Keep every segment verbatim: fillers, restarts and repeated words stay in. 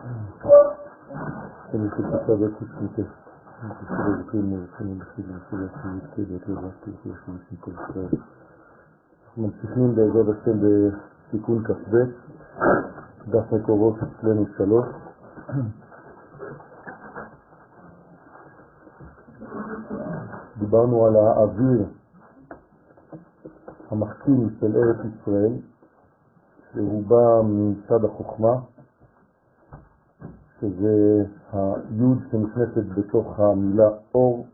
אני חושב שצריך להתקנטף. אני חושב שלזוכים מורחים לחילם של הסיום כדות לבסטי וחילם של כל ישראל. אנחנו ממשיכים בעזרת השם בתיקון כ"ב, דף מקורות אצלנו שלוש. דיברנו על האוויר המחכים של ארץ ישראל, שהוא בא מצד החוכמה, שזה היוד שנכנסת בתוך המילה אור,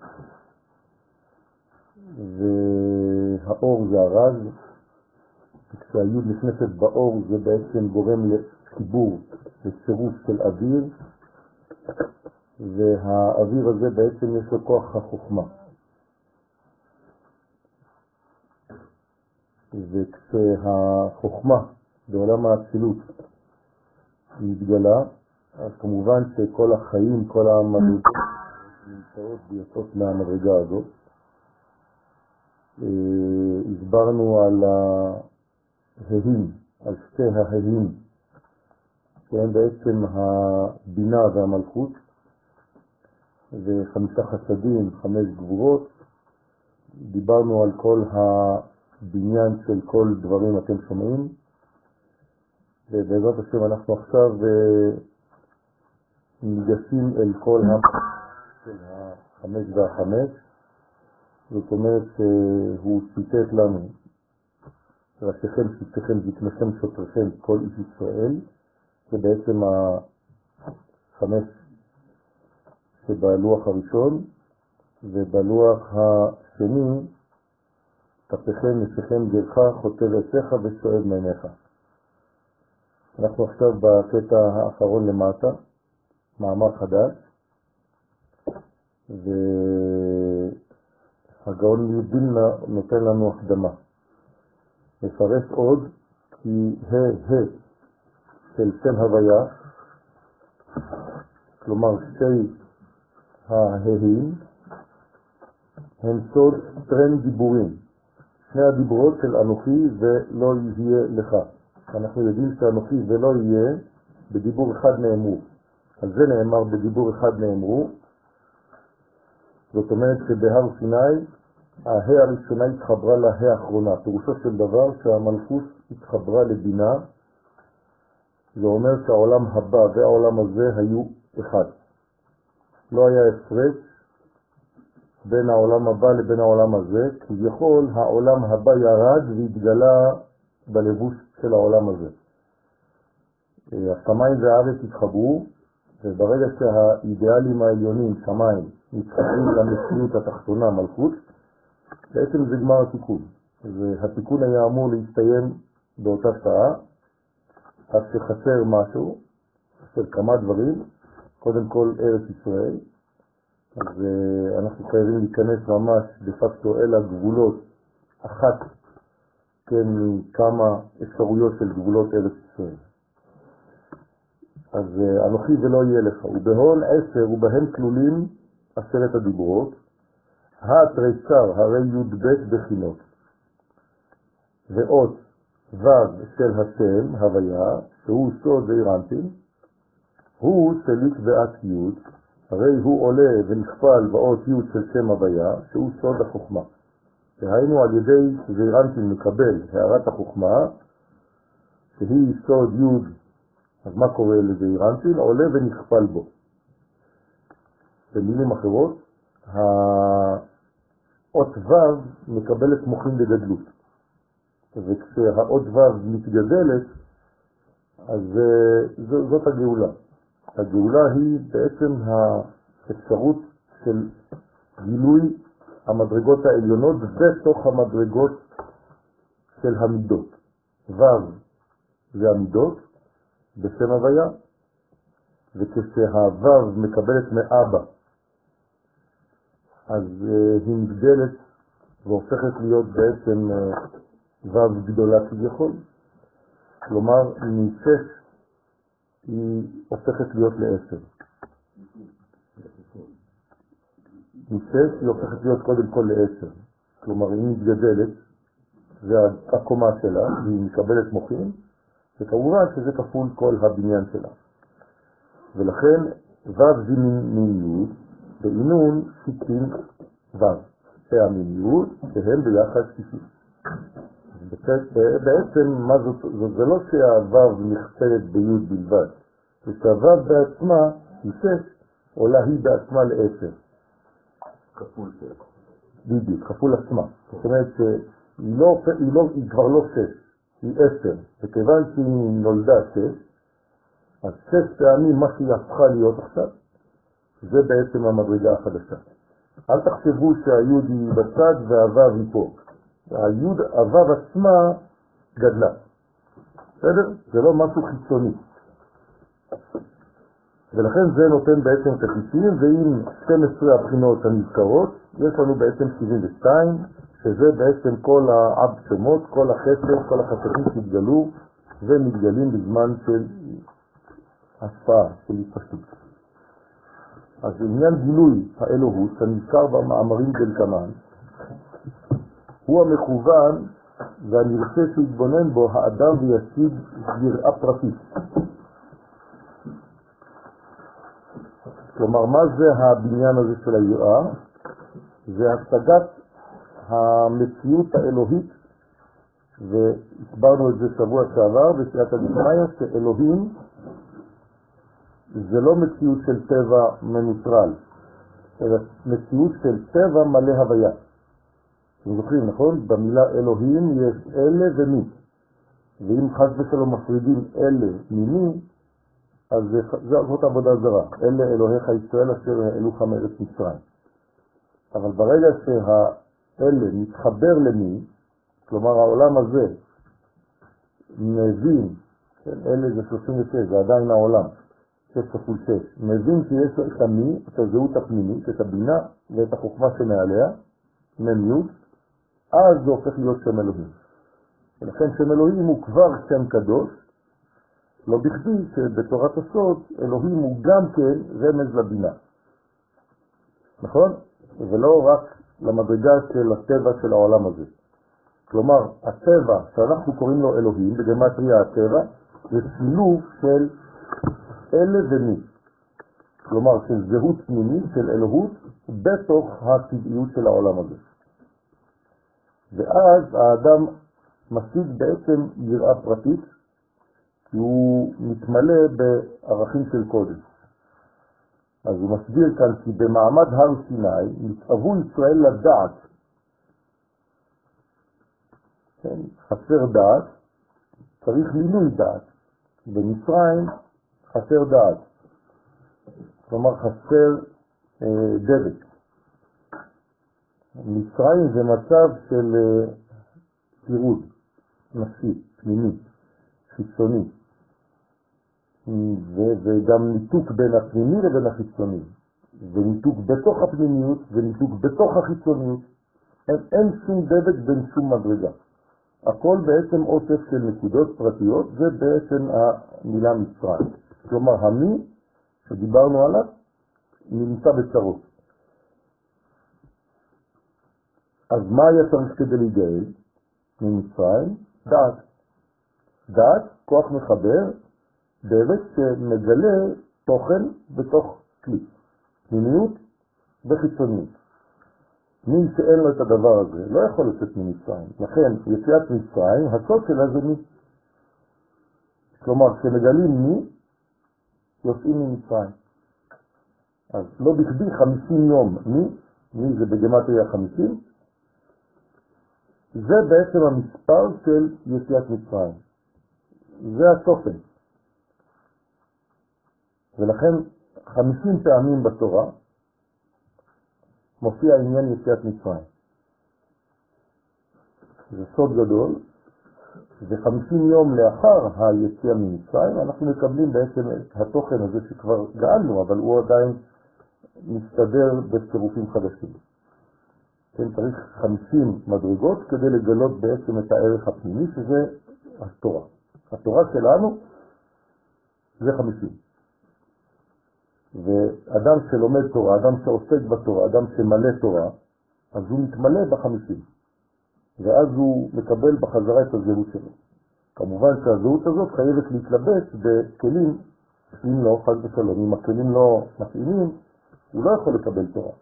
והאור זה הרז, וכשהיוד נכנסת באור זה בעצם גורם לחיבור, לצירוף של אוויר, והאוויר הזה בעצם יש לו כוח החוכמה. וכשהחוכמה בעולם האצילות מתגלה, אז כמובן שכל החיים, כל המדרגות נמצאות ויוצאות מהמדרגה הזאת. הסברנו על ההים, על שתי ההים, שהם בעצם הבינה והמלכות, וחמישה חסדים, חמש גבורות. דיברנו על כל הבניין של כל דברים אתם שומעים, ובעזרת השם אנחנו עכשיו ניגשים אל כל של החמש והחמש. זאת אומרת שהוא ציטט לנו ראשיכם, שפתיכם, זקניכם, שוטריכם, כל איש ישראל, שבעצם החמש שבלוח הראשון, ובלוח השני תפיכם, נשיכם, גרך, חוטב עשיך ושואב מימיך. אנחנו עכשיו בקטע האחרון למטה, מאמר חדש, והגאון מווילנה נותן לנו הקדמה. מפרש עוד כי ה-ה של שם הוויה, כלומר שתי ההים, הם סוד טרן דיבורים. שני הדיברות של אנוכי ולא יהיה לך. אנחנו יודעים שאנוכי ולא יהיה בדיבור אחד נאמרו. אז זה נאמר בדיבור אחד נאמרו. זאת אומרת שבהר סיני ההא הראשונה התחברה להא האחרונה. פירושו של דבר שהמלכות התחברה לבינה. זה אומר שהעולם הבא והעולם הזה היו אחד. לא היה הפרש בין העולם הבא לבין העולם הזה, כביכול העולם הבא ירד והתגלה בלבוש של העולם הזה. השמיים והארץ התחברו, וברגע שהאידיאלים העליונים, שמיים, מתחברים למציאות התחתונה, מלכות, בעצם זה גמר התיקון. והתיקון היה אמור להסתיים באותה שעה, אז שחסר משהו, חסר כמה דברים, קודם כל ארץ ישראל, אז uh, אנחנו חייבים להיכנס ממש בפקטו אל הגבולות, אחת כן מכמה אפשרויות של גבולות ארץ ישראל. אז uh, אנוכי ולא יהיה לך, ובהון עשר ובהם כלולים עשרת הדיברות, התריסר הרי י"ב בחינות, ואות ו' של השם הוויה, שהוא סוד ואירנטין, הוא סליק ואת י', הרי הוא עולה ונכפל באות י' של שם הוויה, שהוא סוד החוכמה. והיינו על ידי זעירנטין מקבל הערת החוכמה, שהיא סוד י', אז מה קורה לזעירנטין? עולה ונכפל בו. במילים אחרות, האות ו' מקבלת מוחין בגדלות. וכשהאות ו' מתגדלת, אז זאת הגאולה. הגאולה היא בעצם האפשרות של גילוי המדרגות העליונות בתוך המדרגות של המידות. ו' זה המידות בשם הוויה, וכשהו' מקבלת מאבא, אז היא מתגלת והופכת להיות בעצם ו' גדולה כביכול. כלומר, משש היא הופכת להיות לעשר. משש היא הופכת להיות קודם כל לעשר. כלומר, היא מתגדלת, זה הקומה שלה, והיא מקבלת מוחים, וכמובן שזה כפול כל הבניין שלה. ולכן ו' זה מיניות, בעינון שיטין ו', שהמיניות שהם ביחד שיטין. בעצם מה זאת, זה לא שהו' נכפלת בי' בלבד, זה שהו' בעצמה היא שש, עולה היא בעצמה לעשר. כפול שש. בדיוק, כפול עצמה. זאת אומרת שהיא לא, היא לא, היא כבר לא שש, היא עשר. וכיוון שהיא נולדה שש, אז שש פעמים מה שהיא הפכה להיות עכשיו, זה בעצם המדרגה החדשה. אל תחשבו שהיוד היא בצד והוו היא פה. היוד, הוו עצמה גדלה. בסדר? זה לא משהו חיצוני. ולכן זה נותן בעצם את החיצים, ועם שתים עשרה הבחינות הנזכרות, יש לנו בעצם שבעים ושתיים, שזה בעצם כל העבשמות, כל החסר, כל החסרים שהתגלו, ומתגלים בזמן של השפעה, של התפשטות. אז עניין גילוי האלוהות, הנזכר במאמרים דלקמן, הוא המכוון והנרצה שיתבונן בו האדם וישיג יראה פרטית. כלומר, מה זה הבניין הזה של היראה? זה השגת המציאות האלוהית, והסברנו את זה שבוע שעבר בסייעתא דשמיא, שאלוהים זה לא מציאות של טבע מנוטרל, אלא מציאות של טבע מלא הוויה. אתם זוכרים, נכון? במילה אלוהים יש אלה ומי. ואם חס ושלום מפרידים אלה ממי, אז זאת עבודה זרה. אלה אלוהיך ישראל אשר העלוך מארץ מצרים. אבל ברגע שהאלה מתחבר למי, כלומר העולם הזה מבין, כן, אלה זה שלושים ושש, זה עדיין העולם, שש כפול שש, מבין שיש לו את המי, את הזהות הפנימית, את הבינה ואת החוכמה שמעליה, ממיות, אז זה הופך להיות שם אלוהים. ולכן שם אלוהים הוא כבר שם קדוש, לא בכדי שבתורת הסוד אלוהים הוא גם כן רמז לבינה. נכון? ולא רק למדרגה של הטבע של העולם הזה. כלומר, הטבע שאנחנו קוראים לו אלוהים, בגמטריה הטבע, זה שילוב של אלה ומי. כלומר, של זהות פנימית של אלוהות בתוך הטבעיות של העולם הזה. ואז האדם משיג בעצם יראה פרטית, כי הוא מתמלא בערכים של קודש. אז הוא מסביר כאן כי במעמד הר סיני נתאבו ישראל לדעת. כן? חסר דעת, צריך מילוי דעת. במצרים חסר דעת. כלומר חסר אה, דבק. מצרים זה מצב של אה, פירוד, נפשי, פנימי, חיצוני. ו- וגם ניתוק בין הפנימי לבין החיצוני, וניתוק בתוך הפנימיות וניתוק בתוך החיצוניות. אין, אין שום דבק בין שום מדרגה. הכל בעצם אוסף של נקודות פרטיות, זה בעצם המילה מצרים. כלומר, המי שדיברנו עליו נמצא בצרות. אז מה היה צריך כדי להיגאל ממצרים? דעת. דעת, כוח מחבר, דבק שמגלה תוכן בתוך כלי, פנימיות וחיצוניות. מי שאין לו את הדבר הזה לא יכול לצאת ממצרים. לכן יציאת מצרים, הסוד שלה זה מי. כלומר, כשמגלים מי, יוצאים ממצרים. אז לא בכדי חמישים יום מי, מי זה בגמטריה חמישים, זה בעצם המספר של יציאת מצרים. זה התוכן. ולכן חמישים פעמים בתורה מופיע עניין יציאת מצרים. זה סוד גדול, וחמישים יום לאחר היציאה ממצרים אנחנו מקבלים בעצם את התוכן הזה שכבר גאלנו, אבל הוא עדיין מסתדר בצירופים חדשים. כן, צריך חמישים מדרגות כדי לגלות בעצם את הערך הפנימי, שזה התורה. התורה שלנו זה חמישים. ואדם שלומד תורה, אדם שעוסק בתורה, אדם שמלא תורה, אז הוא מתמלא בחמישים. ואז הוא מקבל בחזרה את הזהות שלו. כמובן שהזהות הזאת חייבת להתלבש בכלים אם לא, חד ושלום, אם הכלים לא מתאימים, הוא לא יכול לקבל תורה.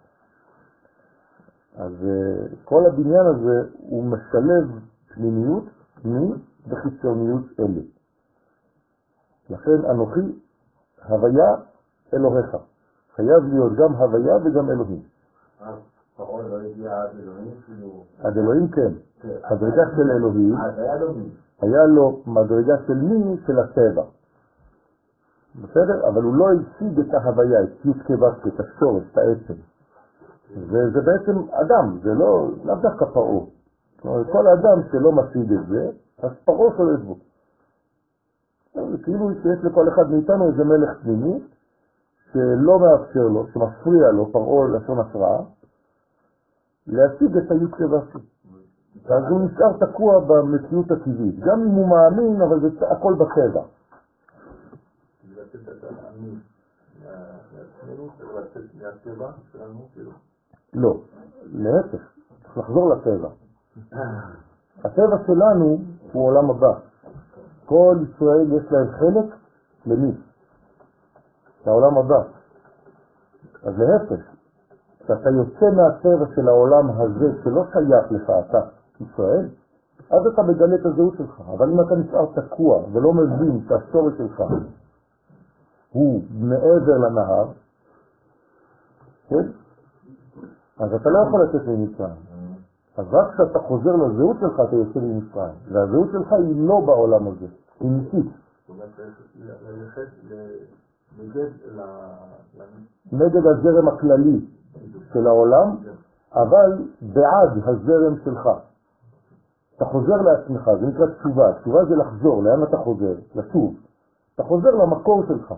אז uh, כל הבניין הזה הוא משלב פנימיות, פנים וחיצוניות אלה. לכן אנוכי הוויה אלוהיך. חייב להיות גם הוויה וגם אלוהים. אז פרעה לא הגיע עד אלוהים כאילו... עד אלוהים כן. מדרגה של אלוהים. אז היה אלוהים. היה לו מדרגה של מי? של הטבע. בסדר? אבל הוא לא השיג את ההוויה, את יות כבש, את השורש, את העצם. זה, זה בעצם אדם, זה לא, לא דווקא פרעה. כל אדם שלא משיג את זה, אז פרעה שולט בו. זה כאילו שיש לכל אחד מאיתנו איזה מלך פנימי, שלא מאפשר לו, שמפריע לו, פרעה לשון הפרעה, להשיג את היות כבש. אז הוא נשאר תקוע במציאות הטבעית. גם אם הוא מאמין, אבל זה הכל בטבע. לתת את האמין מהעצמנו, ולתת מהטבע שלנו, כאילו? לא, להפך, צריך לחזור לטבע. הטבע שלנו הוא עולם הבא. כל ישראל יש להם חלק למי? לעולם הבא. אז להפך, כשאתה יוצא מהטבע של העולם הזה, שלא שייך לך, אתה ישראל, אז אתה מגלה את הזהות שלך. אבל אם אתה נשאר תקוע ולא מבין שהשורש שלך הוא מעבר לנהר, כן? אז אתה לא יכול לצאת ממצרים. אז רק כשאתה חוזר לזהות שלך, אתה יוצא ממצרים. והזהות שלך היא לא בעולם הזה, היא ניסית. זאת אומרת, ללכת נגד נגד הזרם הכללי של העולם, אבל בעד הזרם שלך. אתה חוזר לעצמך, זה נקרא תשובה. תשובה זה לחזור, לאן אתה חוזר? לשוב. אתה חוזר למקור שלך.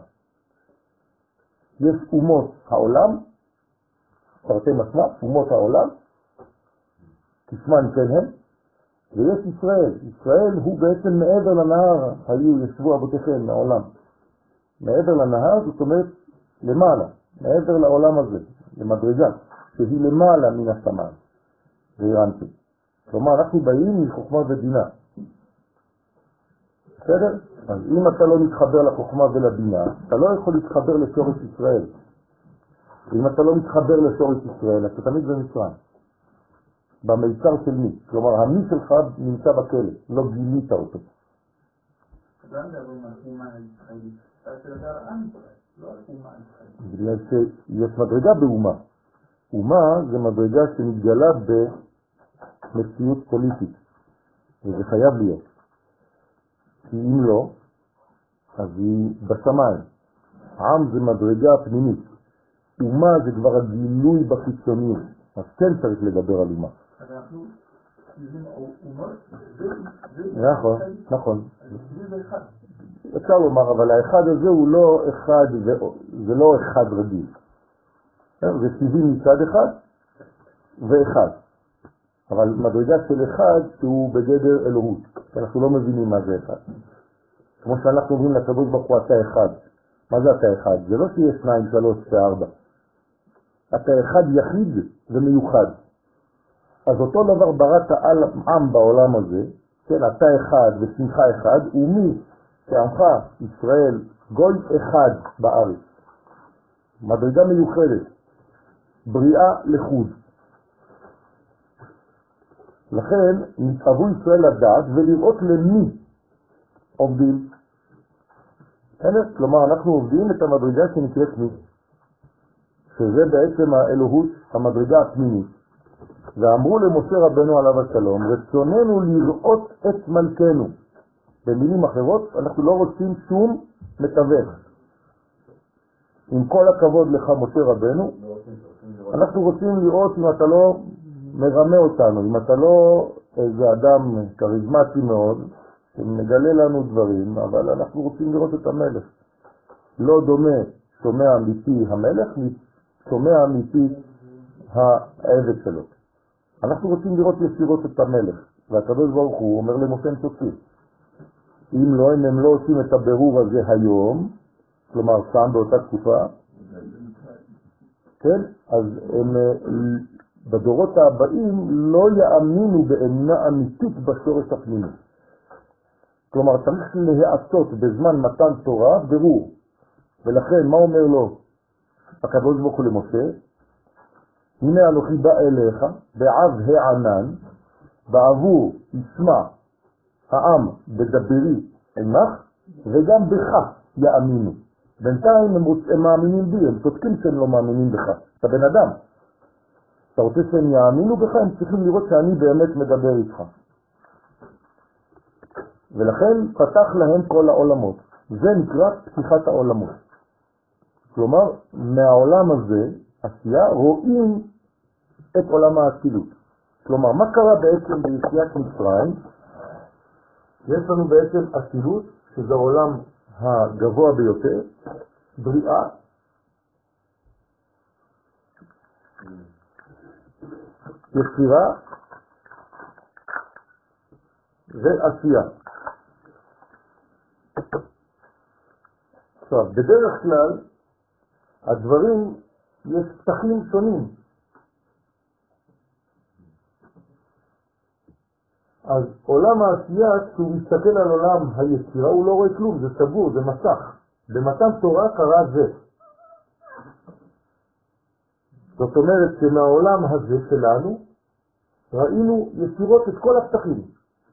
יש אומות העולם, תרתי משמע, אומות העולם, כשמן כן הם, ויש ישראל. ישראל הוא בעצם מעבר לנהר, היו ישבו אבותיכם מהעולם. מעבר לנהר, זאת אומרת, למעלה, מעבר לעולם הזה, למדרגה, שהיא למעלה מן השמיים, והירנתי. כלומר, אנחנו באים מחוכמה ובינה. בסדר? אז אם אתה לא מתחבר לחוכמה ולבינה, אתה לא יכול להתחבר לשורש ישראל. אם אתה לא מתחבר לשורש ישראל, אתה תמיד במצרים. במיצר של מי? כלומר, המי שלך נמצא בכלא, לא גילית אותו. בגלל שיש מדרגה באומה. אומה זה מדרגה שמתגלה במציאות פוליטית, וזה חייב להיות. כי אם לא, אז היא בשמיים. עם זה מדרגה פנימית. אומה זה כבר הגילוי בחיצוניות. אז כן צריך לדבר על אומה. אנחנו יודעים אומות, נכון, נכון. אפשר לומר, אבל האחד הזה הוא לא אחד, זה לא אחד רגיל. זה שבעים מצד אחד ואחד. אבל מדרגה של אחד שהוא בגדר אלוהות. אנחנו לא מבינים מה זה אחד. כמו שאנחנו אומרים לקדוש ברוך הוא אתה אחד. מה זה אתה אחד? זה לא שיש שניים, שלוש וארבע. אתה אחד יחיד ומיוחד. אז אותו דבר בראת עם בעולם הזה, כן, אתה אחד ושמך אחד, ומי שעמך ישראל גוי אחד בארץ. מדרגה מיוחדת, בריאה לחוד. לכן נתאבו ישראל לדעת ולראות למי עובדים. כלומר, אנחנו עובדים את המדרגה שנקראת מי, שזה בעצם האלוהות, המדרגה הפנימית. ואמרו למשה רבנו עליו השלום, רצוננו לראות את מלכנו. במילים אחרות, אנחנו לא רוצים שום מתווך. עם כל הכבוד לך משה רבנו, אנחנו רוצים לראות אם אתה לא מרמה אותנו, אם אתה לא איזה אדם כריזמטי מאוד, שמגלה לנו דברים, אבל אנחנו רוצים לראות את המלך. לא דומה שומע אמיתי המלך, שומע אמיתי העבד שלו. אנחנו רוצים לראות ישירות את המלך, והקדוש ברוך הוא אומר למשה צודקים. אם לא, אם הם לא עושים את הבירור הזה היום, כלומר שם באותה תקופה, כן, אז הם בדורות הבאים לא יאמינו באמונה אמיתית בשורש הפנימי. כלומר, צריך להיעשות בזמן מתן תורה ברור. ולכן מה אומר לו הקדוש ברוך הוא למשה? הנה אנוכי בא אליך בעב הענן, בעבור ישמע העם בדברי עמך, וגם בך יאמינו. בינתיים הם, רוצ... הם מאמינים בי, הם צודקים שהם לא מאמינים בך. אתה בן אדם. אתה רוצה שהם יאמינו בך, הם צריכים לראות שאני באמת מדבר איתך. ולכן פתח להם כל העולמות. זה נקרא פתיחת העולמות. כלומר, מהעולם הזה, עשייה, רואים את עולם האצילות. כלומר, מה קרה בעצם ביציאת מצרים? יש לנו בעצם אצילות, שזה העולם הגבוה ביותר, בריאה, יצירה ועשייה. עכשיו, בדרך כלל, הדברים, יש פתחים שונים. אז עולם העשייה, כשהוא מסתכל על עולם היצירה, הוא לא רואה כלום, זה סגור, זה מסך. במתן תורה קרה זה. זאת אומרת שמהעולם הזה שלנו, ראינו יצירות את כל הפתחים.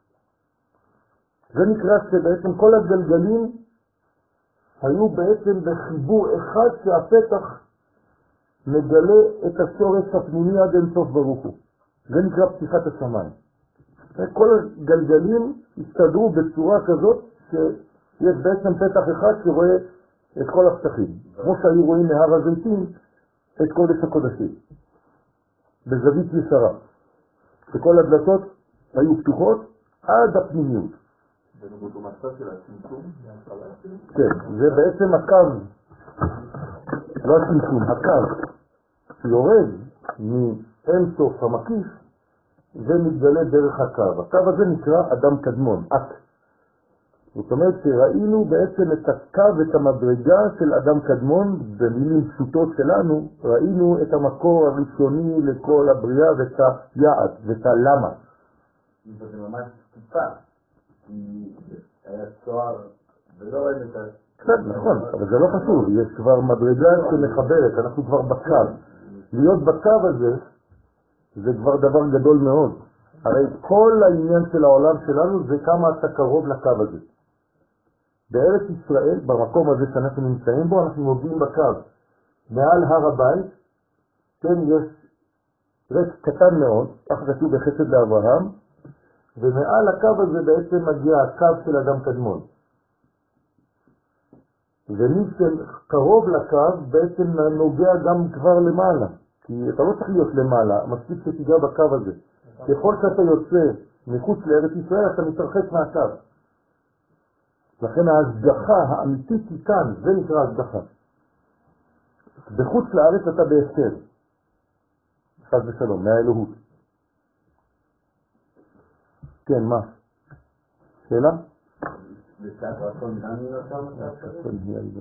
זה נקרא שבעצם כל הגלגלים היו בעצם בחיבור אחד שהפתח מגלה את השורש הפנימי עד אין סוף ברוך הוא. זה נקרא פתיחת השמיים. כל הגלגלים הסתדרו בצורה כזאת שיש בעצם פתח אחד שרואה את כל הפתחים. כמו שהיו רואים מהר הזיתים את קודש הקודשים. בזווית ישרה. שכל הדלתות היו פתוחות עד הפנימיות. זה באותו מצב של הצמצום? כן, זה בעצם הקו, לא הצמצום, הקו שיורד מאין סוף המקיף, זה מתגלה דרך הקו. הקו הזה נקרא אדם קדמון, את. זאת אומרת שראינו בעצם את הקו, את המדרגה של אדם קדמון, במילים פשוטות שלנו, ראינו את המקור הראשוני לכל הבריאה ואת היעד ואת הלמה. זה ממש טיפה. כי היה צוהר ולא רואים את ה... כן, נכון, אבל זה לא חשוב, יש כבר מדרגה שמחברת, אנחנו כבר בקו. להיות בקו הזה, זה כבר דבר גדול מאוד. הרי כל העניין של העולם שלנו זה כמה אתה קרוב לקו הזה. בארץ ישראל, במקום הזה שאנחנו נמצאים בו, אנחנו נוגעים בקו. מעל הר הבית, כן, יש רץ קטן מאוד, כך כתוב בחסד לאברהם, ומעל הקו הזה בעצם מגיע הקו של אדם קדמון. ומי שקרוב לקו בעצם נוגע גם כבר למעלה. כי אתה לא צריך להיות למעלה, מספיק שתיגע בקו הזה. ככל שאתה יוצא מחוץ לארץ ישראל, אתה מתרחק מהקו. לכן ההשגחה האמיתית היא כאן, זה נקרא השגחה. בחוץ לארץ אתה בהפקר. חס ושלום, מהאלוהות. כן, מה? שאלה? בשעת רצון גם נותר מצב כזה?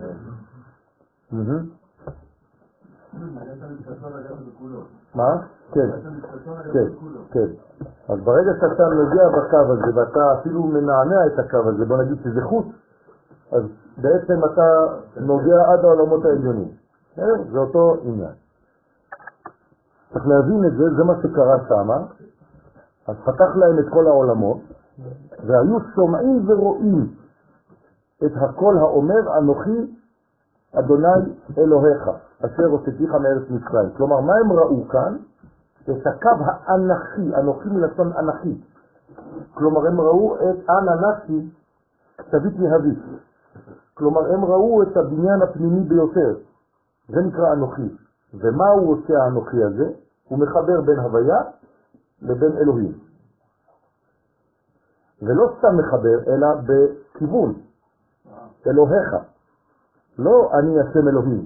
מה? כן, כן, כן. אז ברגע שאתה נוגע בקו הזה ואתה אפילו מנענע את הקו הזה, בוא נגיד שזה חוץ, אז בעצם אתה נוגע עד העולמות העליונים. זה אותו עניין. צריך להבין את זה, זה מה שקרה שם. אז פתח להם את כל העולמות, והיו שומעים ורואים את הכל האומר, אנוכי אדוני אלוהיך, אשר הוצאתיך מארץ מצרים. כלומר, מה הם ראו כאן? את הקו האנכי, אנוכי מלשון אנכי. כלומר, הם ראו את אננכי, כתבית יהבית. כלומר, הם ראו את הבניין הפנימי ביותר. זה נקרא אנוכי. ומה הוא עושה האנוכי הזה? הוא מחבר בין הוויה לבין אלוהים. ולא סתם מחבר, אלא בכיוון. אלוהיך. לא אני השם אלוהים.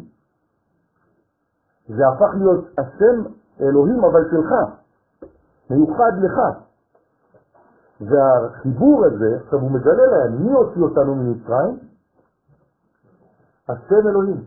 זה הפך להיות השם אלוהים אבל שלך. מיוחד לך. והחיבור הזה, עכשיו הוא מגלה להם, מי הוציא אותנו ממצרים? השם אלוהים.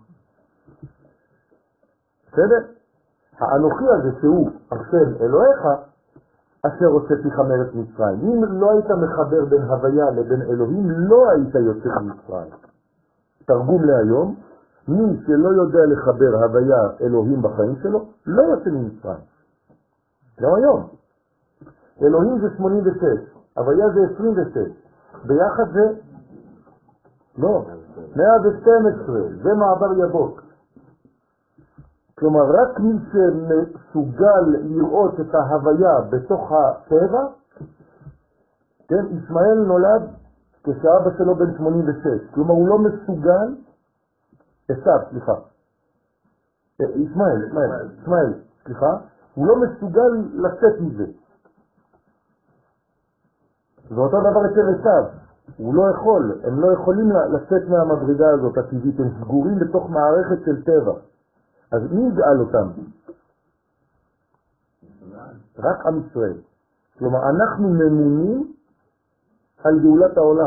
בסדר? האנוכי הזה שהוא השם אלוהיך, אשר הוצאתיך מארץ מצרים. אם לא היית מחבר בין הוויה לבין אלוהים, לא היית יוצא ממצרים. תרגום להיום, מי שלא יודע לחבר הוויה אלוהים בחיים שלו, לא יוצא ממצרים. גם היום. אלוהים זה שמונים ושש, הוויה זה עשרים ושש, ביחד זה לא, מאה ושתים עשרה, זה מעבר יבוק. כלומר, רק מי שמסוגל לראות את ההוויה בתוך הטבע, כן, ישמעאל נולד כשאבא שלו בן שמונים ושש, כלומר הוא לא מסוגל, עשיו, סליחה, ישמעאל, ישמעאל, ישמעאל, סליחה, הוא לא מסוגל לצאת מזה. ואותו דבר אצל עשיו, הוא לא יכול, הם לא יכולים לצאת מהמדרגה הזאת הטבעית, הם סגורים בתוך מערכת של טבע. אז מי יגאל אותם? רק עם ישראל. כלומר, אנחנו ממונים על גאולת העולם.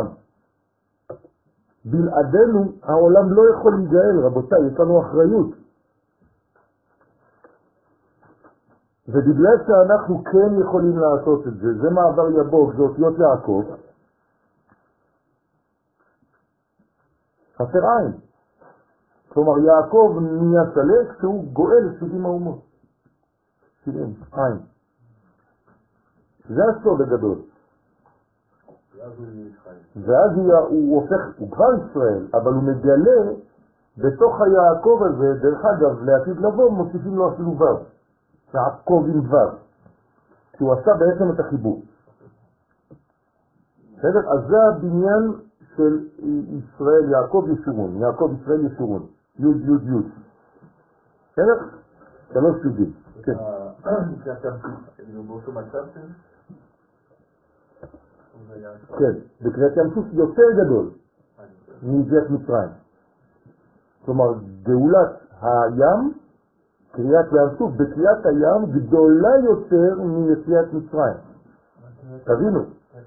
בלעדינו העולם לא יכול להיגאל, רבותיי, יש לנו אחריות. ובגלל שאנחנו כן יכולים לעשות את זה, זה מעבר יבוק, זה אותיות יעקב, חסר עין. כלומר, יעקב נהיה שלם כשהוא גואל שבעים האומות. שבעים, עין. זה הסוד הגדול. ואז הוא הופך, הוא כבר ישראל, אבל הוא מגלה בתוך היעקב הזה, דרך אגב, לעתיד לבוא, מוסיפים לו אפילו וו. יעקב עם וו. כי הוא עשה בעצם את החיבור. בסדר? אז זה הבניין של ישראל, יעקב ישורון, יעקב ישראל ישורון, יוד יוד יוד. בסדר? שלוש יודים. כן. באותו מצב של? כן, בקריאת ים סוף יותר גדול מיציאת מצרים. כלומר, גאולת הים, קריאת ים סוף, בקריאת הים גדולה יותר מיציאת מצרים. תבינו.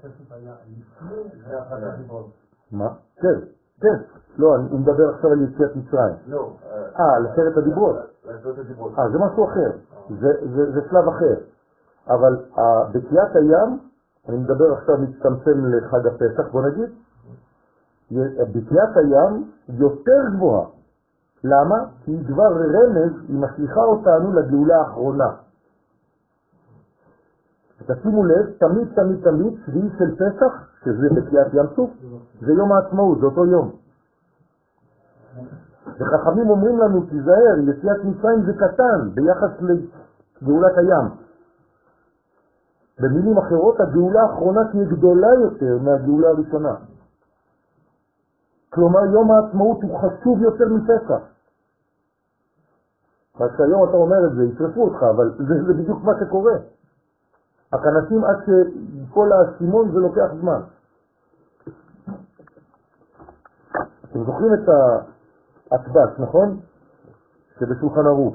מה? כן, כן. לא, אני מדבר עכשיו על יציאת מצרים. לא. אה, על עשרת הדיברות. אה, זה משהו אחר. זה שלב אחר. אבל בקריאת הים, אני מדבר עכשיו מצטמצם לחג הפסח, בוא נגיד, בקריאת הים יותר גבוהה. למה? כי היא כבר רמז, היא משליחה אותנו לגאולה האחרונה. תשימו לב, תמיד תמיד תמיד שביעי של פסח, שזה בקריאת ים סוף, זה יום העצמאות, זה אותו יום. וחכמים אומרים לנו, תיזהר, יציאת מצרים זה קטן ביחס לגאולת הים. במילים אחרות, הגאולה האחרונה תהיה גדולה יותר מהגאולה הראשונה. כלומר, יום העצמאות הוא חשוב יותר מפסח. רק שהיום אתה אומר את זה, ישרפו אותך, אבל זה, זה בדיוק מה שקורה. הכנסים עד שכל הסימון זה לוקח זמן. אתם זוכרים את ההצבש, נכון? שבשולחן ערוך.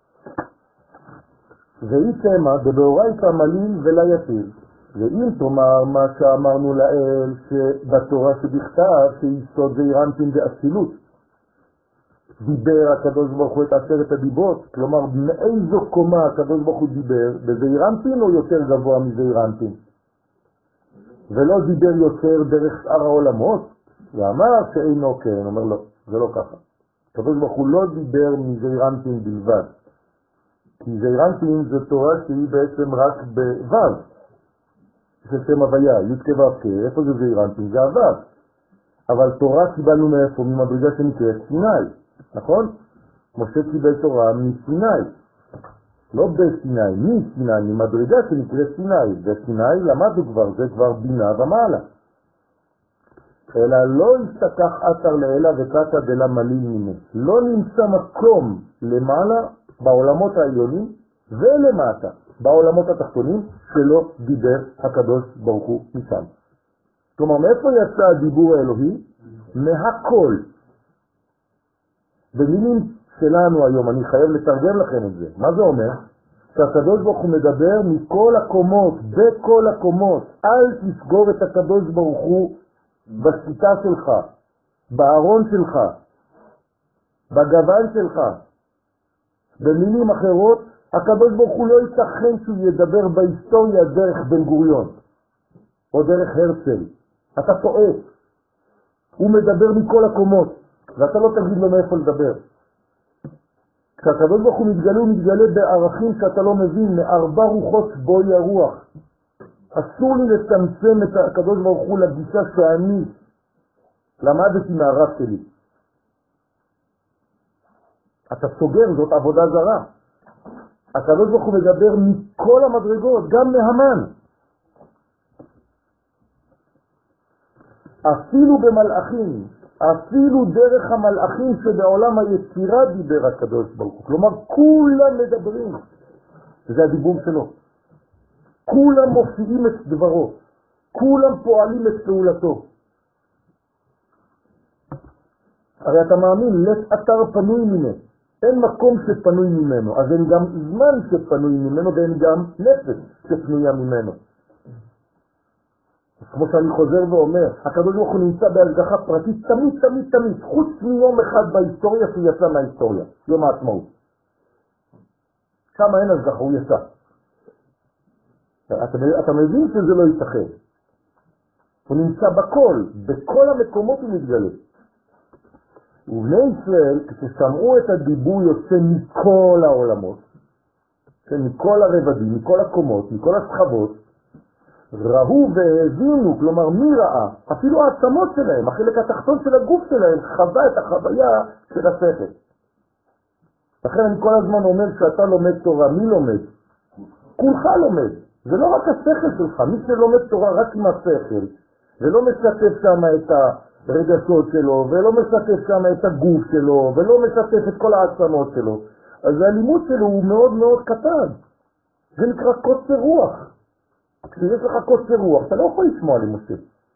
והיא תמה דבאורייתא מליל ולא יתיר. ואם תאמר מה שאמרנו לאל שבתורה שבכתב שיסוד זעירנטין ואצילות, דיבר הקדוש ברוך הוא את עשרת הדיברות, כלומר מאיזו קומה הקדוש ברוך הוא דיבר, בזעירנטין או יותר גבוה מזעירנטין? ולא דיבר יותר דרך שאר העולמות, ואמר שאינו כן, אומר לא, זה לא ככה. הקדוש ברוך הוא לא דיבר מזעירנטין בלבד, כי זעירנטין זה תורה שהיא בעצם רק בוו, של שם הוויה, י' כו' כ', איפה זה זעירנטין? זה הוו. אבל תורה קיבלנו מאיפה? ממדרגה שנקראת סיני, נכון? משה קיבל תורה מסיני, לא בסיני, מסיני, ממדרגה שנקראת סיני, וסיני למדנו כבר, זה כבר בינה ומעלה. אלא לא יסתכח אתר לאלה וקטע דלה מליל מיני. לא נמצא מקום למעלה בעולמות העליונים ולמטה בעולמות התחתונים שלא דיבר הקדוש ברוך הוא משם. כלומר, מאיפה יצא הדיבור האלוהי? מהכל. במילים שלנו היום, אני חייב לתרגם לכם את זה. מה זה אומר? שהקדוש ברוך הוא מדבר מכל הקומות, בכל הקומות. אל תסגור את הקדוש ברוך הוא בשיטה שלך, בארון שלך, בגוון שלך. במילים אחרות, הקדוש ברוך הוא לא ייתכן שהוא ידבר בהיסטוריה דרך בן גוריון או דרך הרצל. אתה טועה. הוא מדבר מכל הקומות. ואתה לא תגיד לו מאיפה לדבר. כשהקדוש ברוך הוא מתגלה, הוא מתגלה בערכים שאתה לא מבין, מארבע רוחות בואי הרוח. אסור לי לצמצם את הקדוש ברוך הוא לגישה שאני למדתי מהרב שלי. אתה סוגר, זאת עבודה זרה. הקדוש ברוך הוא מדבר מכל המדרגות, גם מהמן. אפילו במלאכים, אפילו דרך המלאכים שבעולם היצירה דיבר הקדוש ברוך הוא. כלומר, כולם מדברים. זה הדיבור שלו. כולם מופיעים את דברו. כולם פועלים את פעולתו. הרי אתה מאמין, לת אתר פנוי ממנו. אין מקום שפנוי ממנו, אז אין גם זמן שפנוי ממנו, ואין גם נפש שפנויה ממנו. כמו שאני חוזר ואומר, הקדוש ברוך הוא נמצא בהשגחה פרטית תמיד, תמיד, תמיד, חוץ מיום אחד בהיסטוריה שהוא יצא מההיסטוריה, יום העצמאות. שם אין השגחה, הוא יצא. אתה, אתה מבין שזה לא ייתכן. הוא נמצא בכל, בכל המקומות הוא מתגלה. ובני ישראל, כששמעו את הדיבור יוצא מכל העולמות, מכל הרבדים, מכל הקומות, מכל השכבות, ראו והבינו, כלומר מי ראה? אפילו העצמות שלהם, החלק התחתון של הגוף שלהם, חווה את החוויה של השכל. לכן אני כל הזמן אומר שאתה לומד תורה, מי לומד? כולך לומד. זה לא רק השכל שלך, מי שלומד תורה רק עם השכל, ולא משתף שם את הרגשות שלו, ולא משתף שם את הגוף שלו, ולא משתף את כל העצמות שלו, אז הלימוד שלו הוא מאוד מאוד קטן. זה נקרא קוצר רוח. כשיש לך קוצר רוח, אתה לא יכול לשמוע למשה.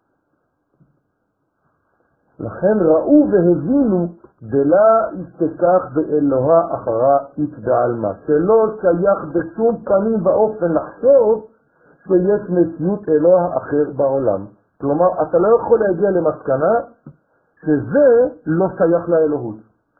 לכן ראו והבינו, דלה ישתכח באלוהה אחרה יתבעלמה, שלא שייך בשום פנים ואופן לחשוב שיש מציאות אלוה אחר בעולם. כלומר, אתה לא יכול להגיע למסקנה שזה לא שייך לאלוהות.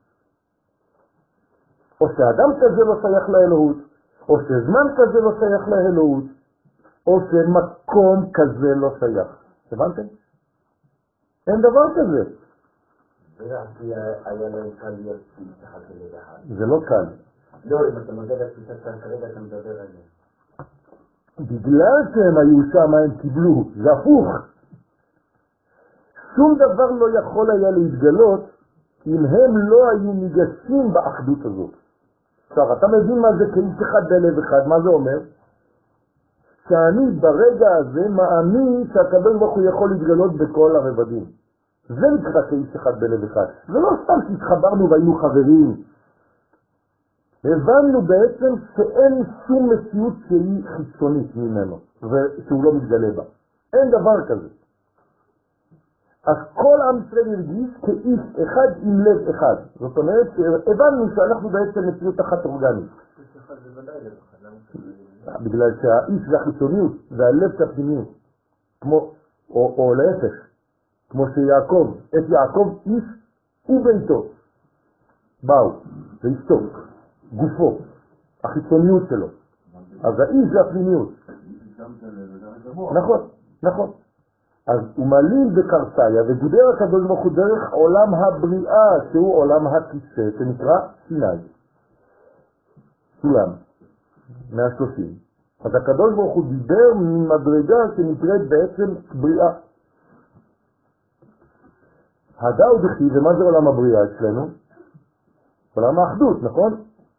או שאדם כזה לא שייך לאלוהות, או שזמן כזה לא שייך לאלוהות, או שמקום כזה לא שייך. הבנתם? אין דבר כזה. ולעשי היה להם קל להיות תחת כזה אחד. זה לא קל. לא, אם אתה מודד את תפיסת כאן כרגע, אתה מדבר עליהם. בגלל שהם היו שם, הם קיבלו. זה הפוך. שום דבר לא יכול היה להתגלות אם הם לא היו ניגשים באחדות הזאת. עכשיו, אתה מבין מה זה כאיש אחד בלב אחד? מה זה אומר? שאני ברגע הזה מאמין שהקדוש ברוך הוא יכול להתגלות בכל הרבדים. זה נקרא כאיש אחד בלב אחד. זה לא סתם שהתחברנו והיינו חברים. הבנו בעצם שאין שום מציאות שהיא חיצונית ממנו, ושהוא לא מתגלה בה. אין דבר כזה. אז כל עם ישראל הרגיש כאיש אחד עם לב אחד. זאת אומרת שהבנו שאנחנו בעצם מציאות אחת אורגנית. בגלל שהאיש זה החיצוניות, זה הלב זה הפנימיות. כמו, או, או להפך, כמו שיעקב, את יעקב איש וביתו. באו, ואשתו, גופו, החיצוניות שלו. אז האיש זה הפנימיות. נכון, נכון. אז הוא מליל בקרסיה, ודיבר הקדוש ברוך הוא דרך עולם הבריאה, שהוא עולם הכיסא, שנקרא סיני. סולם, מאה שלושים. אז הקדוש ברוך הוא דיבר ממדרגה שנקראת בעצם בריאה. הדאו דכי, ומה זה עולם הבריאה אצלנו? עולם האחדות, נכון?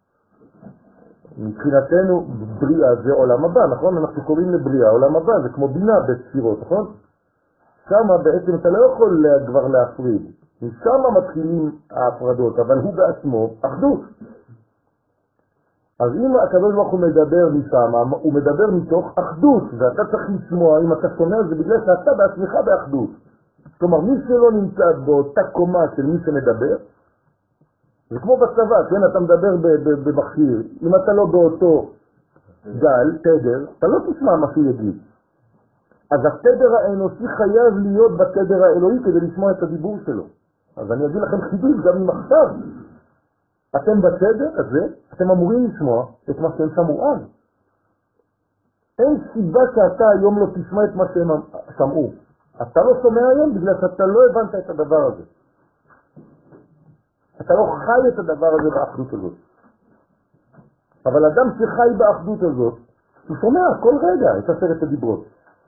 מבחינתנו בריאה זה עולם הבא, נכון? אנחנו קוראים לבריאה עולם הבא, זה כמו בינה בספירות, נכון? שם בעצם אתה לא יכול כבר להפריד. משם מתחילים ההפרדות, אבל הוא בעצמו אחדות. אז אם הקדוש ברוך הוא מדבר משם, הוא מדבר מתוך אחדות, ואתה צריך לשמוע, אם אתה שומע זה בגלל שאתה בעצמך באחדות. כלומר, מי שלא נמצא באותה קומה של מי שמדבר, זה כמו בצבא, כן, אתה מדבר במכשיר, אם אתה לא באותו גל, תדר, אתה לא תשמע מה שהוא יגיד. אז התדר האנושי חייב להיות בתדר האלוהי כדי לשמוע את הדיבור שלו. אז אני אגיד לכם חידוש גם אם עכשיו אתם בתדר הזה, אתם אמורים לשמוע את מה שהם שמעו אז. אין סיבה שאתה היום לא תשמע את מה שהם שמעו. אתה לא שומע היום בגלל שאתה לא הבנת את הדבר הזה. אתה לא חי את הדבר הזה באחדות הזאת. אבל אדם שחי באחדות הזאת, הוא שומע כל רגע את עשרת הדיברות.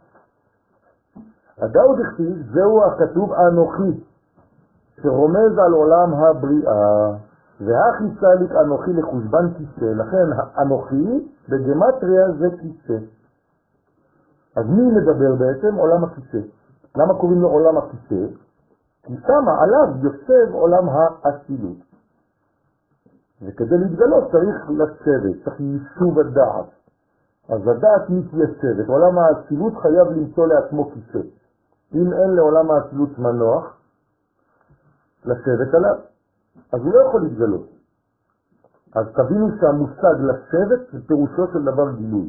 הדאוד הכתיב, זהו הכתוב אנוכי, שרומז על עולם הבריאה, והחיצליק אנוכי לחושבן כיסא. לכן אנוכי בגמטריה זה כיסא. אז מי מדבר בעצם? עולם הכיסא. למה קוראים לו עולם הכיסא? כי שמה עליו יושב עולם האצילות. וכדי להתגלות צריך לשבת, צריך יישוב הדעת. אז הדעת מתיישבת. עולם האצילות חייב למצוא לעצמו כיסא. אם אין לעולם האצילות מנוח לשבת עליו, אז הוא לא יכול להתגלות. אז תבינו שהמושג לשבת זה פירושו של דבר גילוי.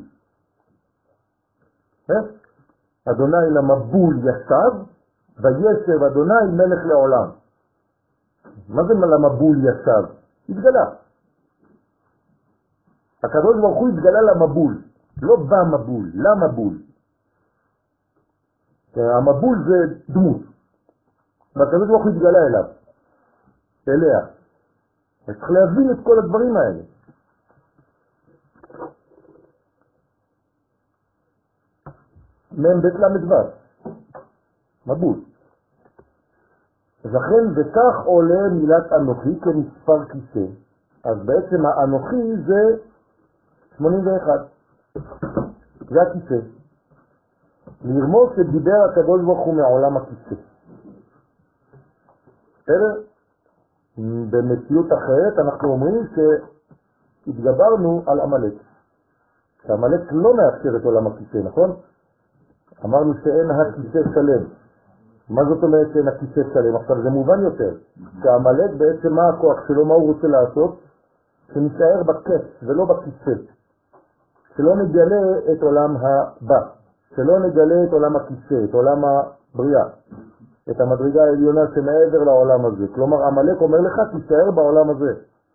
אדוני למבול ישב, וישב אדוני מלך לעולם. מה זה למבול ישב? התגלה. הקדוש ברוך הוא התגלה למבול, לא במבול, למבול. המבול זה דמות, והקדוש ברוך הוא התגלה אליו, אליה. אז צריך להבין את כל הדברים האלה. מהם בית למדבר, מבול. אז לכן וכך עולה מילת אנוכי כמספר כיסא. אז בעצם האנוכי זה שמונים ואחת. זה הכיסא. לרמוז שדיבר הקדוש ברוך הוא מעולם הכיסא. בסדר? במציאות אחרת אנחנו אומרים שהתגברנו על עמלק. שהעמלק לא מאפשר את עולם הכיסא, נכון? אמרנו שאין הכיסא שלם. מה זאת אומרת שאין הכיסא שלם? עכשיו זה מובן יותר. שהעמלק בעצם מה הכוח שלו, מה הוא רוצה לעשות? שנשאר בכס ולא בכיסא. שלא נגלה את עולם הבא. שלא נגלה את עולם הכיסא, את עולם הבריאה. את המדרגה העליונה שמעבר לעולם הזה. כלומר, עמלק אומר לך, תישאר בעולם הזה.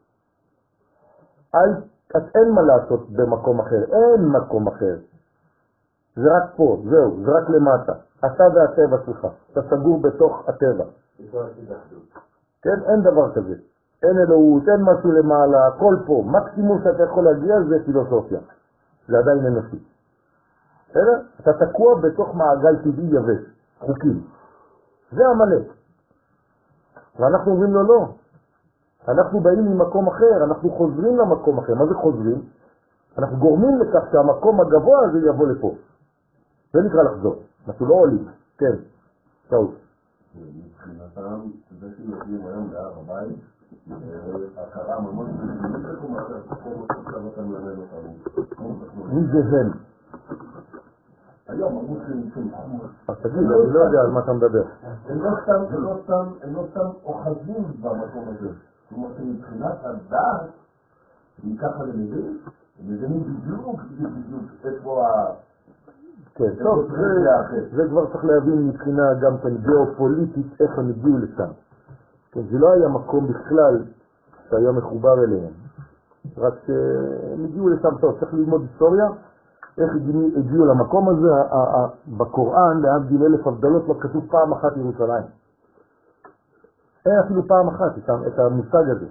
אל, את אין מה לעשות במקום אחר. אין מקום אחר. זה רק פה, זהו, זה רק למטה. אתה והטבע שלך. אתה סגור בתוך הטבע. כן, אין דבר כזה. אין אלוהות, אין משהו למעלה, הכל פה. מקסימום שאתה יכול להגיע זה פילוסופיה. זה עדיין אנושי. בסדר? אתה תקוע בתוך מעגל טבעי יבש, חוקים. זה עמלק. ואנחנו אומרים לו לא. אנחנו באים ממקום אחר, אנחנו חוזרים למקום אחר. מה זה חוזרים? אנחנו גורמים לכך שהמקום הגבוה הזה יבוא לפה. זה נקרא לחזור. אנחנו לא עולים. כן, טוב. מבחינתם, זה שיושבים היום בהר הבית, הכרה ממש בשבילי כמו שהתקום עכשיו אתה מלמד אותנו. מי זה הם? היום המוסלמים של חומר. אז תגיד, אני לא יודע על מה אתה מדבר. הם לא סתם, הם לא סתם, הם לא סתם אוחזים במקום הזה. זאת אומרת שמבחינת הדעת, אם ככה למבין, הם מבינים בדיוק, בדיוק, איפה ה... כן, טוב, זה כבר צריך להבין מבחינה גם כן גיאופוליטית איך הם הגיעו לשם. זה לא היה מקום בכלל שהיה מחובר אליהם, רק שהם הגיעו לשם. טוב, צריך ללמוד היסטוריה, איך הגיעו למקום הזה. בקוראן, להבדיל אלף הבדלות, לא כתוב פעם אחת ירושלים. אין אפילו פעם אחת את המושג הזה.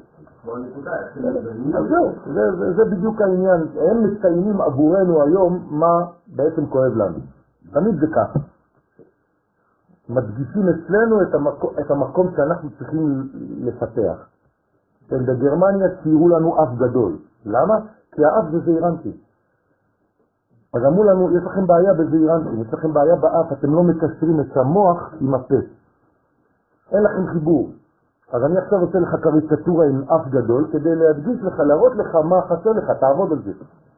אז זהו, זה בדיוק העניין. הם מציינים עבורנו היום מה בעצם כואב לנו. תמיד זה ככה. מדגישים אצלנו את המקום, את המקום שאנחנו צריכים לפתח. בגרמניה ציירו לנו אף גדול. למה? כי האף זה זעירנטי. אז אמרו לנו, יש לכם בעיה בזעירנטי, יש לכם בעיה באף, אתם לא מקשרים את המוח עם הפה. אין לכם חיבור. אז אני עכשיו עושה לך קריקטורה עם אף גדול, כדי להדגיש לך, להראות לך מה חסר לך, תעבוד על זה.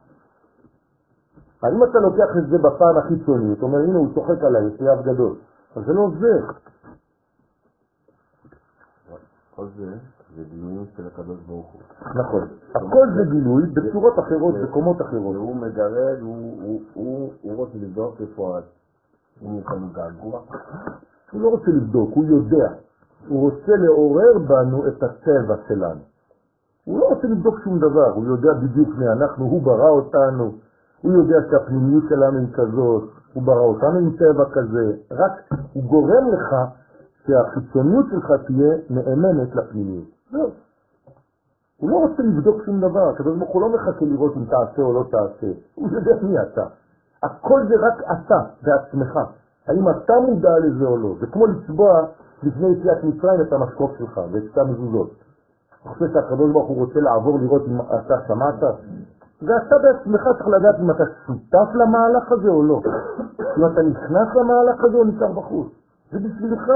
אם אתה לוקח את זה בפן החיצוני, אתה אומר, הנה הוא צוחק עליי, יש לי אף גדול. אז זה לא עוזר. כל זה, זה גילויים של הקדוש ברוך הוא. נכון. הכל זה גילוי בצורות אחרות, בקומות אחרות. והוא מגרד, הוא רוצה לבדוק איפה הוא כאן געגוע. הוא לא רוצה לבדוק, הוא יודע. הוא רוצה לעורר בנו את הטבע שלנו. הוא לא רוצה לבדוק שום דבר, הוא יודע בדיוק מי אנחנו, הוא ברא אותנו, הוא יודע שהפנימיות שלנו היא כזאת, הוא ברא אותנו עם טבע כזה, רק הוא גורם לך שהחיצוניות שלך תהיה נאמנת לפנימיות. לא. לא רוצה לבדוק שום דבר, הקדוש ברוך הוא לא מחכה לראות אם תעשה או לא תעשה, הוא יודע מי אתה. הכל זה רק אתה בעצמך, האם אתה מודע לזה או לא. זה כמו לצבוע לפני יציאת מצרים את המשקוף שלך ואת שתי המזוזות. אתה חושב שהקדוש ברוך הוא רוצה לעבור לראות אם אתה שמעת? ואתה בעצמך צריך לדעת אם אתה שותף למהלך הזה או לא. אם אתה נכנס למהלך הזה או נשאר בחוץ. זה בשבילך.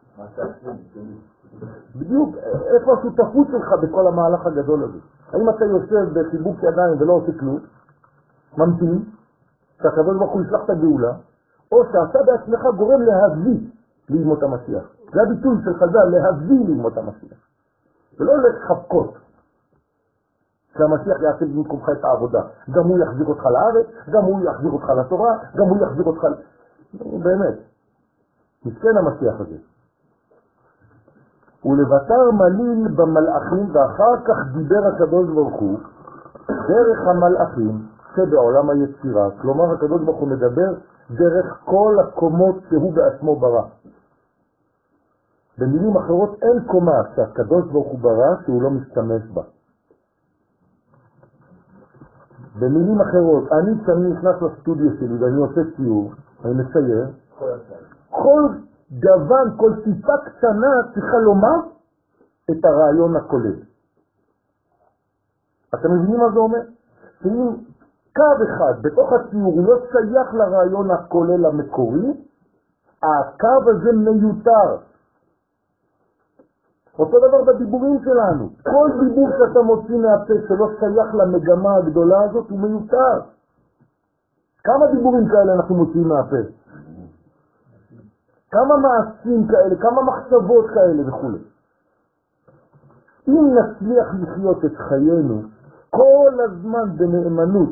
בדיוק, איפה השותפות שלך בכל המהלך הגדול הזה? האם אתה יושב בחיבוק ידיים ולא עושה כלום, ממתין, שהקדוש ברוך הוא ישלח את הגאולה, או שאתה בעצמך גורם להביא לימות המשיח. זה הביטוי של חז"ל, להביא לימות המשיח. ולא לחבקות. שהמשיח יעשה במקומך את העבודה. גם הוא יחזיר אותך לארץ, גם הוא יחזיר אותך לתורה, גם הוא יחזיר אותך... באמת. מסכן המשיח הזה. ולבטר מליל במלאכים, ואחר כך דיבר הקדוש ברוך הוא דרך המלאכים שבעולם היצירה. כלומר, הקדוש ברוך הוא מדבר דרך כל הקומות שהוא בעצמו ברא. במילים אחרות, אין קומה שהקדוש ברוך הוא ברא שהוא לא משתמש בה. במילים אחרות, אני כשאני נכנס לסטודיו שלי ואני עושה ציור, אני מצייר, כל גוון, כל טיפה קטנה צריכה לומר את הרעיון הכולל. אתם מבינים מה זה אומר? שאם קו אחד בתוך הציור הוא לא שייך לרעיון הכולל המקורי, הקו הזה מיותר. אותו דבר בדיבורים שלנו. כל דיבור שאתה מוציא מהפה שלא שייך למגמה הגדולה הזאת הוא מיותר. כמה דיבורים כאלה אנחנו מוציאים מהפה? כמה מעשים כאלה, כמה מחשבות כאלה וכו'. אם נצליח לחיות את חיינו כל הזמן בנאמנות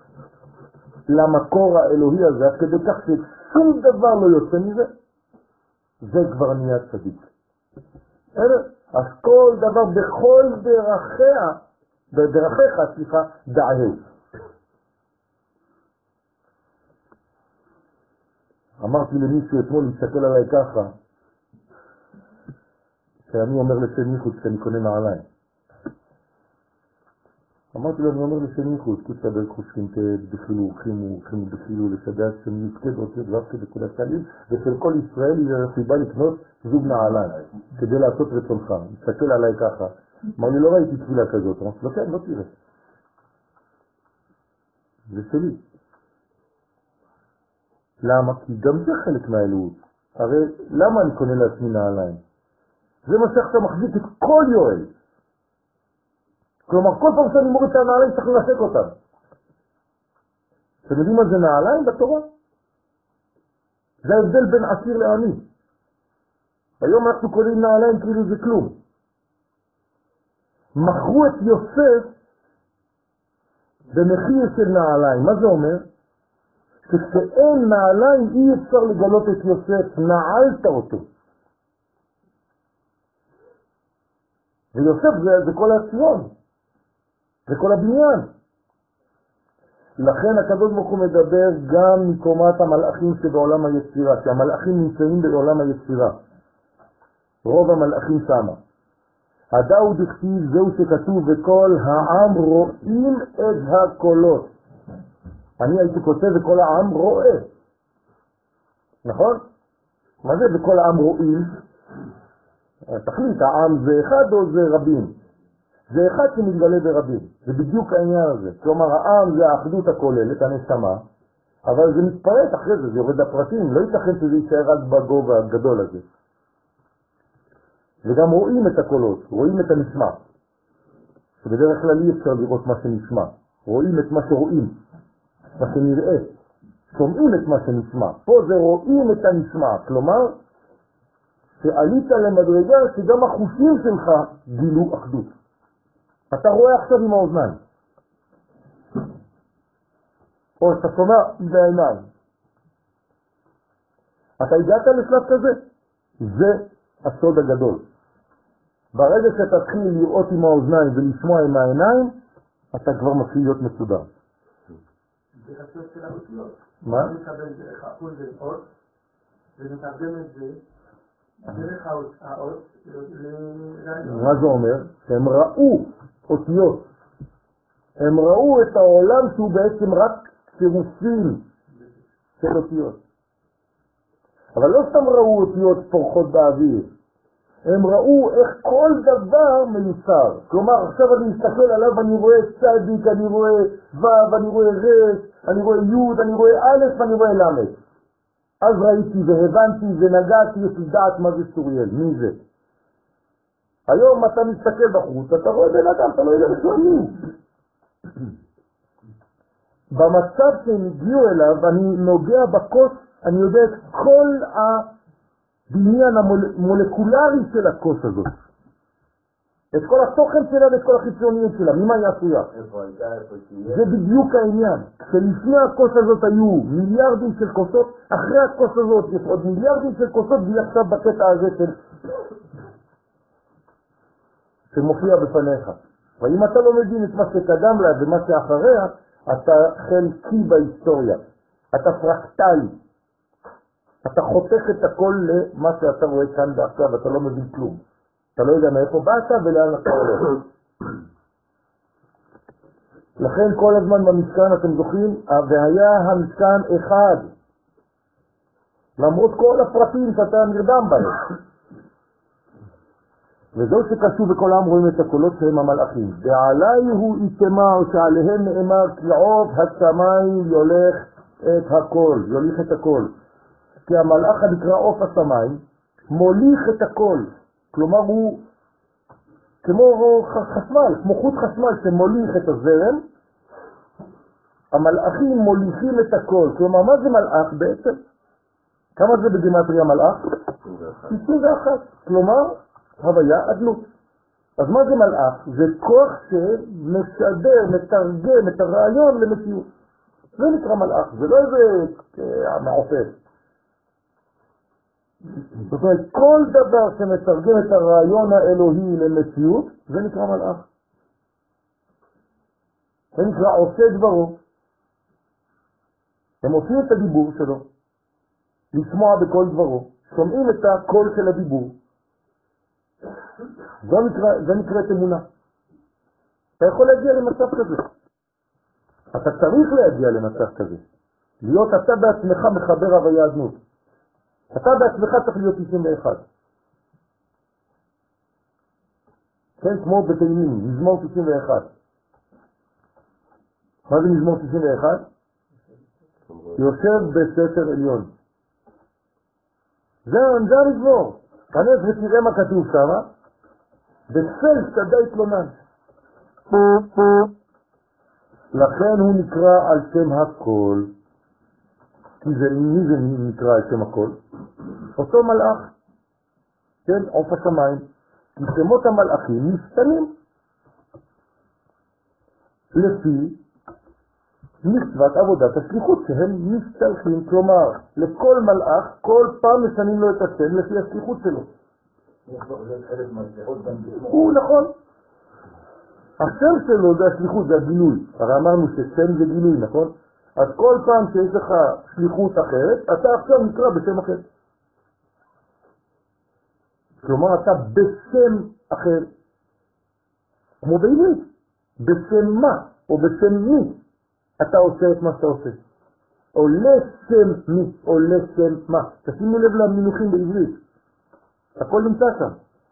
למקור האלוהי הזה, עד כדי כך ששום דבר לא יוצא מזה, זה כבר נהיה צדיק. אז כל דבר בכל דרכיה, בדרכיך, סליחה, דעהו. אמרתי למישהו אתמול, להסתכל עליי ככה, שאני אומר לשם ייחוד כשאני קונה נעליים. אמרתי לו, אני אומר לשם ייחוד, כתדל חושקים בדחילו, חימו, חימו בחילו, לשדש, שאני יפקד רוצה דבר כדי כולה סלים, ושל כל ישראל היא סיבה לקנות זוג נעליים, כדי לעשות רצונך. מסתכל עליי ככה. אמר לי, לא ראיתי תפילה כזאת. אמרתי לו, כן, לא תראה. זה שלי. למה? כי גם זה חלק מהאלוהות. הרי למה אני קונה לעצמי נעליים? זה מה שאתה מחזיק את כל יואל. כלומר, כל פעם שאני מוריד את הנעליים צריך לנשק אותם. אתם יודעים מה זה נעליים בתורה? זה ההבדל בין עשיר לעני. היום אנחנו קוראים נעליים כאילו זה כלום. מכרו את יוסף במחיר של נעליים. מה זה אומר? שכשאין נעליים אי אפשר לגלות את יוסף, נעלת אותו. ויוסף זה, זה כל הציון, זה כל הבניין. לכן הקדוש ברוך הוא מדבר גם מקומת המלאכים שבעולם היצירה, כי המלאכים נמצאים בעולם היצירה. רוב המלאכים שמה. הדאו דכתיב, זהו שכתוב, וכל העם רואים את הקולות. אני הייתי כותב וכל העם רואה. נכון? מה זה וכל העם רואים? תחליט, העם זה אחד או זה רבים? זה אחד שמתגלה ברבים. זה בדיוק העניין הזה. כלומר, העם זה האחדות הכוללת, הנשמה, אבל זה מתפרט אחרי זה, זה יורד לפרטים. לא ייתכן שזה יישאר רק בגובה הגדול הזה. וגם רואים את הקולות, רואים את הנשמע. שבדרך כלל אי אפשר לראות מה שנשמע. רואים את מה שרואים, מה שנראה. שומעים את מה שנשמע. פה זה רואים את הנשמע. כלומר, שעלית למדרגה שגם החושים שלך גילו אחדות. אתה רואה עכשיו עם האוזניים. או אתה שומע בעיניים. אתה הגעת לשלב כזה? זה הסוד הגדול. ברגע שתתחיל לראות עם האוזניים ולשמוע עם העיניים, אתה כבר מתחיל להיות מסודר. זה חסות של האותיות. מה? אני מקבל דרך האול ולאות, ומתרגם את זה דרך האות לרעיון. מה זה אומר? שהם ראו אותיות. הם ראו את העולם שהוא בעצם רק צירופים של אותיות. אבל לא סתם ראו אותיות פורחות באוויר. הם ראו איך כל דבר מיוסר. כלומר, עכשיו אני מסתכל עליו, אני רואה צדיק, אני רואה ו', אני רואה ר', אני רואה י', אני רואה א', ואני רואה ל'. אז ראיתי והבנתי ונגעתי, יש לי דעת מה זה סוריאל, מי זה. היום אתה מסתכל בחוץ, אתה רואה בן אדם, אתה לא יודע בכלל מי. במצב שהם הגיעו אליו, אני נוגע בכוס, אני יודע את כל הבניין המולקולרי של הכוס הזאת. את כל התוכן שלה ואת כל החיצוניות שלה, ממה היא עשויה? זה בדיוק העניין. שלפני הכוס הזאת היו מיליארדים של כוסות, אחרי הכוס הזאת יש עוד מיליארדים של כוסות, והיא עכשיו בקטע הזה של... שמופיע בפניך. ואם אתה לא מבין את מה שקדם לה ומה שאחריה, אתה חלקי בהיסטוריה. אתה פרקטלי. אתה חותך את הכל למה שאתה רואה כאן ועכשיו, אתה לא מבין כלום. אתה לא יודע מאיפה באת ולאן אתה הולך. לכן כל הזמן במשכן, אתם זוכרים, והיה המשכן אחד. למרות כל הפרטים שאתה נרדם בהם. וזו שקשו בכל העם רואים את הקולות שהם המלאכים. ועלי הוא יתמה, או שעליהם נאמר, כי עוף השמיים יולך את הכל, יוליך את הכל. כי המלאך הנקרא עוף השמיים מוליך את הכל. כלומר הוא כמו חשמל, כמו חוט חשמל שמוליך את הזרם. המלאכים מוליכים את הכל. כלומר, מה זה מלאך בעצם? כמה זה בגימטריה מלאך? שישים ואחת. כלומר, הוויה אדנות. אז מה זה מלאך? זה כוח שמשדר, מתרגם את הרעיון למציאות. זה נקרא מלאך, זה לא איזה מעופף. זאת אומרת, כל דבר שמתרגם את הרעיון האלוהי למציאות, זה נקרא מלאך. זה נקרא עושה דברו. הם עושים את הדיבור שלו, לשמוע בכל דברו, שומעים את הקול של הדיבור. זה נקרא, זה נקרא אמונה. אתה יכול להגיע למצב כזה. אתה צריך להגיע למצב כזה. להיות אתה בעצמך מחבר הוויה אדנות. אתה בעצמך צריך להיות תשעים ואחת. כן, כמו בתהילים, מזמור תשעים ואחת. מה זה מזמור תשעים ואחת? יושב בסתר עליון. זה המזמור. כנס ותראה מה כתוב שם. בצל שדה התלונן. לכן הוא נקרא על שם הכל. כי זה, מי זה נקרא על שם הכל? אותו מלאך. כן, עוף השמיים. כי שמות המלאכים משתנים לפי מצוות עבודת השליחות שהם משתלחים. כלומר, לכל מלאך כל פעם משנים לו את השם לפי השליחות שלו. הוא נכון. השם שלו זה השליחות, זה הגילוי. הרי אמרנו ששם זה גילוי, נכון? אז כל פעם שיש לך שליחות אחרת, אתה עכשיו נקרא בשם אחר. כלומר, אתה בשם אחר. כמו בעברית. בשם מה? או בשם מי? אתה עושה את מה שאתה עושה. או לשם מי? או לשם מה? תשימו לב למינוחים בעברית. הכל נמצא שם.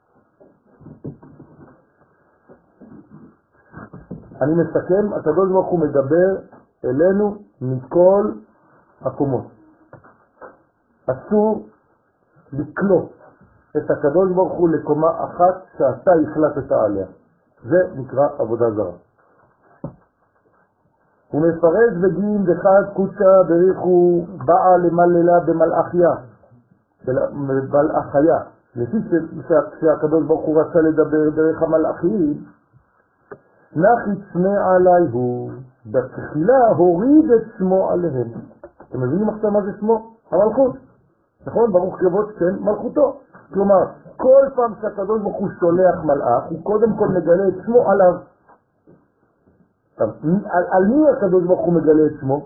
אני מסכם, הקדוש ברוך הוא מדבר אלינו מכל הקומות. אסור לקלוט את הקדוש ברוך הוא לקומה אחת שאתה החלטת עליה. זה נקרא עבודה זרה. הוא מפרש בגין דחד קודשה בריחו באה למללה במלאכיה, במלאכיה. לפי שהקדוש ברוך הוא רצה לדבר דרך המלאכים, נחי צמא עלי הוא, בתחילה הוריד את שמו עליהם. אתם מבינים עכשיו מה זה שמו? המלכות. נכון? ברוך כבוד שם מלכותו. כלומר, כל פעם שהקדוש ברוך הוא שולח מלאך, הוא קודם כל מגלה את שמו עליו. על, על מי הקדוש ברוך הוא מגלה את שמו?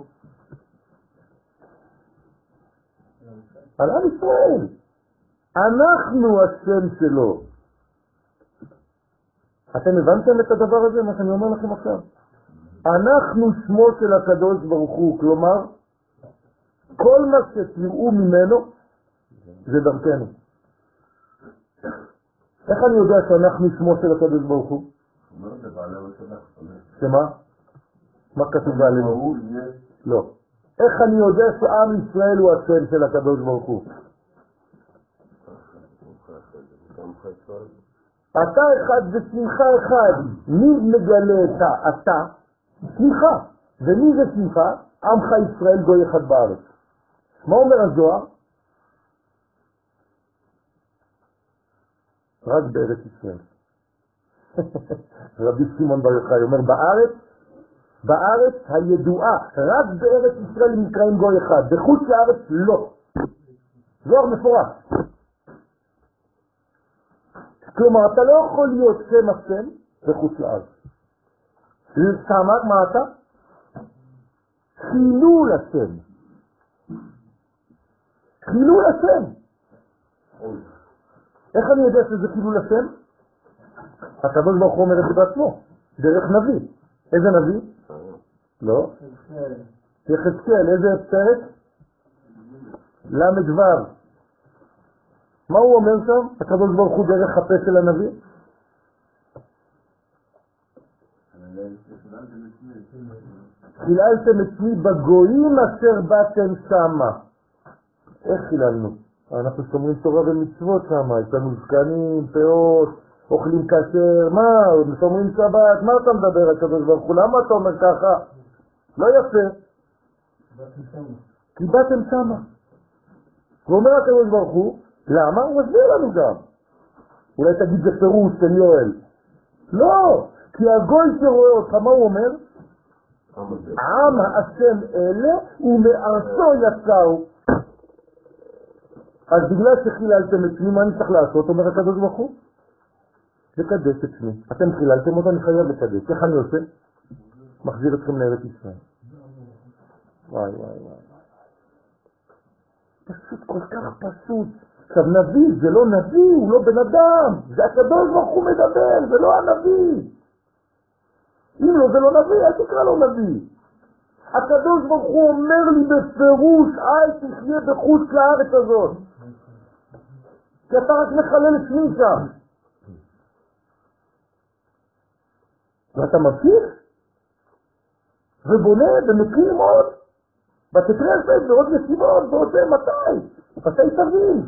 על עם ישראל. אנחנו השם שלו. אתם הבנתם את הדבר הזה, מה שאני אומר לכם עכשיו? אנחנו שמו של הקדוש ברוך הוא, כלומר, כל מה שתראו ממנו זה דרכנו. איך אני יודע שאנחנו שמו של הקדוש ברוך הוא? שמה? מה כתוב עלינו? לא. איך אני יודע שעם ישראל הוא השם של הקדוש ברוך הוא? אתה אחד ושמחה אחד. מי מגלה את האתה? שמחה. ומי זה שמחה? עמך ישראל גוי אחד בארץ. מה אומר הזוהר? רק בארץ ישראל. רבי שמעון בר יוחאי אומר בארץ, בארץ הידועה, רק בארץ ישראל נקראים גוי אחד, בחוץ לארץ לא. זוהר מפורש. כלומר, אתה לא יכול להיות שם השם בחוץ לארץ. סמק מה אתה? חילול השם. חילול השם. איך אני יודע שזה חילול השם? הקדוש ברוך הוא אומר את זה בעצמו, דרך נביא. איזה נביא? לא. יחזקאל, איזה פרק? למד ו'. מה הוא אומר שם? הקדוש ברוך הוא דרך הפה של הנביא? חיללתם עצמי בגויים אשר באתם שמה. איך חיללנו? אנחנו שומרים תורה ומצוות שמה, יש לנו זקנים, פאות, אוכלים כשר, מה? שומרים שבת, מה אתה מדבר הקדוש ברוך הוא? למה אתה אומר ככה? לא יפה. כי באתם שמה. ואומר הקדוש ברוך הוא, למה? הוא מסביר לנו גם. אולי תגיד זה פירוש של יואל. לא, כי הגוי שרואה אותך, מה הוא אומר? עם השם אלה ומארצו יצאו. אז בגלל שחיללתם את שמי, מה אני צריך לעשות? אומר הקדוש ברוך הוא? לקדש את שמי. אתם חיללתם אותו, אני חייב לקדש. איך אני עושה? מחזיר אתכם לארץ ישראל. וואי וואי וואי. פשוט כל כך פשוט. עכשיו נביא זה לא נביא, הוא לא בן אדם. זה הקדוש ברוך הוא מדבר, זה לא הנביא. אם לא זה לא נביא, אל תקרא לו נביא. הקדוש ברוך הוא אומר לי בפירוש, אל תחיה בחוץ לארץ הזאת. כי אתה רק מחלל את שמי שם. ואתה ממשיך ובונה ומקים עוד בתי כנסת ועוד ישיבות ועוד מתי? מתי תבין?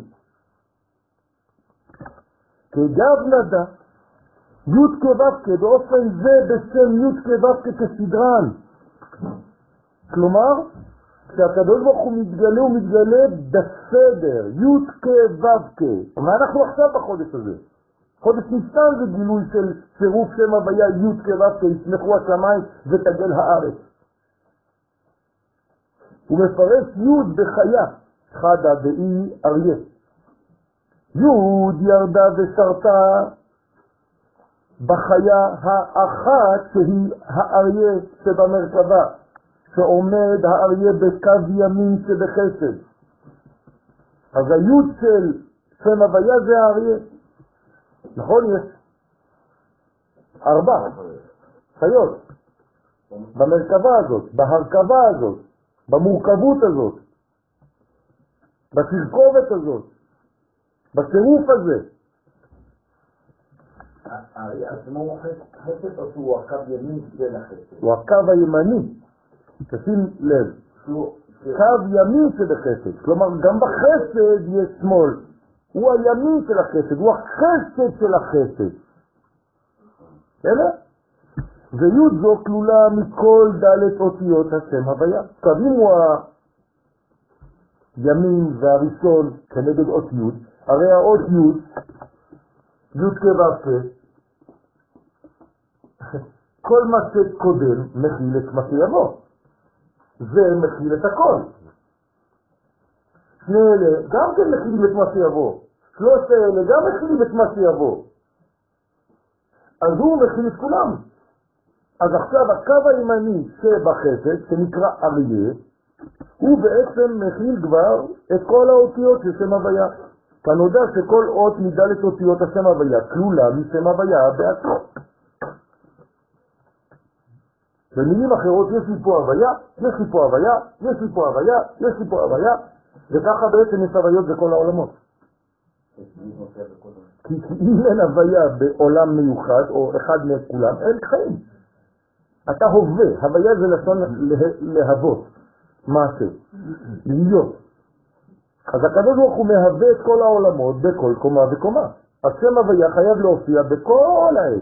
כגב נדע י' כו' באופן זה בשם י' כו' כסדרן. כלומר, כשהקדוש ברוך הוא מתגלה, הוא מתגלה בסדר, י' כו'. מה אנחנו עכשיו בחודש הזה? חודש ניסן זה גילוי של צירוף שם הוויה י' כו' ישמחו השמיים ותגל הארץ. הוא מפרש י' בחיה, חדה דאי אריה. י' ירדה ושרתה בחיה האחת שהיא האריה שבמרכבה, שעומד האריה בקו ימין שבחסד. אז הי' של שם הוויה זה האריה. נכון, יש ארבע חיות במרכבה הזאת, בהרכבה הזאת, במורכבות הזאת, בתרכובת הזאת, בצירוף הזה. האריה עצמו הוא חסד או שהוא הקו ימין של החסד? הוא הקו הימני, תשים לב, קו ימין של החסד, כלומר גם בחסד יש שמאל. הוא הימין של החסד, הוא החסד של החסד. אלא? ויוד זו כלולה מכל דלת אותיות השם הוויה. עכשיו אם הוא הימין והראשון כנגד אות יוד, הרי האות יוד, יוד כו' כל מה שקודם מכיל את מה שיבוא. זה מכיל את הכל. שני אלה גם כן מכילים את מה שיבוא. שלוש אלה גם מכילים את מה שיבוא. אז הוא מכיל את כולם. אז עכשיו הקו הימני שבחסד, שנקרא אריה, הוא בעצם מכיל כבר את כל האותיות של שם הוויה. כאן נודע שכל אות מדלת אותיות השם הוויה כלולה משם הוויה בעצמו. במילים אחרות, יש לי פה הוויה, יש לי פה הוויה, יש לי פה הוויה, יש לי פה הוויה, וככה בעצם יש הוויות בכל העולמות. כי אם אין הוויה בעולם מיוחד, או אחד מכולם, אין חיים. אתה הווה, הוויה זה לשון להוות, מעשה, להיות. אז הקדוש ברוך הוא מהווה את כל העולמות בכל קומה וקומה. השם הוויה חייב להופיע בכל העת.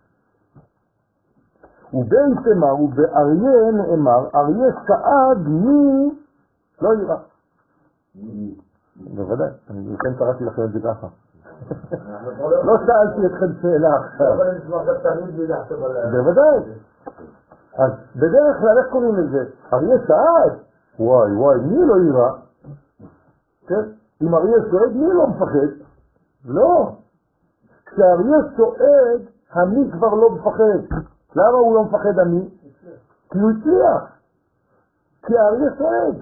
ובאיתמר ובאריה נאמר, אריה סעד מי לא יראה. בוודאי, אני לכן קראתי לכם את זה ככה. לא שאלתי אתכם שאלה עכשיו. בוודאי. אז בדרך כלל איך קוראים לזה? אריה סעד? וואי וואי, מי לא יראה? כן? אם אריה סועד, מי לא מפחד? לא. כשאריה סועד, המי כבר לא מפחד. למה הוא לא מפחד המי? כי הוא הצליח. כי האריה סועד.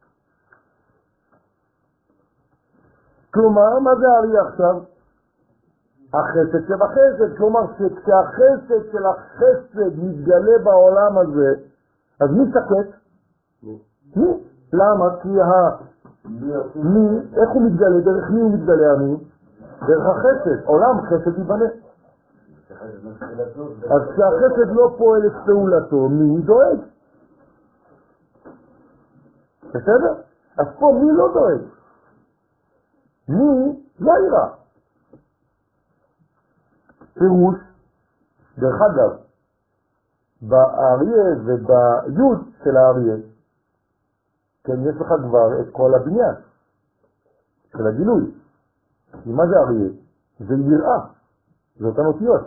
כלומר, מה זה האריה עכשיו? החסד שבחסד. כלומר, כשהחסד של החסד מתגלה בעולם הזה, אז מי סקט? מי? למה? כי ה... מי? איך הוא מתגלה? דרך מי הוא מתגלה המי? דרך החסד. עולם חסד ייבנה. אז כשהחסד לא פועל את פעולתו, מי דואג? בסדר? אז פה מי לא דואג? מי לא יראה? פירוש, דרך אגב, באריה וביוד של האריה, כן, יש לך כבר את כל הבניין של הגילוי. כי מה זה אריה? זה יראה. זה אותן אותיות.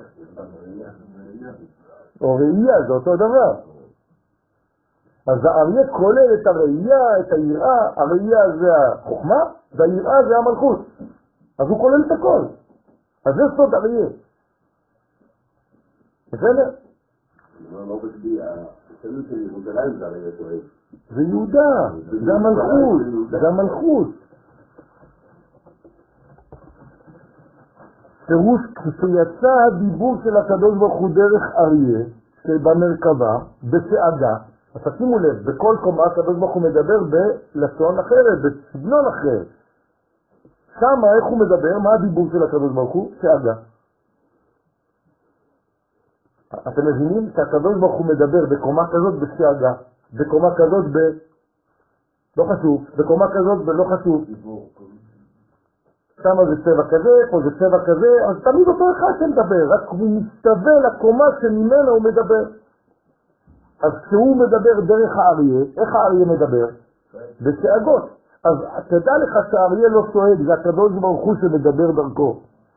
או ראייה, זה אותו דבר. אז האריה כולל את הראייה, את היראה, הראייה זה החוכמה, והיראה זה המלכות. אז הוא כולל את הכל. אז זה סוד אריה. בסדר? לא בכדי, השאלות של ירושלים זה הרי שואל. זה יהודה, זה המלכות, זה המלכות. פירוש כשיצא הדיבור של הקדוש ברוך הוא דרך אריה, שבמרכבה, בסעדה, אז תשימו לב, בכל קומה הקדוש ברוך הוא מדבר בלשון אחרת, בסגנון אחר. שמה איך הוא מדבר, מה הדיבור של הקדוש ברוך הוא? סעדה. אתם מבינים שהקדוש ברוך הוא מדבר בקומה כזאת בסעדה, בקומה כזאת ב... לא חשוב, בקומה כזאת בלא חשוב. שמה זה צבע כזה, פה זה צבע כזה, אז תמיד אותו אחד שמדבר, רק הוא מסתווה לקומה שממנה הוא מדבר. אז כשהוא מדבר דרך האריה, איך האריה מדבר? בסעגות. אז תדע לך שהאריה לא סועד, זה הקדוש ברוך הוא שמדבר דרכו.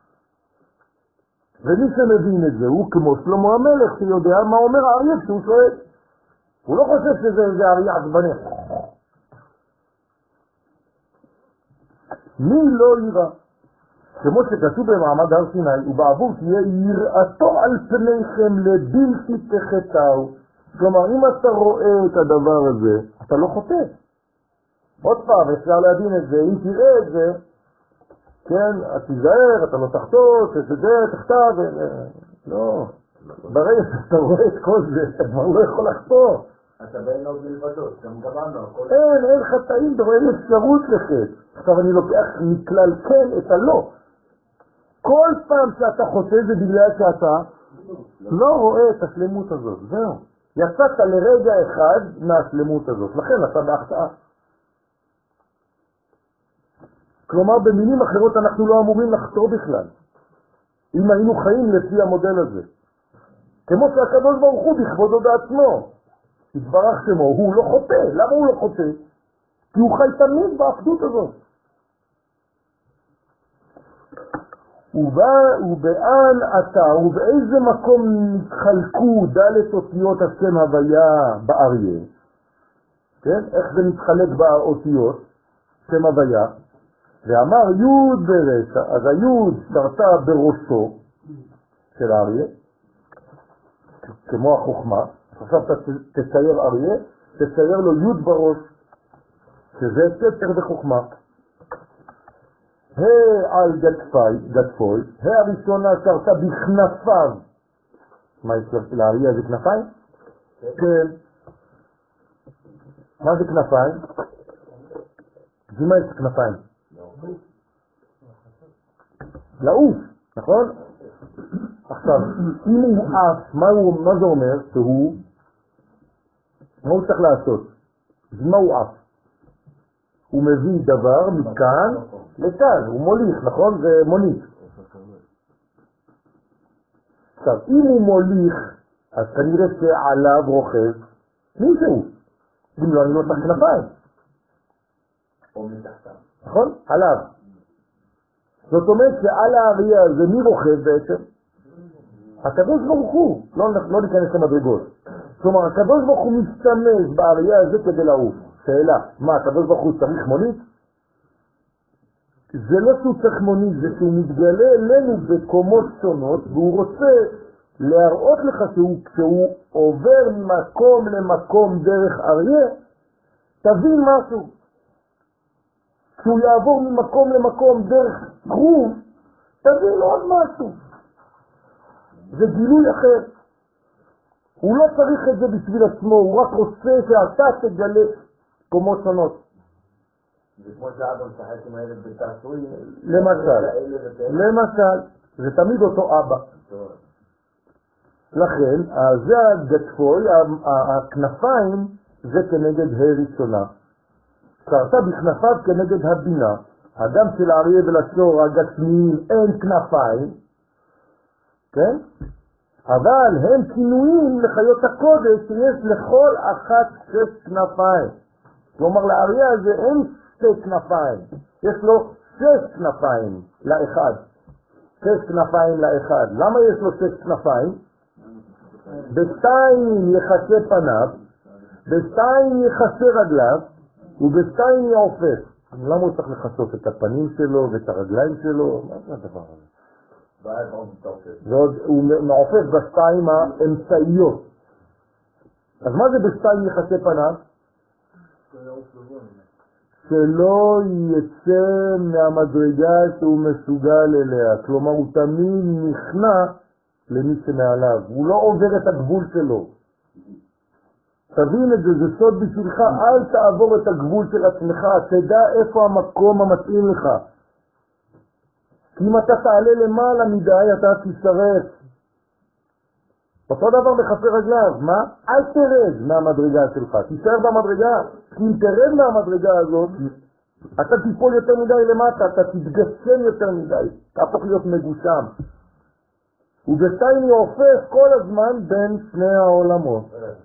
ומי שמבין את זה הוא כמו שלמה המלך שיודע מה אומר האריה כשהוא סועד. הוא לא חושב שזה אריה עצבני. מי לא יראה? כמו שכתוב במעמד הר סיני, ובעבור תהיה יראתו על פניכם לבלתי תחתהו. כלומר, אם אתה רואה את הדבר הזה, אתה לא חוטא. עוד פעם, אפשר להבין את זה, אם תראה את זה, כן, את תיזהר, אתה לא תחתות, את זה, תחתיו, לא. ברגע שאתה רואה את כל זה, אתה כבר לא יכול לחתוא. אתה בין עוד מלבדות, גם גמרנו. אין, אין חטאים, אין אפשרות לחטא. עכשיו אני לוקח מכלל כן את הלא. כל פעם שאתה חוטא זה בגלל שאתה לא רואה את השלמות הזאת, זהו. יצאת לרגע אחד מהשלמות הזאת, לכן אתה בהחטאה. כלומר, במילים אחרות אנחנו לא אמורים לחטוא בכלל. אם היינו חיים לפי המודל הזה. כמו שהקדוש ברוך הוא בכבודו בעצמו. התברך שמו, הוא לא חוטא. למה הוא לא חוטא? כי הוא חי תמיד באחדות הזאת. ובאן אתה, ובאיזה מקום נתחלקו דלת אותיות השם הוויה באריה? כן? איך זה מתחלק באותיות? שם הוויה. ואמר יוד ברשע, אז היוד שרתה בראשו של האריה, כמו החוכמה. עכשיו אתה תצייר אריה, תצייר לו יוד בראש, שזה כתר בחוכמה. העל גדפי, גדפוי, הראשונה שרתה בכנפיו. מה יש לאריה הזה כנפיים? כן. מה זה כנפיים? בשביל מה יש כנפיים? לעוף, נכון? עכשיו, אם הוא עף, מה, הוא, מה זה אומר? שהוא, מה הוא צריך לעשות? בשביל מה הוא עף? הוא מביא דבר מכאן לכאן, הוא מוליך, נכון? זה מוליך. עכשיו, אם הוא מוליך, אז כנראה שעליו רוכב מישהו. אם לא, אני לא צריך כנפיים. או מתחתיו. נכון? עליו. זאת אומרת שעל האריה הזה מי רוכב בעצם? הקדוש ברוך הוא. לא, לא ניכנס למדרגות. כלומר, הקדוש ברוך הוא משתמש באריה הזה כדי לעוף. שאלה, מה, הקדוש ברוך הוא צריך מונית? זה לא שהוא צריך מונית, זה שהוא מתגלה אלינו בקומות שונות, והוא רוצה להראות לך שהוא, כשהוא עובר ממקום למקום דרך אריה, תבין משהו. כשהוא יעבור ממקום למקום דרך כרוב, תבין עוד משהו. זה גילוי אחר. הוא לא צריך את זה בשביל עצמו, הוא רק רוצה שאתה תגלה קומות שונות. זה כמו שאבא משחק עם הילד בתעשוי. למשל, למשל, זה תמיד אותו אבא. לכן, זה הגטפוי, הכנפיים, זה כנגד הראשונה. שרתה בכנפיו כנגד הבינה. הדם של האריה ולשור הגשמיים אין כנפיים, כן? אבל הם כינויים לחיות הקודש שיש לכל אחת שש כנפיים. כלומר, לאריה הזה אין שתי כנפיים, יש לו שש כנפיים לאחד. שש כנפיים לאחד. למה יש לו שש כנפיים? בשתיים יחסה פניו, בשתיים יחסה רגליו, ובשתיים יעופף. למה הוא צריך לחסות את הפנים שלו ואת הרגליים שלו? מה זה הדבר הזה? ועוד הוא מעופף בשתיים האמצעיות. אז מה זה בשתיים יחסה פניו? שלא יצא מהמדרגה שהוא מסוגל אליה. כלומר, הוא תמיד נכנע למי שמעליו. הוא לא עובר את הגבול שלו. תבין את זה, זה סוד בשבילך. אל תעבור את הגבול של עצמך. תדע איפה המקום המתאים לך. כי אם אתה תעלה למעלה מדי, אתה תשרף. אותו דבר בחסר רגליו. מה? אל תרד מהמדרגה שלך. תישאר במדרגה. כי אם תרד מהמדרגה הזאת, אתה תיפול יותר מדי למטה, אתה תתגשם יותר מדי. תהפוך להיות מגושם. ובשתיים יעופף כל הזמן בין שני העולמות.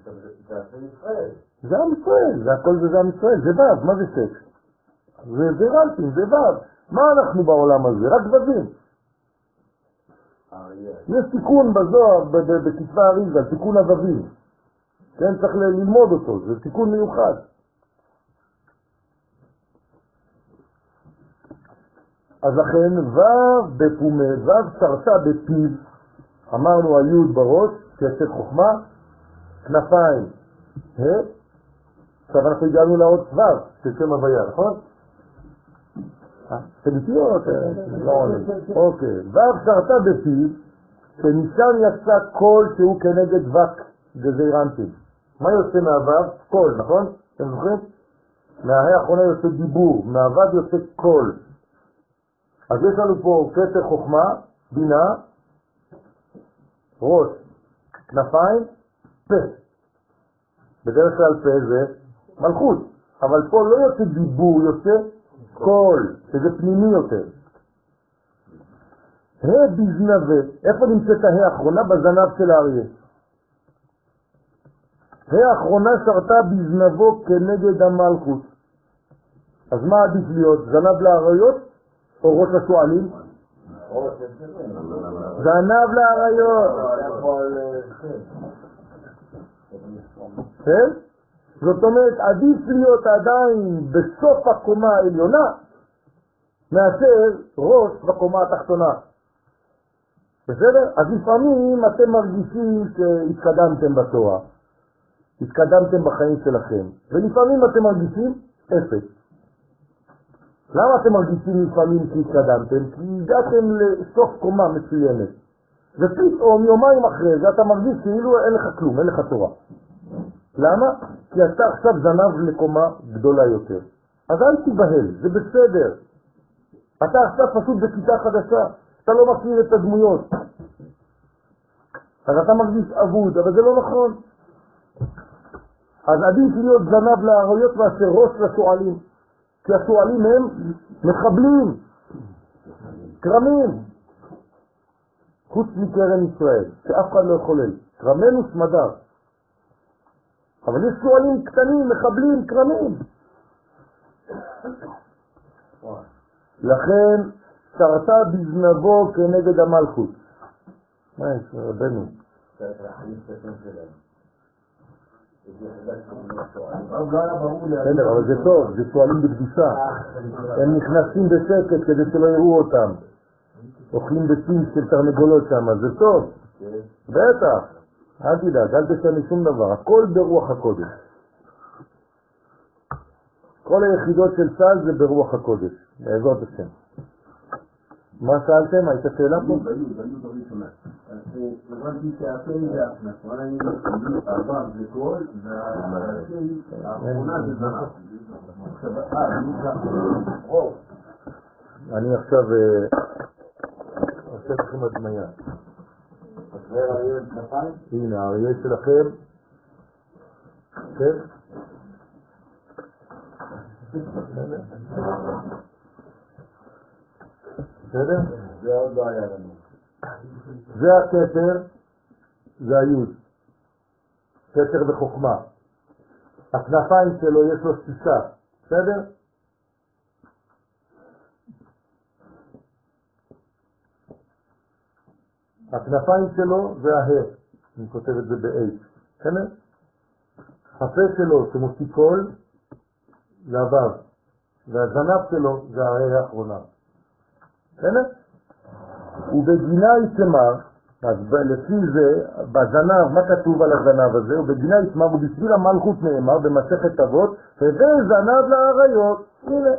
זה עם ישראל, זה הכל זה עם ישראל, זה וו, מה זה סקס? זה, זה רלטים, זה וו. מה אנחנו בעולם הזה? רק ווים. יש תיקון בזוהר, בכתבי האריז"ל, תיקון הווים. כן, צריך ללמוד אותו, זה תיקון מיוחד. אז לכן וו בפומה, וו שרתה בפיו, אמרנו היוד בראש, כסף חוכמה, כנפיים, ה, עכשיו אנחנו הגענו לעוד וו, של שם הוויה, נכון? סליטיות, לא עונים. אוקיי, וו שרתה בפיו, שמשם יצא קול שהוא כנגד וק גזירנטים. מה יוצא מהוו? קול, נכון? אתם זוכרים? מההי האחרונה יוצא דיבור, מהוו יוצא קול. אז יש לנו פה כתר חוכמה, בינה, ראש, כנפיים, פה. בדרך כלל פה זה מלכות, אבל פה לא יוצא דיבור, יוצא קול, שזה פנימי יותר. ה' בזנבה, איפה נמצאת ה' האחרונה? בזנב של האריה. ה' האחרונה שרתה בזנבו כנגד המלכות. אז מה עדיף להיות? זנב לאריות או ראש לשועלים? זנב לאריות. כן? זאת אומרת, עדיף להיות עדיין בסוף הקומה העליונה מאשר ראש בקומה התחתונה. בסדר? אז לפעמים אתם מרגישים שהתקדמתם בתורה, התקדמתם בחיים שלכם, ולפעמים אתם מרגישים אפס. למה אתם מרגישים לפעמים שהתקדמתם? כי הגעתם לסוף קומה מסוימת, ופתאום יומיים אחרי זה אתה מרגיש כאילו אין לך כלום, אין לך תורה. למה? כי אתה עכשיו זנב לקומה גדולה יותר. אז אל תיבהל, זה בסדר. אתה עכשיו פשוט בכיתה חדשה, אתה לא מכיר את הדמויות. אז אתה מרגיש אבוד, אבל זה לא נכון. אז עדיף להיות זנב לאריות מאשר ראש לשועלים. כי השועלים הם מחבלים, קרמים. חוץ מקרן ישראל, שאף אחד לא חולל. קרמנו סמדר. אבל יש שועלים קטנים, מחבלים, קרמים. לכן שרתה בזנבו כנגד המלכות. מה יש רבנו? בסדר, אבל זה טוב, זה שועלים בקדושה. הם נכנסים בשקט כדי שלא יראו אותם. אוכלים ביצים של תרנגולות שם, זה טוב. בטח, אל תדאג, אל תשנה שום דבר, הכל ברוח הקודש. כל היחידות של צה"ל זה ברוח הקודש, בעזרת השם. מה שאלתם? הייתה שאלה פה? ביוד, ביוד הראשונה. הבנתי שהפה זה הכנפיים, עבר זה קול, והשי האחרונה זה זנב. אני עכשיו עושה לכם הדמיה. זה אריה כנפיים? הנה, האריה שלכם. כן? בסדר? זה עוד לא היה לנו. זה הכתר, זה היוד. כתר בחוכמה. הכנפיים שלו יש לו שישה. בסדר? הכנפיים שלו זה ההר. אני כותב את זה ב-H. בסדר? הפה שלו שמוציא קול זה הוו. והזנב שלו זה ההר האחרונה. בסדר? ובגינה יתמר, אז לפי זה, בזנב, מה כתוב על הזנב הזה? ובגינה יתמר, ובשביל המלכות נאמר במסכת אבות, וזה זנב לאריות. הנה.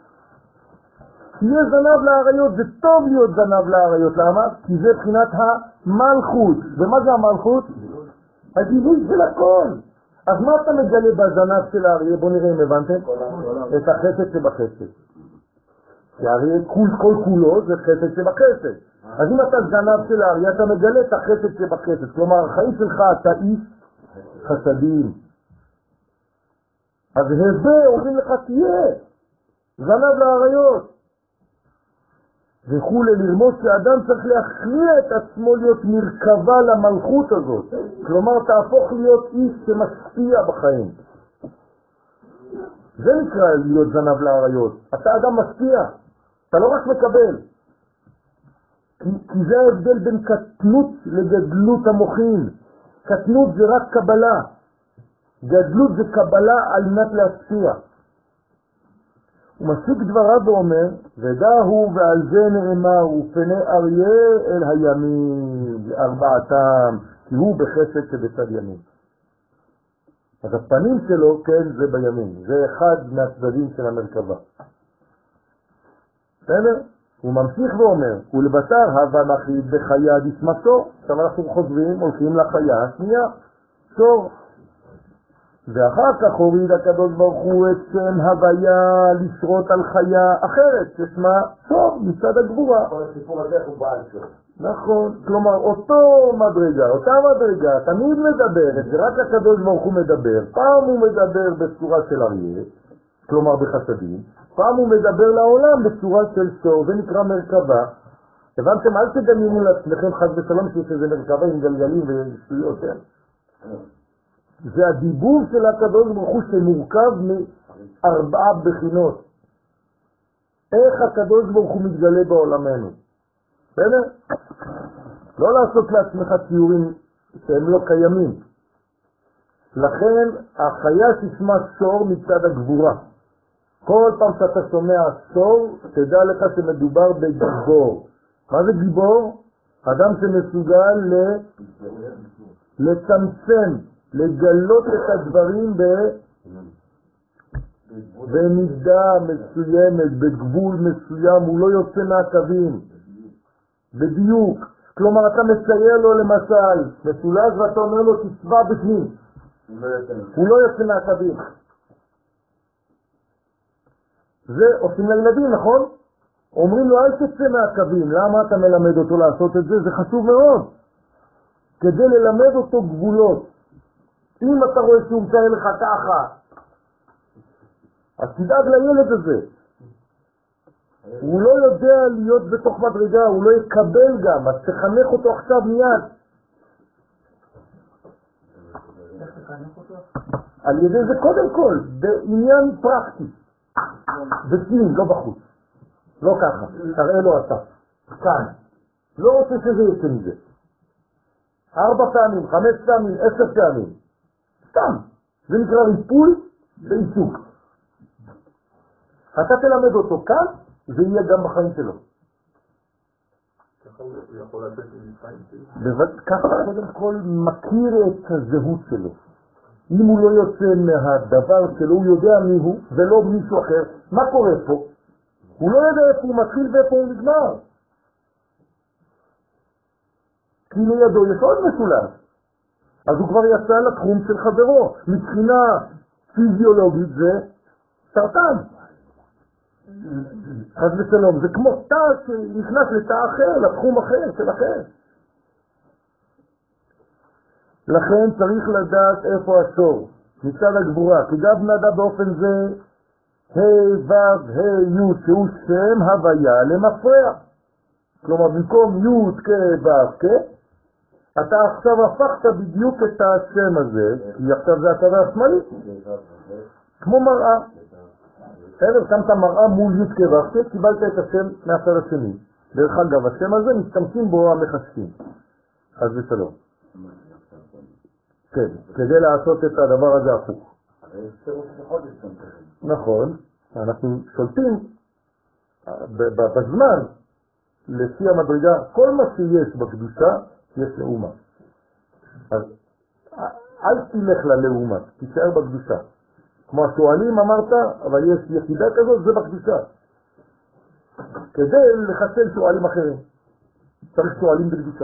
תהיה זנב לאריות, זה טוב להיות זנב לאריות. למה? כי זה בחינת המלכות. ומה זה המלכות? הגילוי של הכל. אז מה אתה מגלה בזנב של האריה? בוא נראה אם הבנתם. את החסד שבחסד. כי האריה כול כל כולו זה חסד שבחסד. אז אם אתה זנב של האריה, אתה מגלה את החסד שבחסד. כלומר, החיים שלך אתה איש חסדים. אז הווה אומרים לך תהיה זנב לאריות. וכולי לרמוז שאדם צריך להכניע את עצמו להיות מרכבה למלכות הזאת. כלומר, תהפוך להיות איש שמשפיע בחיים. זה נקרא להיות זנב לאריות. אתה אדם משפיע. אתה לא רק מקבל. כי, כי זה ההבדל בין קטנות לגדלות המוחין. קטנות זה רק קבלה. גדלות זה קבלה על מנת להשפיע. הוא מסיק דבריו ואומר, ודע הוא ועל זה נאמר, ופני אריה אל הימין, ארבעתם, כי הוא בחסד שבצד ימין. אז הפנים שלו, כן, זה בימין. זה אחד מהצדדים של המרכבה. בסדר? הוא ממשיך ואומר, ולבשר הווה מחיד בחיה דשמה שור. עכשיו אנחנו חוזרים, הולכים לחיה השנייה, שור. ואחר כך הוריד הקדוש ברוך הוא את שם הוויה לשרות על חיה אחרת, ששמה שור מצד הגבורה. כל הסיפור הזה הוא בעל שור. נכון, כלומר אותו מדרגה, אותה מדרגה, תמיד מדברת, ורק הקדוש ברוך הוא מדבר. פעם הוא מדבר בצורה של אריה, כלומר בחסדים, פעם הוא מדבר לעולם בצורה של שור, זה נקרא מרכבה. הבנתם, אל תדמיינו לעצמכם חס ושלום שיש איזה מרכבה עם גלגלים ושטויות, כן? זה הדיבור של הקדוש ברוך הוא שמורכב מארבעה בחינות. איך הקדוש ברוך הוא מתגלה בעולמנו. בסדר? לא לעשות לעצמך ציורים שהם לא קיימים. לכן החיה ששמה שור מצד הגבורה. כל פעם שאתה שומע שור, תדע לך שמדובר בגיבור. מה זה גיבור? אדם שמסוגל ל... לצמצם, לגלות את הדברים ב... במידה מסוימת, בגבול מסוים, הוא לא יוצא מהקווים, בדיוק. כלומר, אתה מצייר לו למשל, מסולז ואתה אומר לו תצבע בפנים. הוא לא יוצא מהקווים. זה עושים לילדים, נכון? אומרים לו אל תצא מהקווים. למה אתה מלמד אותו לעשות את זה? זה חשוב מאוד. כדי ללמד אותו גבולות. אם אתה רואה שהוא מצא לך ככה, אז תדאג לילד הזה. הוא לא יודע להיות בתוך מדרגה, הוא לא יקבל גם, אז תחנך אותו עכשיו מיד. על ידי זה קודם כל, בעניין פרקטי. בפנים, לא בחוץ. לא ככה, תראה לו אתה. כאן. לא רוצה שזה יצא מזה. ארבע פעמים, חמש פעמים, עשר פעמים. סתם. זה נקרא ריפוי ועיסוק. אתה תלמד אותו כאן, זה יהיה גם בחיים שלו. יכול לתת מבחיים שלו? ככה קודם כל מכיר את הזהות שלו. אם הוא לא יוצא מהדבר שלו, הוא יודע מי הוא ולא מישהו אחר. מה קורה פה? הוא לא יודע איפה הוא מתחיל ואיפה הוא נגמר. כי לידו יש עוד משולש. אז הוא כבר יצא לתחום של חברו. מבחינה פיזיולוגית זה סרטן. אז בשלום, זה כמו תא שנכנס לתא אחר, לתחום אחר של אחר. לכן צריך לדעת איפה השור, מצד הגבורה, כי גב נדע באופן זה, ה' ו' ה' י' שהוא שם הוויה למפרע. כלומר, במקום י' כ' ו' כ', אתה עכשיו הפכת בדיוק את השם הזה, כי עכשיו זה הצד השמאלי, כמו מראה. בסדר, שמת מראה מול י' כ' ו' כ', קיבלת את השם מהצד השני. דרך אגב, השם הזה משתמשים בו המחשבים. אז בשלום. כן, כדי לעשות את הדבר הזה הפוך. נכון, אנחנו שולטים בזמן לפי המדרגה, כל מה שיש בקדושה יש לאומה. אז אל תלך ללאומה, תישאר בקדושה. כמו השואלים אמרת, אבל יש יחידה כזאת, זה בקדושה. כדי לחסל שואלים אחרים, צריך שואלים בקדושה.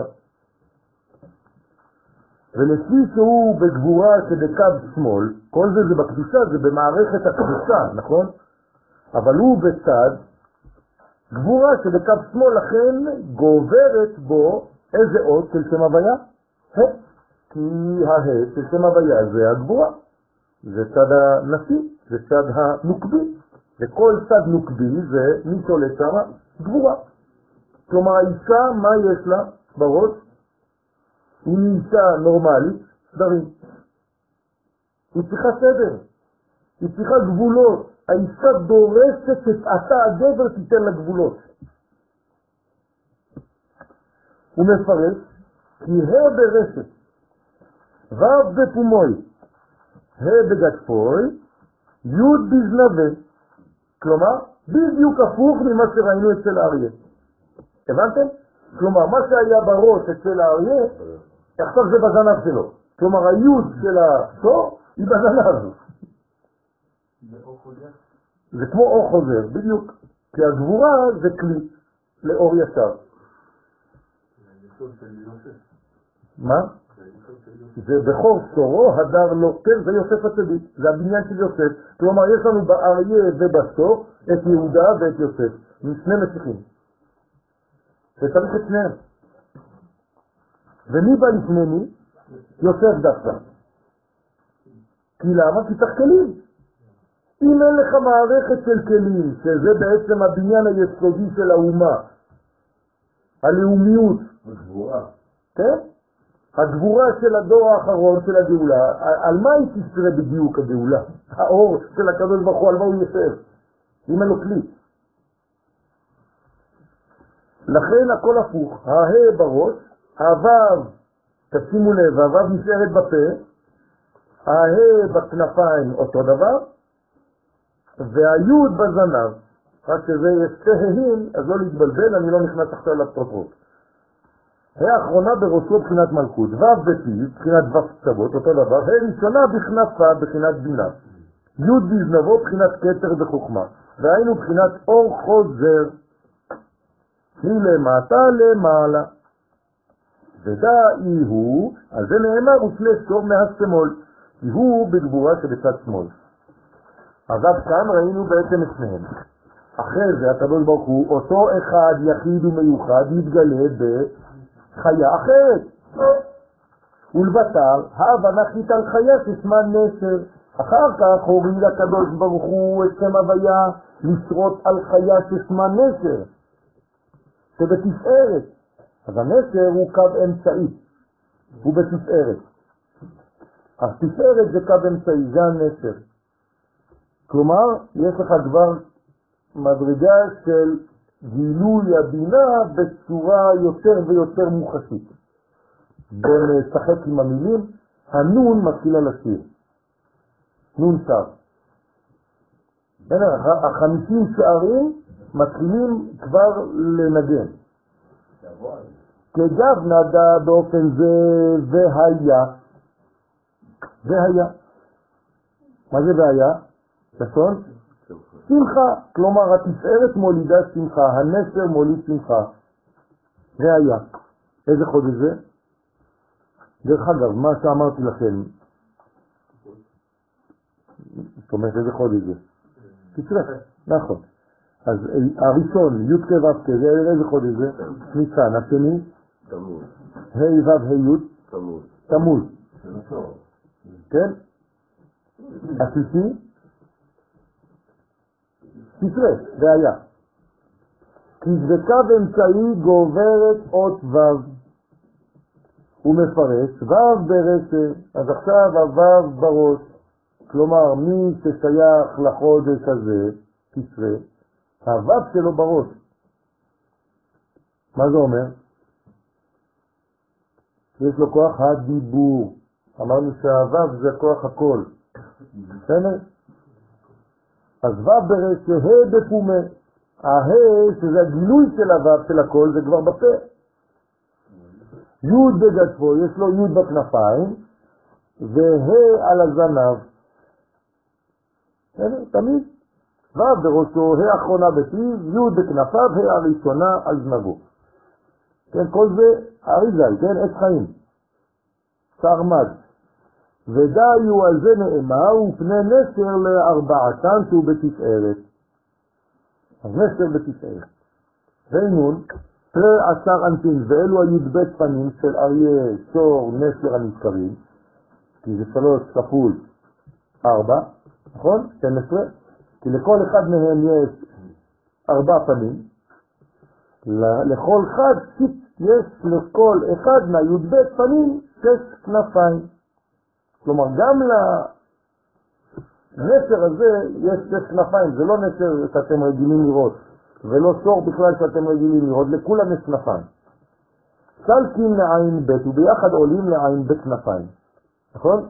ולפי שהוא בגבורה שבקו שמאל, כל זה זה בקדושה, זה במערכת הקדושה, נכון? אבל הוא בצד גבורה שבקו שמאל, לכן גוברת בו איזה אות של שם הוויה? ה', כי ה' של שם הוויה זה הגבורה, זה צד הנשי, זה צד הנוקבי, וכל צד נוקבי זה מי שולט שם? גבורה. כלומר האישה, מה יש לה בראש? היא אישה נורמלית, סדרים. היא צריכה סדר, היא צריכה גבולות. האישה דורשת שאתה הגבר תיתן לה גבולות. הוא מפרש, כי ה' ברשת, ו' בפומוי, ה' בגדפוי, י' בזנבה. כלומר, בדיוק הפוך ממה שראינו אצל האריה. הבנתם? כלומר, מה שהיה בראש אצל האריה, עכשיו זה בזנב שלו. כלומר, היוד של השור היא בזנב. זה אור חוזר? זה כמו אור חוזר, בדיוק. כי הגבורה זה כלי לאור ישר. זה יסוד של יוסף. מה? זה יסוד של יוסף. זה בכור שורו, הדר לו, כן, זה יוסף הצדיק. זה הבניין של יוסף. כלומר, יש לנו באריה ובשור את יהודה ואת יוסף. שני משיחים. וצריך את שניהם. ומי בא לפני מי? יוסף דווקא. כי למה? כי צריך כלים. אם אין לך מערכת של כלים, שזה בעצם הבניין היסודי של האומה, הלאומיות, הגבורה. כן? הגבורה של הדור האחרון של הגאולה, על מה היא תשרה בדיוק הגאולה? האור של הקדוש ברוך הוא, על מה הוא יושב? אם אין לו כלי. לכן הכל הפוך, הה בראש, הוו, תשימו לב, הוו נשארת בפה, הה בכנפיים אותו דבר, והיוד בזנב. רק שזה יש תהים, אז לא להתבלבל, אני לא נכנס עכשיו לפרוטרוט. האחרונה בראשו בחינת מלכות, וו בפיו, בחינת וו קצוות, אותו דבר, ה' ראשונה בכנפה, בחינת בינה, יוד בזנבו, בחינת כתר וחוכמה, והיינו בחינת אור חוזר, מלמטה למעלה. ודאי הוא, אז זה נאמר ופני שור מהשמאל, הוא בגבורה שבצד שמאל. אז עד כאן ראינו בעצם את שניהם. אחרי זה הקדוש ברוך הוא, אותו אחד יחיד ומיוחד מתגלה בחיה אחרת. ולבטר, ההבנה חיית על חיה ששמה נסר. אחר כך הוריד הקדוש ברוך הוא את שם הוויה לשרות על חיה ששמה נסר, שבתפארת. אז הנסר הוא קו אמצעי, הוא בתפארת. אז תפארת זה קו אמצעי, זה הנסר. כלומר, יש לך כבר מדרגה של גילוי הבינה בצורה יותר ויותר מוחשית. בוא נשחק עם המילים, הנון מתחילה לשיר. נון שר. החמישים שערים מתחילים כבר לנגן. כגב נדע באופן זה והיה. והיה. מה זה והיה? לשון? שמחה. כלומר, התפארת מולידה שמחה, הנסר מוליד שמחה. והיה. איזה חודש זה? דרך אגב, מה שאמרתי לכם, זאת אומרת, איזה חודש זה? תצטרך, נכון. אז הראשון, י' כ' ו' כ', איזה חודש זה? ניסן. השני? תמוז. ה' ו' ה' י'? תמוז. תמוז. כן? השישי? תצטרך, זה היה. כי דבקה באמצעי גוברת אות ו'. הוא מפרש ו' ברשת, אז עכשיו הו' בראש. כלומר, מי ששייך לחודש הזה, תשרה, הו' שלו בראש. מה זה אומר? יש לו כוח הדיבור. אמרנו שהו' זה כוח הכל. בסדר? אז ו' ברשת, ה' בפומה. ה' שזה הגילוי של הו' של הכל, זה כבר בפה. י' בגדפו, יש לו י' בכנפיים, וה' על הזנב. תמיד. ו' בראשו, ה' האחרונה בפיו, י' בכנפיו, ה' הראשונה על זנבו. כן, כל זה אריזל, כן, עץ חיים. סרמד. ודאי הוא על זה נאמר, ופני נסר לארבעתן שהוא בתפארת. אז נסר בתפארת. ואינון, תראה עשר אנפין, ואלו הי"ב פנים של אריה, שור, נסר הנזכרים, כי זה שלוש כפול ארבע, נכון? שתים עשרה, כי לכל אחד מהם יש ארבע פנים, לכל אחד יש לכל אחד מהי"ב פנים שש כנפיים. כלומר, גם לנסר הזה יש שש כנפיים, זה לא נסר שאתם רגילים לראות, ולא שור בכלל שאתם רגילים לראות, לכולם יש כנפיים. סלקים לעין ב' וביחד עולים לעין ב' כנפיים, נכון?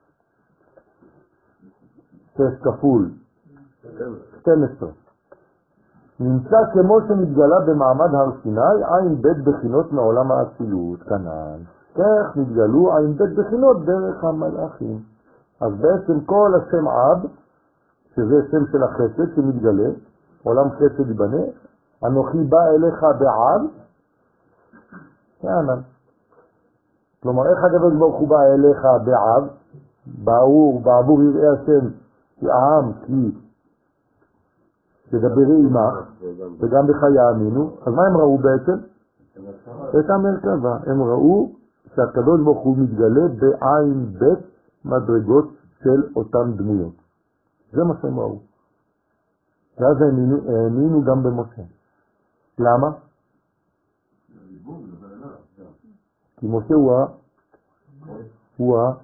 שש כפול שתים עשרה. נמצא כמו שנתגלה במעמד הר סיני, עין ב' בחינות מעולם האצילות, כנן. כך נתגלו עין ב' בחינות דרך המלאכים. אז בעצם כל השם עב, שזה שם של החסד שמתגלה, עולם חסד ייבנה, אנוכי בא אליך בעב, יענן. כלומר, איך הקדוש ברוך הוא בא אליך בעב, בעבור, בעבור יראי השם, העם, כי תדברי עמך, וגם בך יאמינו. אז מה הם ראו בעצם? את המרכבה. הם ראו שהקדוש ברוך הוא מתגלה בעין ב' מדרגות של אותם דמויות. זה מה שהם ראו. ואז האמינו, האמינו גם במשה. למה? כי משה הוא ה... הוא ה...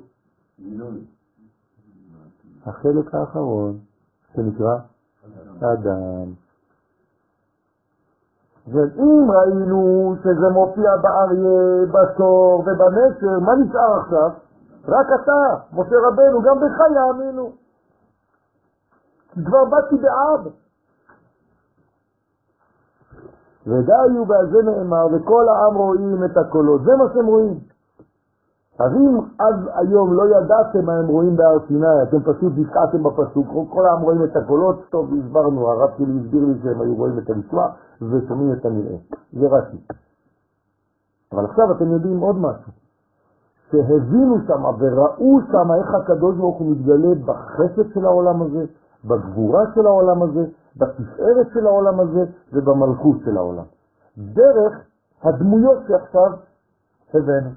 החלק האחרון, שנקרא אדם. ואם ראינו שזה מופיע באריה, בשור ובנסר, מה נשאר עכשיו? רק אתה, משה רבנו, גם בך יאמינו. כבר באתי בעב. ודאי ועל זה נאמר, וכל העם רואים את הקולות. זה מה שהם רואים. אז אם אז היום לא ידעתם מה הם רואים בהר סיני, אתם פשוט נתקעתם בפסוק, כל העם רואים את הקולות, טוב, הסברנו, הרב שלי הסביר לי שהם היו רואים את הנשמע ושומעים את הנראה. זה רש"י. אבל עכשיו אתם יודעים עוד משהו, שהבינו שם וראו שם איך הקדוש ברוך הוא מתגלה בחסד של העולם הזה, בגבורה של העולם הזה, בתפארת של העולם הזה ובמלכות של העולם. דרך הדמויות שעכשיו הבאנו.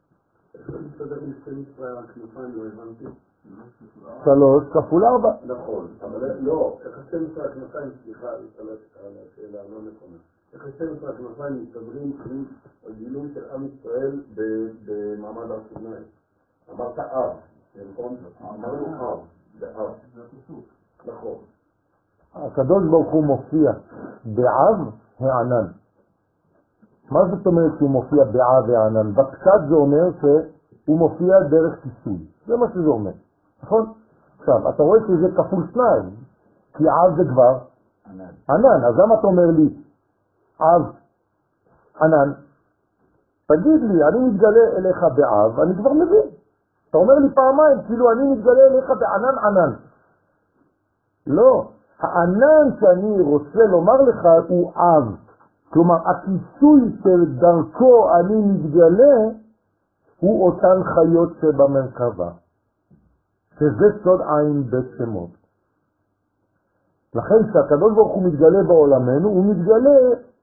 שלוש כפול ארבע. נכון, אבל לא, איך שתים עשרה הכנפיים, סליחה, להשתלט על השאלה לא נכונה. איך שתים עשרה הכנפיים מסתדרים עם הגילוי של עם ישראל במעמד הר סיני. אמרת אב, נכון? אמרנו אב, זה אב. נכון. הקדוש ברוך הוא מופיע בעב הענן. מה זאת אומרת שהוא מופיע בעב הענן? בפשט זה אומר שהוא מופיע דרך כיסוי. זה מה שזה אומר. נכון? עכשיו, אתה רואה שזה כפול שניים, כי עב זה כבר ענן. ענן, אז למה אתה אומר לי עב ענן? תגיד לי, אני מתגלה אליך בעב, אני כבר מבין. אתה אומר לי פעמיים, כאילו אני מתגלה אליך בענן ענן. לא, הענן שאני רוצה לומר לך הוא עב. כלומר, הכיסוי של דרכו אני מתגלה הוא אותן חיות שבמרכבה. שזה סוד עין בית שמות. לכן שהקדוש ברוך הוא מתגלה בעולמנו, הוא מתגלה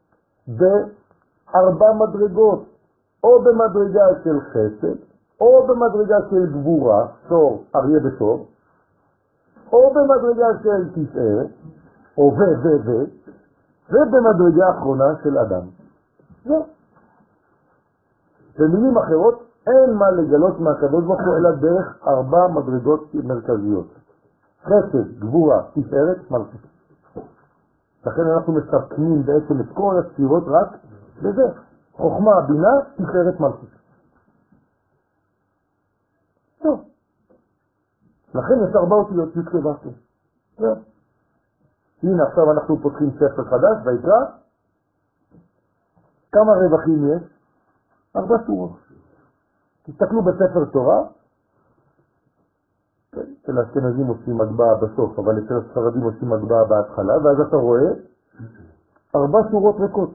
בארבע מדרגות, או במדרגה של חסד, או במדרגה של גבורה, תור, אריה בתור, או במדרגה של תפארת, או ו ו ו, ובמדרגה האחרונה של אדם. זהו. במילים אחרות, אין מה לגלות מהקדוש ברוך הוא אלא דרך ארבע מדרגות מרכזיות. חסד, גבורה, תפארת, מלכות. לכן אנחנו מסכמים בעצם את כל הספירות רק בזה. חוכמה, בינה, תפארת, מלכות. טוב. לכן יש ארבע אותיות י"ק. זהו. הנה עכשיו אנחנו פותחים ספר חדש, ויקרא. כמה רווחים יש? ארבע שורות. תסתכלו בספר תורה, אצל האשכנזים עושים הגבהה בסוף, אבל אצל הספרדים עושים הגבהה בהתחלה, ואז אתה רואה ארבע שורות ריקות.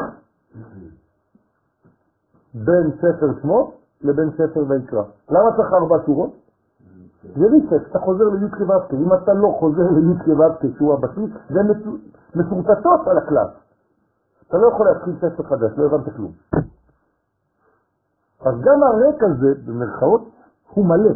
בין ספר שמות לבין ספר ויקרא. למה צריך ארבע שורות? זה ריסק, אתה חוזר לי"ק ו"ק. אם אתה לא חוזר לי"ק ו"ק שהוא הבסיס, זה מסורטטות על הכלל. אתה לא יכול להתחיל ספר חדש, לא הבנת כלום. אז גם הרק הזה, במרכאות, הוא מלא.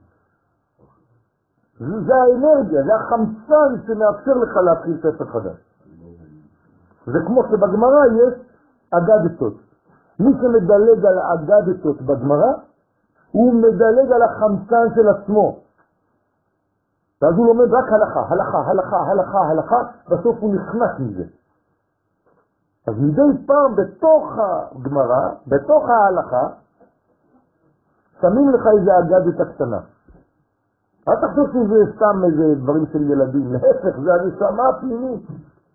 זה האנרגיה, זה החמצן שמאפשר לך להתחיל ספר חדש. זה כמו שבגמרא יש אגדתות. מי שמדלג על האגדתות בגמרא, הוא מדלג על החמצן של עצמו. ואז הוא לומד רק הלכה, הלכה, הלכה, הלכה, הלכה, בסוף הוא נכנס מזה. אז מדי פעם בתוך הגמרא, בתוך ההלכה, שמים לך איזה אגדת הקטנה. אל תחשוב שזה סתם איזה דברים של ילדים, להפך, זה הנשמה הפנימית.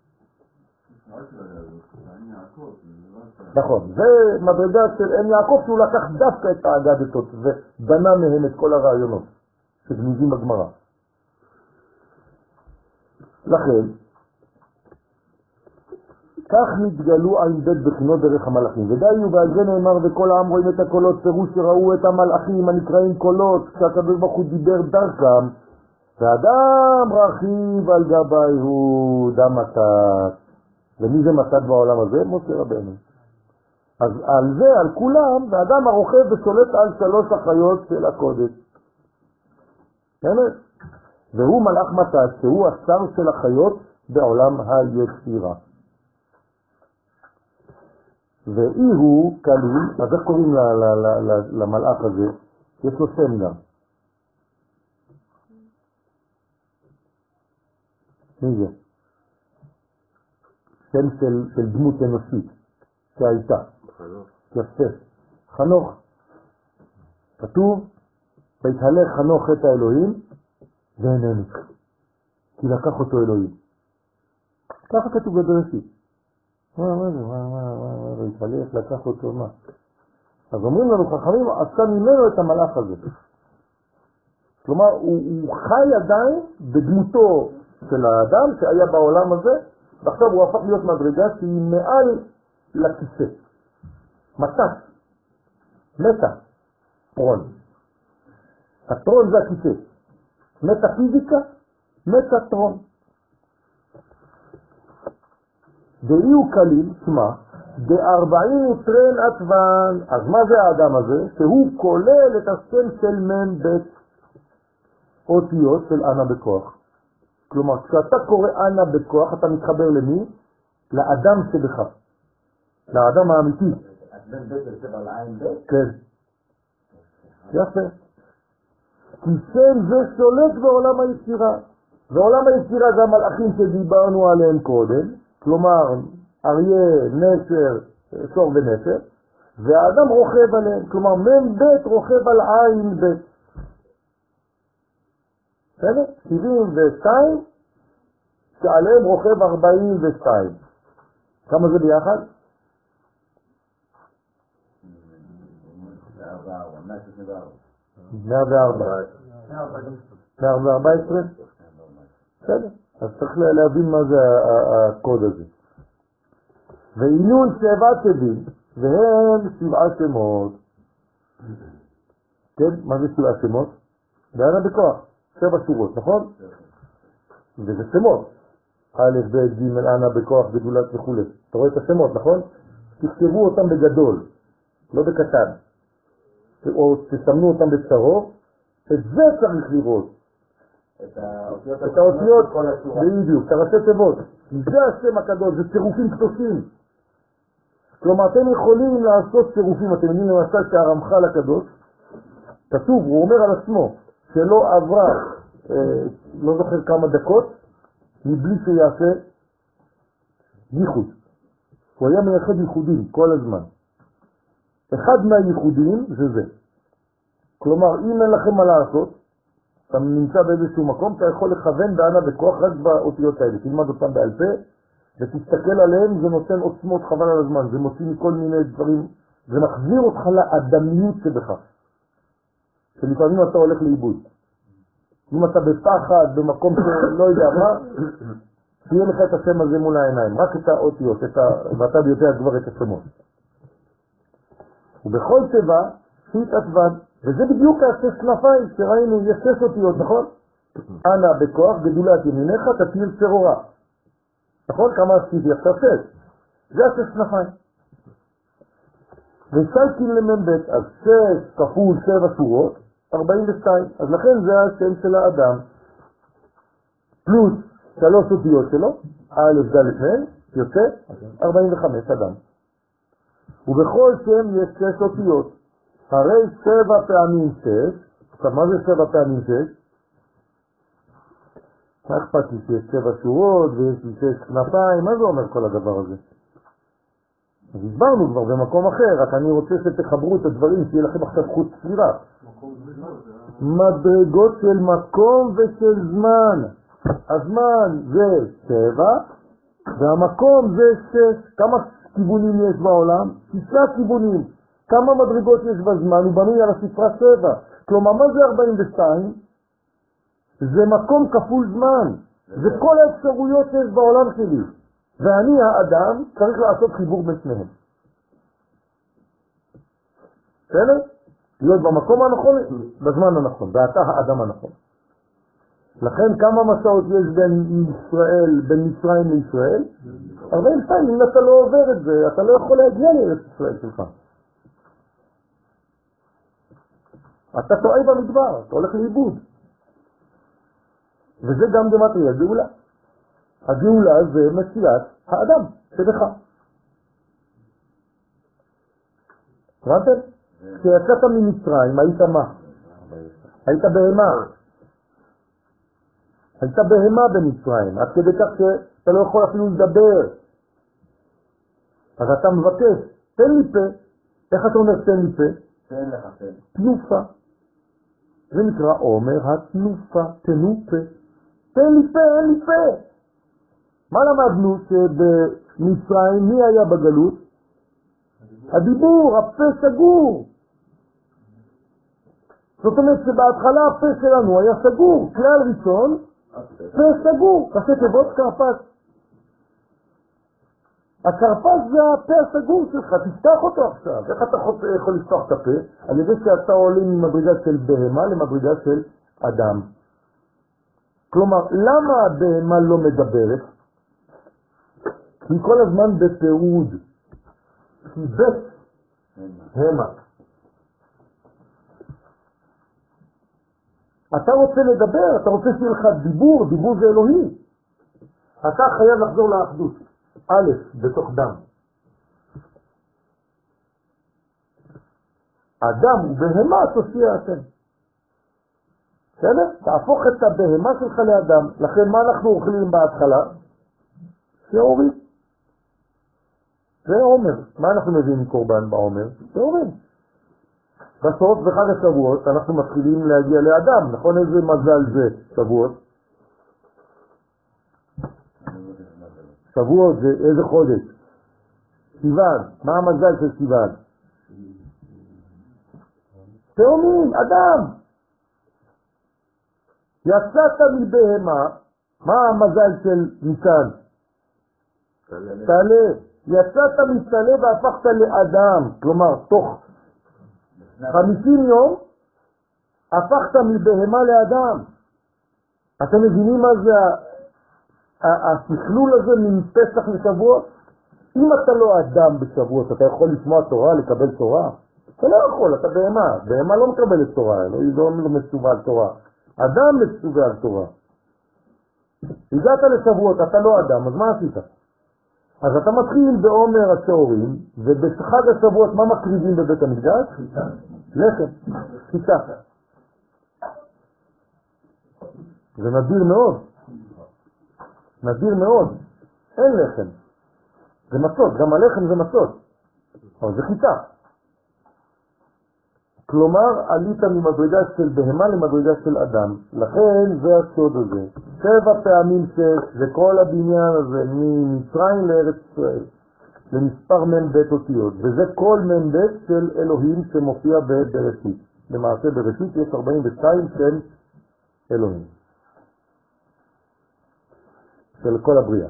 נכון, זה מדרגה של אין יעקב שהוא לקח דווקא את האגדתות ובנה מהם את כל הרעיונות שגניזים בגמרא. לכן, כך נתגלו עין בית בחינות דרך המלאכים. ודאיו ועל זה נאמר וכל העם רואים את הקולות, פירוש שראו את המלאכים הנקראים קולות, כשהקדוש ברוך הוא דיבר דרכם, ואדם רכיב על גבי הוא דם מתת. ומי זה מתת בעולם הזה? משה רבנו. אז על זה, על כולם, ואדם הרוכב ושולט על שלוש החיות של הקודש. באמת? והוא מלאך מתת, שהוא השר של החיות בעולם היצירה. ואי הוא כליל, אז איך קוראים למלאך הזה? יש לו שם גם. מי זה? שם של, של דמות אנושית שהייתה. חנוך. יפה. חנוך. כתוב, והתהלך חנוך את האלוהים ואיננו. כי לקח אותו אלוהים. ככה כתוב בבראשית. מה, מה זה? מה, מה, מה, מה, התהלך, לקח אותו, מה? אז אומרים לנו חכמים, עשה ממנו את המלאך הזה. כלומר, הוא, הוא חי עדיין בדמותו של האדם שהיה בעולם הזה, ועכשיו הוא הפך להיות מדרגה שהיא מעל לכיסא. מתת. מתה. טרון. הטרון זה הכיסא. מטאפיזיקה, מטאטרון. דאיו כליל, שמה, ב-ארבעים וטרן עטוון. אז מה זה האדם הזה? שהוא כולל את השם של מן בית אותיות של אנה בכוח. כלומר, כשאתה קורא אנה בכוח, אתה מתחבר למי? לאדם שבך. לאדם האמיתי. אז בין בית יושב על העין בית? כן. יפה. כי שם זה שולט בעולם היצירה. ועולם היצירה זה המלאכים שדיברנו עליהם קודם, כלומר, אריה, נשר, שור ונשר, והאדם רוכב עליהם, כלומר, מן בית רוכב על עין בית. בסדר? שבעים ושתיים, שעליהם רוכב ארבעים ושתיים. כמה זה ביחד? מאה וארבע. מאה וארבע עשרה? בסדר. אז צריך להבין מה זה הקוד הזה. ואינון שבעה צבים, והם שבעה שמות. כן? מה זה שבעה שמות? בענה בכוח. שבע שורות, נכון? וזה שמות. א', ב', ג', אנה בכוח, גדולת וכו'. אתה רואה את השמות, נכון? תכתבו אותם בגדול, לא בקטן. או תסמנו אותם בצהוב. את זה צריך לראות. את האותיות, את האותיות, בדיוק, את הראשי תיבות. זה השם הקדוש, זה צירופים קדושים. כלומר, אתם יכולים לעשות צירופים. אתם יודעים למשל שהרמח"ל הקדוש, כתוב, הוא אומר על עצמו, שלא עברה, אה, לא זוכר כמה דקות, מבלי שהוא יעשה ייחוד. הוא היה מייחד ייחודים כל הזמן. אחד מהייחודים זה זה. כלומר, אם אין לכם מה לעשות, אתה נמצא באיזשהו מקום, אתה יכול לכוון בענה בכוח רק באותיות האלה. תלמד אותם בעל פה, ותסתכל עליהם, זה נותן עוצמות חבל על הזמן, זה מוציא מכל מיני דברים, זה מחזיר אותך לאדמיות שבך. שלפעמים אתה הולך לאיבוד. אם אתה בפחד, במקום שלא יודע מה, תהיה לך את השם הזה מול העיניים, רק את האותיות, את ה... ואתה יודע כבר את השמות. ובכל צבע, שית עטוון, וזה בדיוק השש כנפיים שראינו, יש שש אותיות, נכון? אנה בכוח, גדולת ימינך, תתיר צרורה. נכון? כמה עשיתי עכשיו שש. זה השש כנפיים. וסלקין למן בית, אז שש כפול שבע שורות, ארבעים ושתיים. אז לכן זה השם של האדם. פלוס שלוש אותיות שלו, א' ד' מ', יוצא ארבעים וחמש אדם. ובכל שם יש שש אותיות. הרי שבע פעמים שש. עכשיו, מה זה שבע פעמים שש? מה אכפת לי שיש שבע שורות ויש לי שש כנפיים? מה זה אומר כל הדבר הזה? אז הסברנו כבר במקום אחר, רק אני רוצה שתחברו את הדברים, שיהיה לכם עכשיו חוץ ספירה. מדרגות של מקום ושל זמן. הזמן זה שבע, והמקום זה שש. כמה כיוונים יש בעולם? שישה כיוונים. כמה מדרגות יש בזמן? הוא בנוי על הספרה שבע. כלומר, מה זה ארבעים ושתיים? זה מקום כפול זמן. זה כל האפשרויות שיש בעולם שלי. ואני האדם צריך לעשות חיבור בין שניהם. בסדר? להיות במקום הנכון, בזמן הנכון, ואתה האדם הנכון. לכן כמה מסעות יש בין ישראל, בין מצרים לישראל? ארבעים ושתיים, אם אתה לא עובר את זה, אתה לא יכול להגיע לארץ ישראל שלך. אתה טועה במדבר, אתה הולך לאיבוד. וזה גם גמטריה, גאולה. הגאולה זה מציאת האדם שבך. הבנתם? כשיצאת ממצרים, היית מה? היית בהמה. היית בהמה במצרים, עד כדי כך שאתה לא יכול אפילו לדבר. אז אתה מבקש, תן לי פה. איך אתה אומר תן לי פה? תן לך תן. תנופה. זה נקרא אומר התנופה, תנופה. תן לי פה, אין לי פה. מה למדנו שבמצרים מי היה בגלות? הדיבור, הפה סגור. זאת אומרת שבהתחלה הפה שלנו היה סגור, כלל ראשון, פה סגור, ראשי תיבות קרפס. הקרפס זה הפה הסגור שלך, תפתח אותו עכשיו. איך אתה יכול לפתוח את הפה? על ידי שאתה עולה ממדרגה של בהמה למדרגה של אדם. כלומר, למה הבהמה לא מדברת? כי כל הזמן בפירוד. כי בית המה. אתה רוצה לדבר, אתה רוצה שיהיה לך דיבור, דיבור זה אלוהי. אתה חייב לחזור לאחדות. א', בתוך דם. אדם ובהמה תושיע אתם. בסדר? תהפוך את הבהמה שלך לאדם. לכן מה אנחנו אוכלים בהתחלה? שעורים. זה עומר. מה אנחנו מביאים קורבן בעומר? שעורים. בסוף בחג השבועות אנחנו מתחילים להגיע לאדם. נכון איזה מזל זה שבועות? שבועות זה איזה חודש? סיוון. מה המזל של סיוון? תאומים, אדם. יצאת מבהמה, מה המזל של ניסן? תעלה. יצאת מצלה והפכת לאדם. כלומר, תוך חמישים יום הפכת מבהמה לאדם. אתם מבינים מה זה הסכלול הזה מפסח לשבועות? אם אתה לא אדם בשבועות, אתה יכול לשמוע תורה, לקבל תורה? אתה לא יכול, אתה בהמה. בהמה לא מקבלת תורה, היא לא מצווה על תורה. אדם מצווה על תורה. הגעת לשבועות, אתה לא אדם, אז מה עשית? אז אתה מתחיל בעומר השעורים, ובחג השבועות מה מקריבים בבית המקדש? לחם, חיטה. זה נדיר מאוד. נדיר מאוד. אין לחם. זה מצות, גם הלחם זה מצות. אבל זה חיטה. כלומר, עלית ממדרגה של בהמה למדרגה של אדם. לכן זה הסוד הזה. שבע פעמים שש, וכל הבניין הזה, ממצרים לארץ ישראל, למספר מ"ם בית אותיות. וזה כל מ"ם בית של אלוהים שמופיע בבראשית. למעשה בראשית יש ארבעים ושתיים של אלוהים. של כל הבריאה.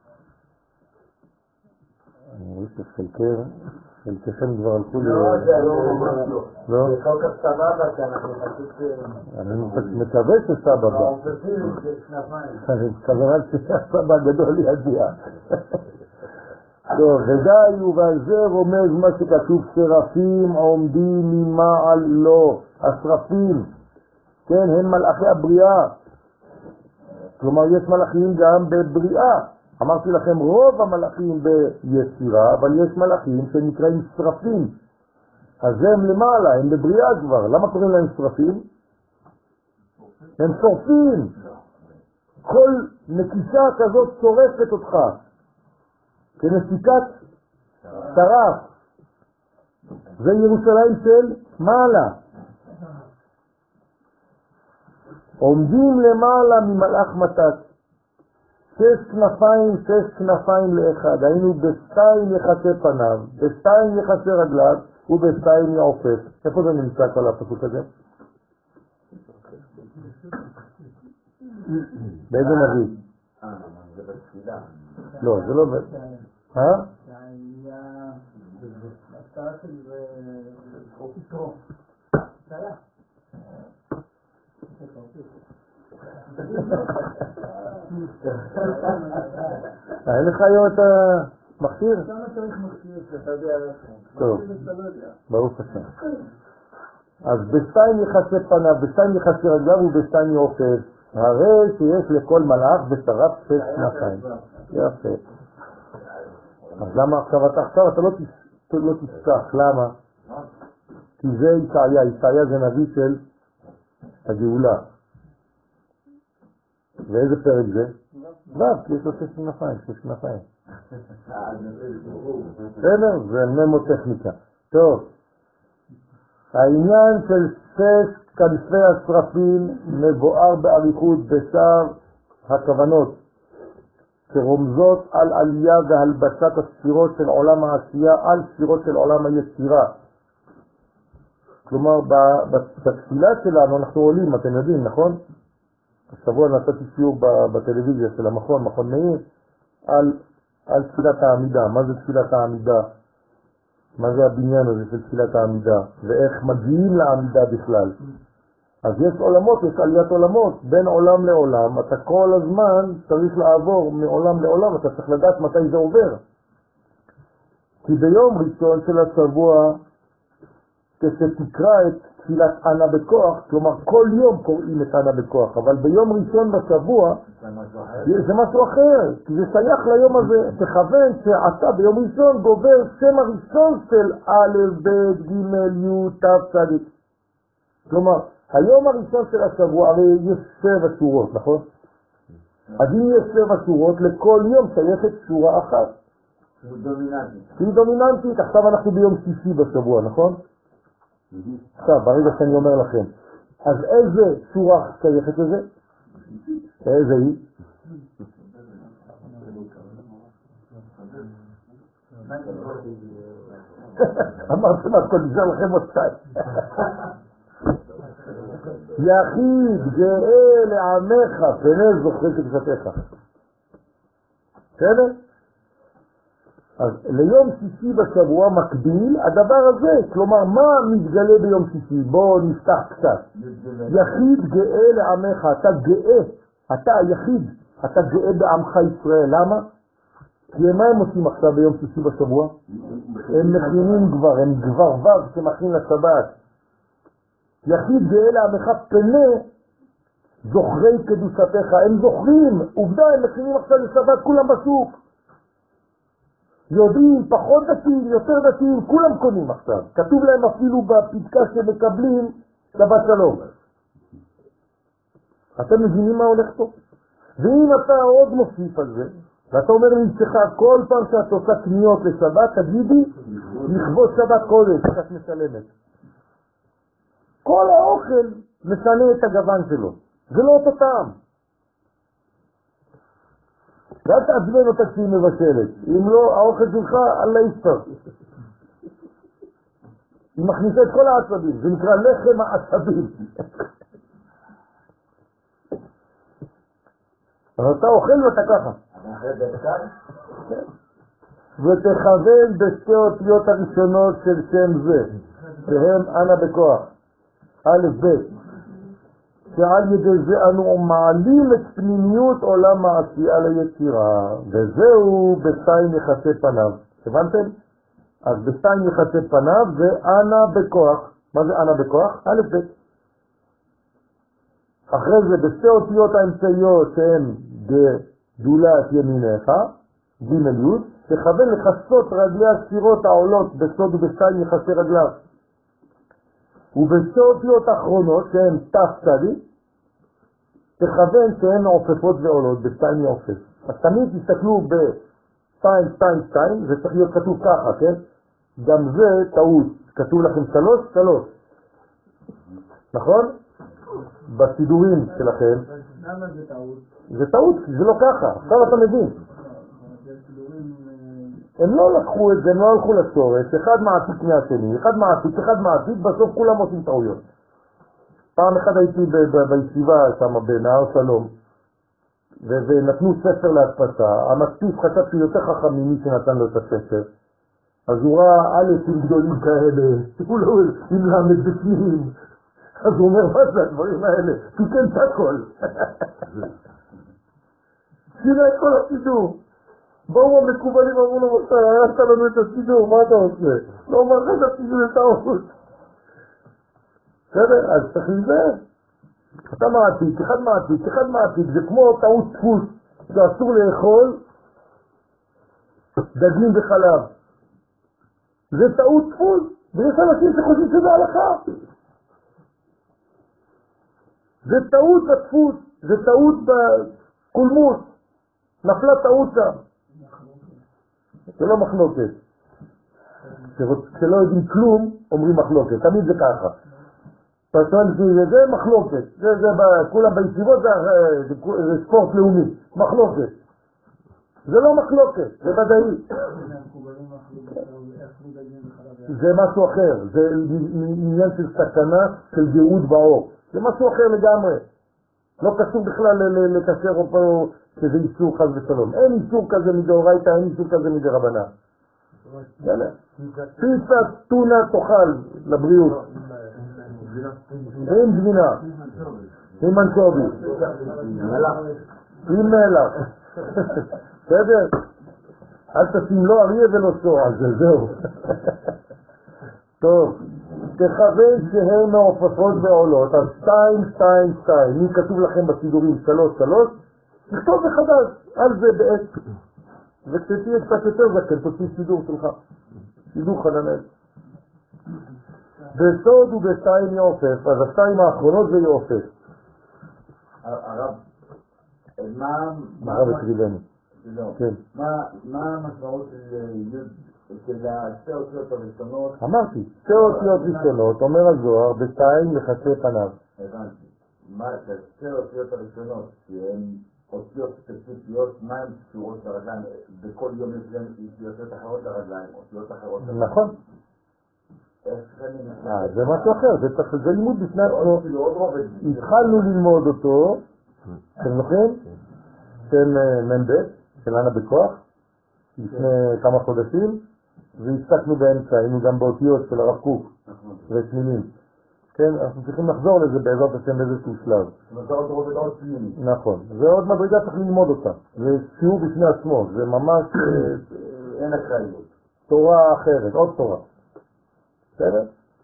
אני רואה שחלקר, חלקכם כבר הלכו ל... לא, זה לא ממש לא. לא? זה כל כך סבבה שאנחנו חשוב ש... אני מקווה שסבא בא. העופפים זה שנפיים. אני מקווה שהסבא הגדול יגיע. טוב, ודאי ועל זה רומז מה שכתוב, שרפים עומדים ממעל לו. השרפים, כן, הם מלאכי הבריאה. כלומר, יש מלאכים גם בבריאה. אמרתי לכם, רוב המלאכים ביצירה, אבל יש מלאכים שנקראים שרפים. אז הם למעלה, הם בבריאה כבר. למה קוראים להם שרפים? הם שורפים. כל נקישה כזאת שורפת אותך. כנסיקת שרף. זה ירושלים של מעלה. עומדים למעלה ממלאך מתת. שש כנפיים, שש כנפיים לאחד. היינו בשתיים יחסי פניו, בשתיים יחסי רגליו, ובשתיים יעופף. איפה זה נמצא כל הפסוק הזה? באיזה נביא? אה, זה בתפילה. לא, זה לא... אה? זה היה... בהפתעה של חופי טרום. זה היה. אין לך היום את המכשיר? כמה צריך מכשיר שאתה יודע לכם? טוב, אתה לא יודע. ברוך השם. אז בשתיים יחסי פניו, בשתיים יחסי רגליו ובשתיים יעופף. הרי שיש לכל מלאך בשרף שש כנפיים. יפה. אז למה עכשיו אתה עכשיו אתה לא תשכח? למה? כי זה ישעיה. ישעיה זה נביא של הגאולה. ואיזה פרק זה? ו', כי יש לו שש כנפיים, שש כנפיים. בסדר? זה ממוטכניקה. טוב. העניין של שש כנפי השרפים מבואר באריכות בשאר הכוונות, שרומזות על עלייה והלבשת הספירות של עולם העשייה על ספירות של עולם היצירה. כלומר, בתפילה שלנו אנחנו עולים, אתם יודעים, נכון? השבוע נתתי שיעור בטלוויזיה של המכון, מכון מאיר, על על תפילת העמידה. מה זה תפילת העמידה? מה זה הבניין הזה של תפילת העמידה? ואיך מגיעים לעמידה בכלל? אז יש עולמות, יש עליית עולמות, בין עולם לעולם, אתה כל הזמן צריך לעבור מעולם לעולם, אתה צריך לדעת מתי זה עובר. כי ביום ראשון של השבוע, כשתקרא את תפילת ענה בכוח, כלומר כל יום קוראים את ענה בכוח, אבל ביום ראשון בשבוע זה משהו אחר, כי זה שייך ליום הזה. תכוון שאתה ביום ראשון גובר שם הראשון של א' ב' ג' י' ת' צדיק. כלומר, היום הראשון של השבוע, הרי יש שבע שורות, נכון? אז אם יש שבע שורות, לכל יום שייכת שורה אחת. שהוא דומיננטי. שהיא דומיננטית. עכשיו אנחנו ביום שישי בשבוע, נכון? עכשיו, ברגע שאני אומר לכם, אז איזה שורה שייכת לזה? איזה היא? אמרתם הכל, נשאר לכם עוד שתיים. יחיד גאה לעמך, פני זוכר קדושתך. בסדר? אז ליום שישי בשבוע מקביל הדבר הזה, כלומר מה מתגלה ביום שישי? בואו נפתח קצת. יחיד גאה לעמך, אתה גאה, אתה היחיד, אתה גאה בעמך ישראל. למה? כי מה הם עושים עכשיו ביום שישי בשבוע? הם מכינים כבר, הם כבר וו שמכין לשבת. יחיד גאה לעמך פנה זוכרי קדושתך, הם זוכרים, עובדה, הם מכינים עכשיו לשבת, כולם בשוק. יודעים, פחות דתיים, יותר דתיים, כולם קונים עכשיו. כתוב להם אפילו בפתקה שמקבלים שבת שלום. אתם מבינים מה הולך פה? ואם אתה עוד מוסיף על זה, ואתה אומר לאשתך, כל פעם שאת עושה קניות לשבת, תגידי, לכבוד שבת קודש, שאת משלמת. כל האוכל משנה את הגוון שלו. זה לא אותו טעם. ואל תעצבן אותה כשהיא מבשלת. אם לא, האוכל שלך, אללה יסתר. היא מכניסה את כל העצבים. זה נקרא לחם העצבים. אז אתה אוכל ואתה ככה. ותכוון בשתי אותיות הראשונות של שם זה, שהם אנה בכוח. א' ב', שעל ידי זה אנו מעלים את פנימיות עולם מעשי על היצירה, וזהו בשתיים יחסי פניו. הבנתם? אז בשתיים יחסי פניו זה אנה בכוח. מה זה אנה בכוח? א' ב'. אחרי זה בשתי אותיות האמצעיות שהן גדולת ימינך, ג' י', תכוון לחסות רגלי הספירות העולות בסוד ובשתיים יחסי רגליו. ובשתי אותיות האחרונות שהן ת' צדיק, תכוון שהן עופפות ועולות בשתיים יעופף. אז תמיד תסתכלו ב-שתיים שתיים שתיים, זה צריך להיות כתוב ככה, כן? גם זה טעות. כתוב לכם שלוש, שלוש. נכון? בסידורים שלכם. למה זה טעות? זה טעות, זה לא ככה. עכשיו אתה מבין. הם לא לקחו את זה, הם לא הלכו לשורש, אחד מעתיק מהשני, אחד מעתיק, אחד מעתיק, בסוף כולם עושים טעויות. פעם אחד הייתי בישיבה שם בנהר שלום, ונתנו ספר להדפסה, המדפיס חשב שהוא יותר חכם ממי שנתן לו את הספר, אז הוא ראה א' עם גדולים כאלה, הוא לא עם למד בפנים, אז הוא אומר, מה זה הדברים האלה? תיקן את הכל. שינה את כל הסידור. באו המקובלים, אמרו לו, אתה הרסת לנו את הסידור, מה אתה עושה? לא אומר לך את הסידור לטעות. בסדר? אז צריך להיזהר. אתה מעתיק, אחד מעתיק, אחד מעתיק, זה כמו טעות דפוס, שאסור לאכול דגים וחלב. זה טעות דפוס, ויש אנשים שחושבים שזה הלכה. זה טעות בדפוס, זה טעות בקולמוס, נפלה טעות שם. זה לא מחלוקת. כשלא יודעים כלום, אומרים מחלוקת. תמיד זה ככה. זה, זה מחלוקת. זה, זה, כולם בישיבות זה, זה, זה ספורט לאומי. מחלוקת. זה לא מחלוקת, זה ודאי. זה משהו אחר. זה עניין של סכנה של גירות באור. זה משהו אחר לגמרי. לא קשור בכלל לקשר פה שזה איסור חס ושלום. אין איסור כזה מדאורייתא, אין איסור כזה מדרבנן. פיצה, טונה תאכל לבריאות. עם גבינה. עם אנצובי. עם מלח. בסדר? אל תשים לא אריה ולא סוע, זה זהו. טוב, תכוון שהן מעופפות ועולות, אז שתיים, שתיים, שתיים. מי כתוב לכם בסידורים שלוש, שלוש? תכתוב מחדש, על זה בעת. וכשתהיה קצת יותר זקן, תוציא סידור שלך. סידור חננאל. בסוד ובשתיים יעופף, אז השתיים האחרונות זה יעופף. הרב, מה... מה הרב הקריבני? כן. מה המשמעות של שתי אותיות הראשונות? אמרתי, שתי אותיות ראשונות, אומר הזוהר, בשתיים יחסי פניו. הבנתי. מה, שתי אותיות הראשונות, שהן אותיות ספציפיות, מה הן קשורות לרגליים? בכל יום יש אותיות אחרות לרגליים, אותיות אחרות לרגליים. נכון. זה משהו אחר, זה לימוד בפני עצמו. התחלנו ללמוד אותו, אתם זוכרים? של מנבט, של ענה בכוח, לפני כמה חודשים, והפסקנו באמצע, היינו גם באותיות של הרב קוק, וסמילים. כן, אנחנו צריכים לחזור לזה בעזרת השם באיזשהו שלב. נכון, זה עוד מדרגה צריך ללמוד אותה, זה שיעור בפני עצמו, זה ממש אין הקראיות. תורה אחרת, עוד תורה. בסדר?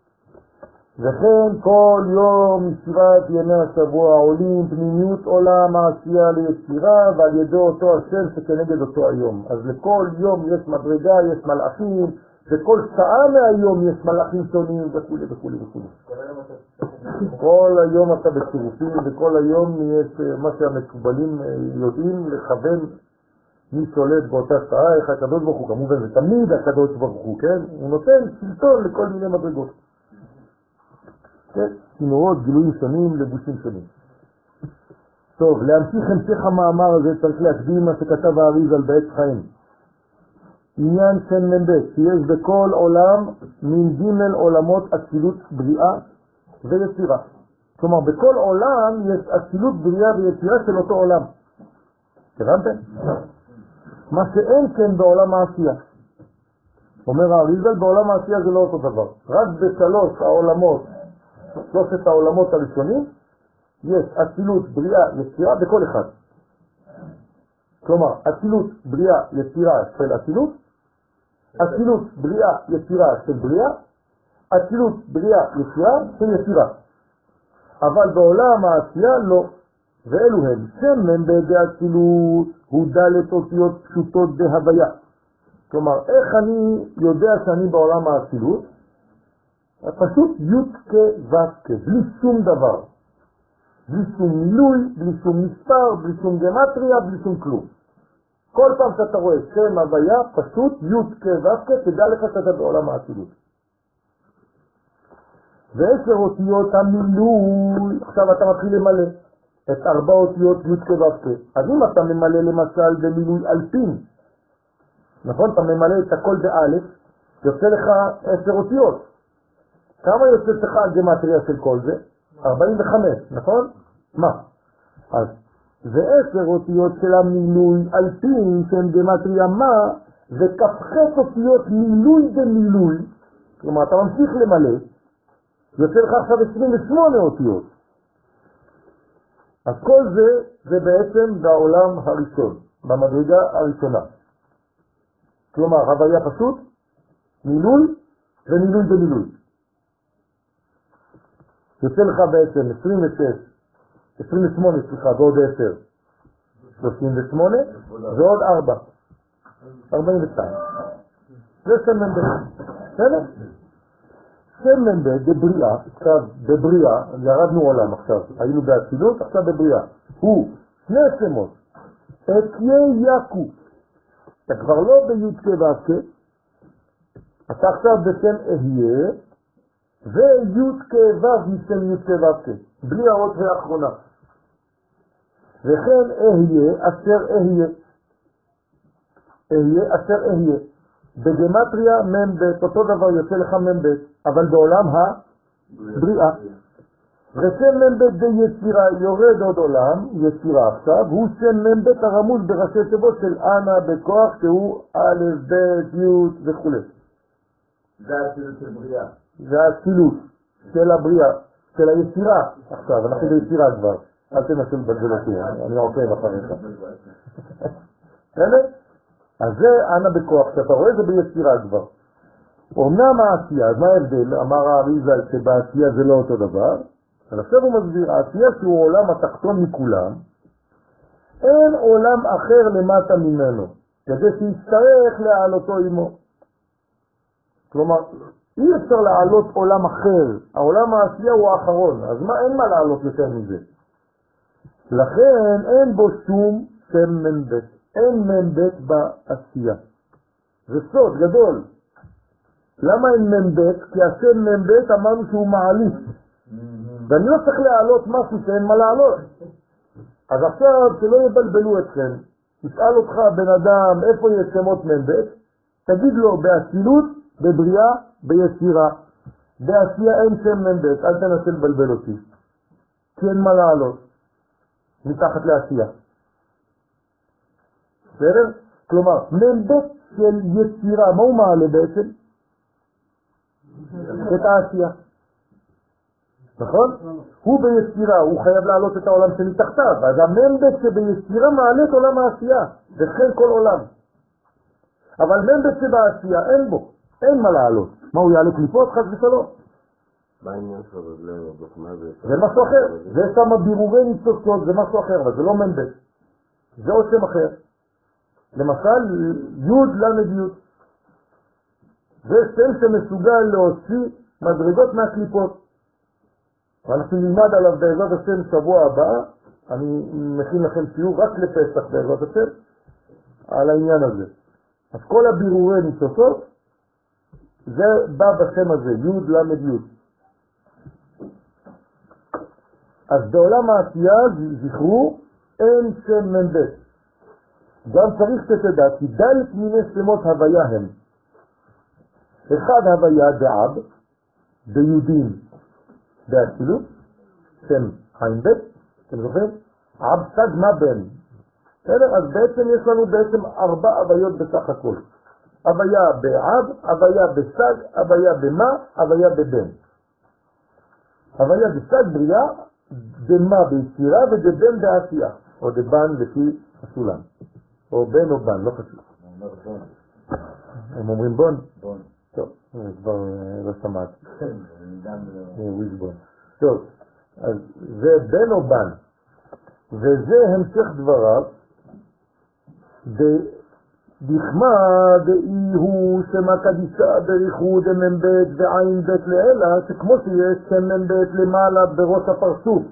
וכן כל יום מספירת ימי השבוע עולים פנימיות עולם העשייה ליצירה ועל ידי אותו השם שכנגד אותו היום. אז לכל יום יש מדרגה, יש מלאכים, וכל שעה מהיום יש מלאכים שונים וכו' וכו' וכו'. כל היום אתה בצירופים וכל היום יש מה שהמקובלים יודעים לכוון מי שולט באותה שעה, איך הקדוש ברוך הוא, כמובן זה תמיד הקדוש ברוך הוא, כן? הוא נותן שלטון לכל מיני מדרגות. כן, צינורות, גילויים שונים, לבושים שונים. טוב, להמשיך המשך המאמר הזה צריך להקדים מה שכתב האריז על בעת חיים. עניין שם מנבט, שיש בכל עולם מן ג' עולמות אצילות בריאה ויצירה. כלומר, בכל עולם יש אצילות בריאה ויצירה של אותו עולם. הבנתם? מה שאין כן בעולם העשייה. אומר האריזל, בעולם העשייה זה לא אותו דבר. רק בשלוש העולמות, שלושת העולמות הראשונים, יש אצילות, בריאה, יצירה בכל אחד. כלומר, אצילות, בריאה, יצירה של אצילות, אצילות, בריאה, יצירה של בריאה, אצילות, בריאה, יצירה של יצירה. אבל בעולם העשייה לא. ואלו הם, שמן בידי אצילות הוא דלת אותיות פשוטות בהוויה. כלומר, איך אני יודע שאני בעולם האצילות? פשוט י' כ' ו' כ', בלי שום דבר. בלי שום מילוי, בלי שום מספר, בלי שום גמטריה, בלי שום כלום. כל פעם שאתה רואה שם הוויה, פשוט י' כ' ו' כ', תדע לך שאתה בעולם האצילות. ועשר אותיות המילוי, עכשיו אתה מתחיל למלא את ארבע אותיות י' כ' ו' כ'. אז אם אתה ממלא למשל במילוי אלפין, נכון? אתה ממלא את הכל באלף, יוצא לך עשר אותיות. כמה יוצא לך הגמטריה של כל זה? ארבעים וחמש, נכון? מה? אז זה עשר אותיות של המילוי אלפין שהם גמטריה מה, וכ"ח אותיות מילוי במילוי, כלומר אתה ממשיך למלא, יוצא לך עכשיו עשרים ושמונה אותיות. אז כל זה, זה בעצם בעולם הראשון, במדרגה הראשונה. כלומר, הוויה פשוט, מילוי ומילוי במילוי. יוצא לך בעצם עשרים ושש, עשרים ושמונה, סליחה, ועוד עשר, שלושים ושמונה, ועוד ארבע, ארבעים ושתיים. זה סמן בית. בסדר? סמן בית בבריאה, עכשיו בבריאה, ירדנו עולם עכשיו, היינו באצילות, עכשיו בבריאה. הוא שני שמות, אתיה יקו. אתה כבר לא בי' כ' ו' כ', אתה עכשיו בשם אהיה, וי' כ' ו' משם י' כ' ו' כ', בלי האות האחרונה. וכן אהיה אשר אהיה. אהיה אשר אהיה. בגמטריה מם בית, אותו דבר יוצא לך מם בית, אבל בעולם הבריאה. ושם מ"ב זה יצירה, יורד עוד עולם, יצירה עכשיו, הוא שם מ"ב הרמוז בראשי תיבות של אנה בכוח, שהוא א', ב', י' וכו'. זה האצילות של בריאה. זה האצילות של הבריאה, של היצירה. עכשיו, אנחנו ביצירה כבר. אל תנסו לבלבל אותי, אני עוקב אחריך. בסדר? אז זה אנה בכוח, שאתה רואה זה ביצירה כבר. אומנם העשייה, אז מה ההבדל? אמר האריז"ל שבעשייה זה לא אותו דבר. אז עכשיו הוא מסביר, העשייה שהוא עולם התחתון מכולם, אין עולם אחר למטה ממנו, כדי שיצטרך להעלותו עמו. כלומר, אי אפשר להעלות עולם אחר, העולם העשייה הוא האחרון, אז מה, אין מה להעלות יותר מזה. לכן אין בו שום שם מ"ב, אין מ"ב בעשייה. זה סוד גדול. למה אין מ"ב? כי השם מ"ב אמרנו שהוא מעליף. ואני לא צריך להעלות משהו שאין מה להעלות. אז עכשיו שלא יבלבלו אתכם, ישאל אותך בן אדם איפה יש שמות מ"ב, תגיד לו באצילות, בבריאה, ביצירה. בעשייה אין שם מ"ב, אל תנסה לבלבל אותי. כי אין מה להעלות. מתחת לעשייה. בסדר? כלומר, מ"ב של יצירה, מה הוא מעלה בעצם? את העשייה. נכון? הוא ביצירה, הוא חייב לעלות את העולם שמתחתיו, אז המ"ב שביצירה מעלה את עולם העשייה, וכן כל עולם. אבל מ"ב שבעשייה אין בו, אין מה לעלות. מה הוא יעלה קליפות? חס ושלום. מה העניין של רגלנו? מה זה? זה משהו אחר, זה שם בירורי ניצוצות, זה משהו אחר, אבל זה לא מ"ב. זה עוד שם אחר. למשל, י' למד י'. זה שם שמסוגל להוציא מדרגות מהקליפות. ואנחנו נלמד עליו בעזרת השם שבוע הבא, אני מכין לכם שיעור רק לפסח בעזרת השם, על העניין הזה. אז כל הבירורי ניצוצות, זה בא בשם הזה, י' למד י'. אז בעולם העשייה, זכרו, אין שם מ"ב. גם צריך שתדע, כי דלת מיני שמות הוויה הם. אחד הוויה דעב, ביהודים, באצילות, שם חיים ב', אתם זוכרים? עב סג מה בן. בסדר? אז בעצם יש לנו בעצם ארבע הוויות בסך הכל. הוויה בעב, הוויה בסג, הוויה במה, הוויה בבן. הוויה בסג בריאה, דמה ביצירה ודבן בעשייה, או דבן לפי הסולם, או בן או בן, לא חשוב. הם אומרים בון? בון. טוב, כבר לא שמעתי. וויזבון. טוב, אז זה בן או בן, וזה המשך דבריו, בכמה דאי הוא שמה קדישה בריחוד מ"ב ועין ב' לאלה, שכמו שיש שם מ"ב למעלה בראש הפרצוף,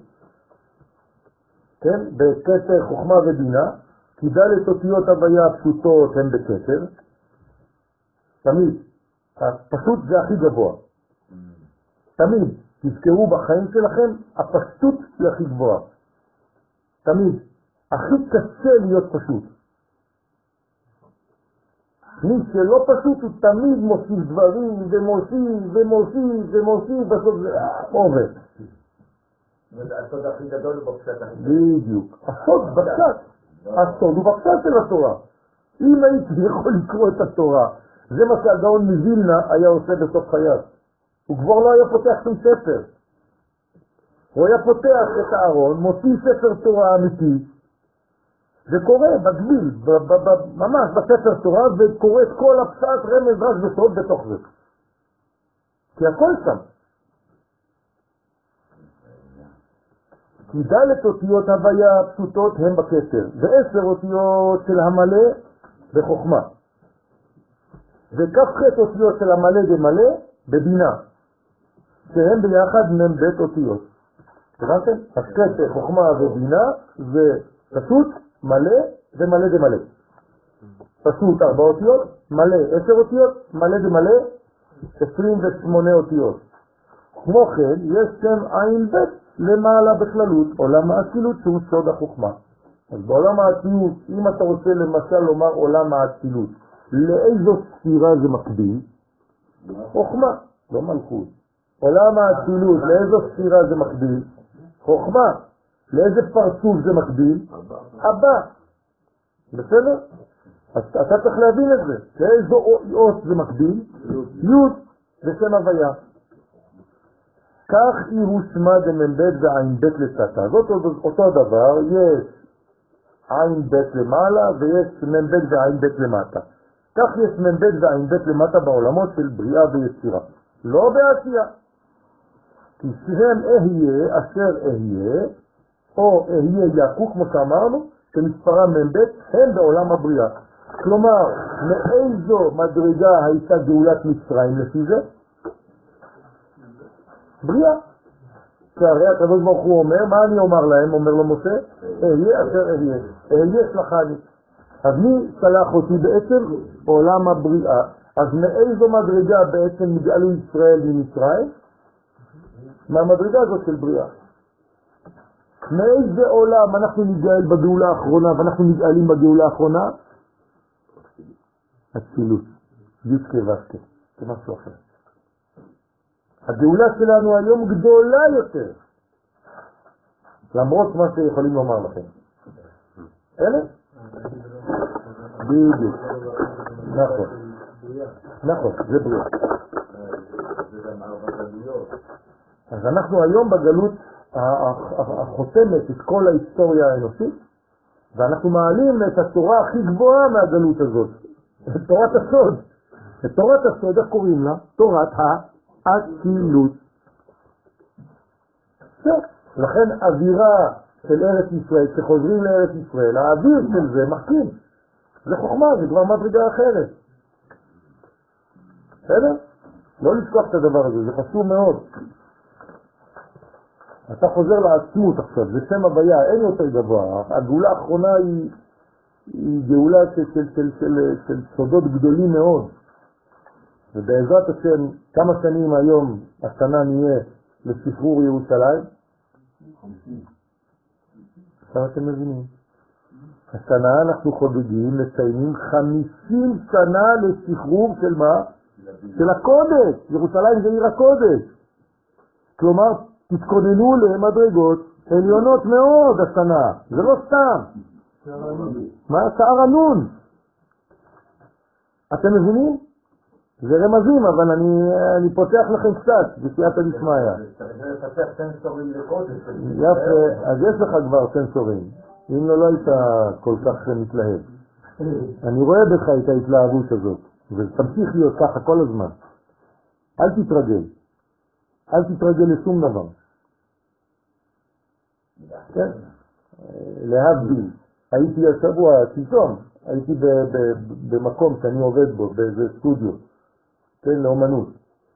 כן, בכתר חוכמה ובינה, כי דלת אותיות הוויה הפשוטות הן בכתר, תמיד, הפשוט זה הכי גבוה, תמיד, תזכרו בחיים שלכם, הפשטות היא הכי גבוהה, תמיד, הכי קשה להיות פשוט. מי שלא פשוט הוא תמיד מוסיף דברים ומוסיף ומוסיף ומוסיף בסוף זה עובד. הסוד הכי גדול הוא בפשט הכי גדול. בדיוק. הסוד בפשט. הסוד הוא בפשט של התורה. אם הייתי יכול לקרוא את התורה, זה מה שהגאון מווילנה היה עושה בסוף חייו. הוא כבר לא היה פותח שום ספר. הוא היה פותח את הארון, מוציא ספר תורה אמיתי, וקורא בגביל, ממש בספר תורה, וקורא את כל הפשט, רמז, רש וסוד בתוך זה. כי הכל שם. כי דלת אותיות הוויה הפשוטות הם בכתר, ועשר אותיות של המלא בחוכמה. וכ"ח אותיות של המלא במלא בבינה, שהם ביחד מ"ב אותיות. הבנתם? אז כתר, חוכמה ובינה זה פשוט, מלא ומלא דמלא. פשוט ארבע אותיות, מלא עשר אותיות, מלא דמלא עשרים ושמונה אותיות. כמו כן, יש שם עין ב' למעלה בכללות, עולם האצילות שהוא סוד החוכמה. אז בעולם האצילות, אם אתה רוצה למשל לומר עולם האצילות, לאיזו ספירה זה מקביל? חוכמה, לא מלכות. עולם האצילות, לאיזו ספירה זה מקביל? חוכמה. לאיזה פרצוף זה מקביל? הבא. בסדר? אז אתה צריך להבין את זה. לאיזו אות זה מקביל? י' בשם הוויה. כך היא הושמה דמ"ב ועין ב' לצטה. זאת אותו דבר, יש עין ב' למעלה ויש מ"ב ועין ב' למטה. כך יש מ"ב ועין ב' למטה בעולמות של בריאה ויצירה. לא בעשייה. כי שהם אהיה אשר אהיה, או אהיה יקו, כמו שאמרנו, שמספרה מ"ב, הם בעולם הבריאה. כלומר, מאיזו מדרגה הייתה גאולת מצרים לפי זה? בריאה. שהרי הקדוש ברוך הוא אומר, מה אני אומר להם? אומר לו משה, אהיה אשר אהיה, אהיה שלחני. אז מי שלח אותי בעצם? עולם הבריאה. אז מאיזו מדרגה בעצם נגאלו ישראל ממצרים? מהמדרגה הזאת של בריאה. מאיזה עולם אנחנו נגאל בגאולה האחרונה ואנחנו נגאלים בגאולה האחרונה? אצילות, י' וסקה, זה משהו אחר. הגאולה שלנו היום גדולה יותר, למרות מה שיכולים לומר לכם. אלה? בדיוק. נכון. נכון, זה בריאה. אז אנחנו היום בגלות החותמת את כל ההיסטוריה האנושית, ואנחנו מעלים את התורה הכי גבוהה מהגלות הזאת, את תורת הסוד. את תורת הסוד, איך קוראים לה? תורת האצילות. לכן אווירה של ארץ ישראל, כשחוזרים לארץ ישראל, האוויר של זה מחכים. זה חוכמה, זה כבר מדרגה אחרת. בסדר? לא לשכוח את הדבר הזה, זה חשוב מאוד. אתה חוזר לעצמות עכשיו, זה שם הוויה, אין יותר גבוה. הגאולה האחרונה היא, היא גאולה של, של, של, של, של סודות גדולים מאוד. ובעזרת השם, כמה שנים היום השנה נהיה לשחרור ירושלים? עכשיו אתם מבינים. השנה אנחנו חוגגים, מציינים חמישים שנה לשחרור של מה? של הקודש. ירושלים זה עיר הקודש. כלומר, תתכוננו למדרגות עליונות מאוד השנה. זה לא סתם. מה? שער הנון. אתם מבינים? זה רמזים, אבל אני, אני פותח לכם קצת, בסייעתא דשמיא. צריך לפתח סנסורים לקודש. יפה, אז יש לך כבר סנסורים. אם לא, לא היית כל כך מתלהב. אני רואה בך את ההתלהבות הזאת, ותמשיך להיות ככה כל הזמן. אל תתרגל. אל תתרגל לשום דבר. כן? להבדיל. הייתי השבוע, שלשום, הייתי במקום שאני עובד בו, באיזה סטודיו, כן, לאומנות.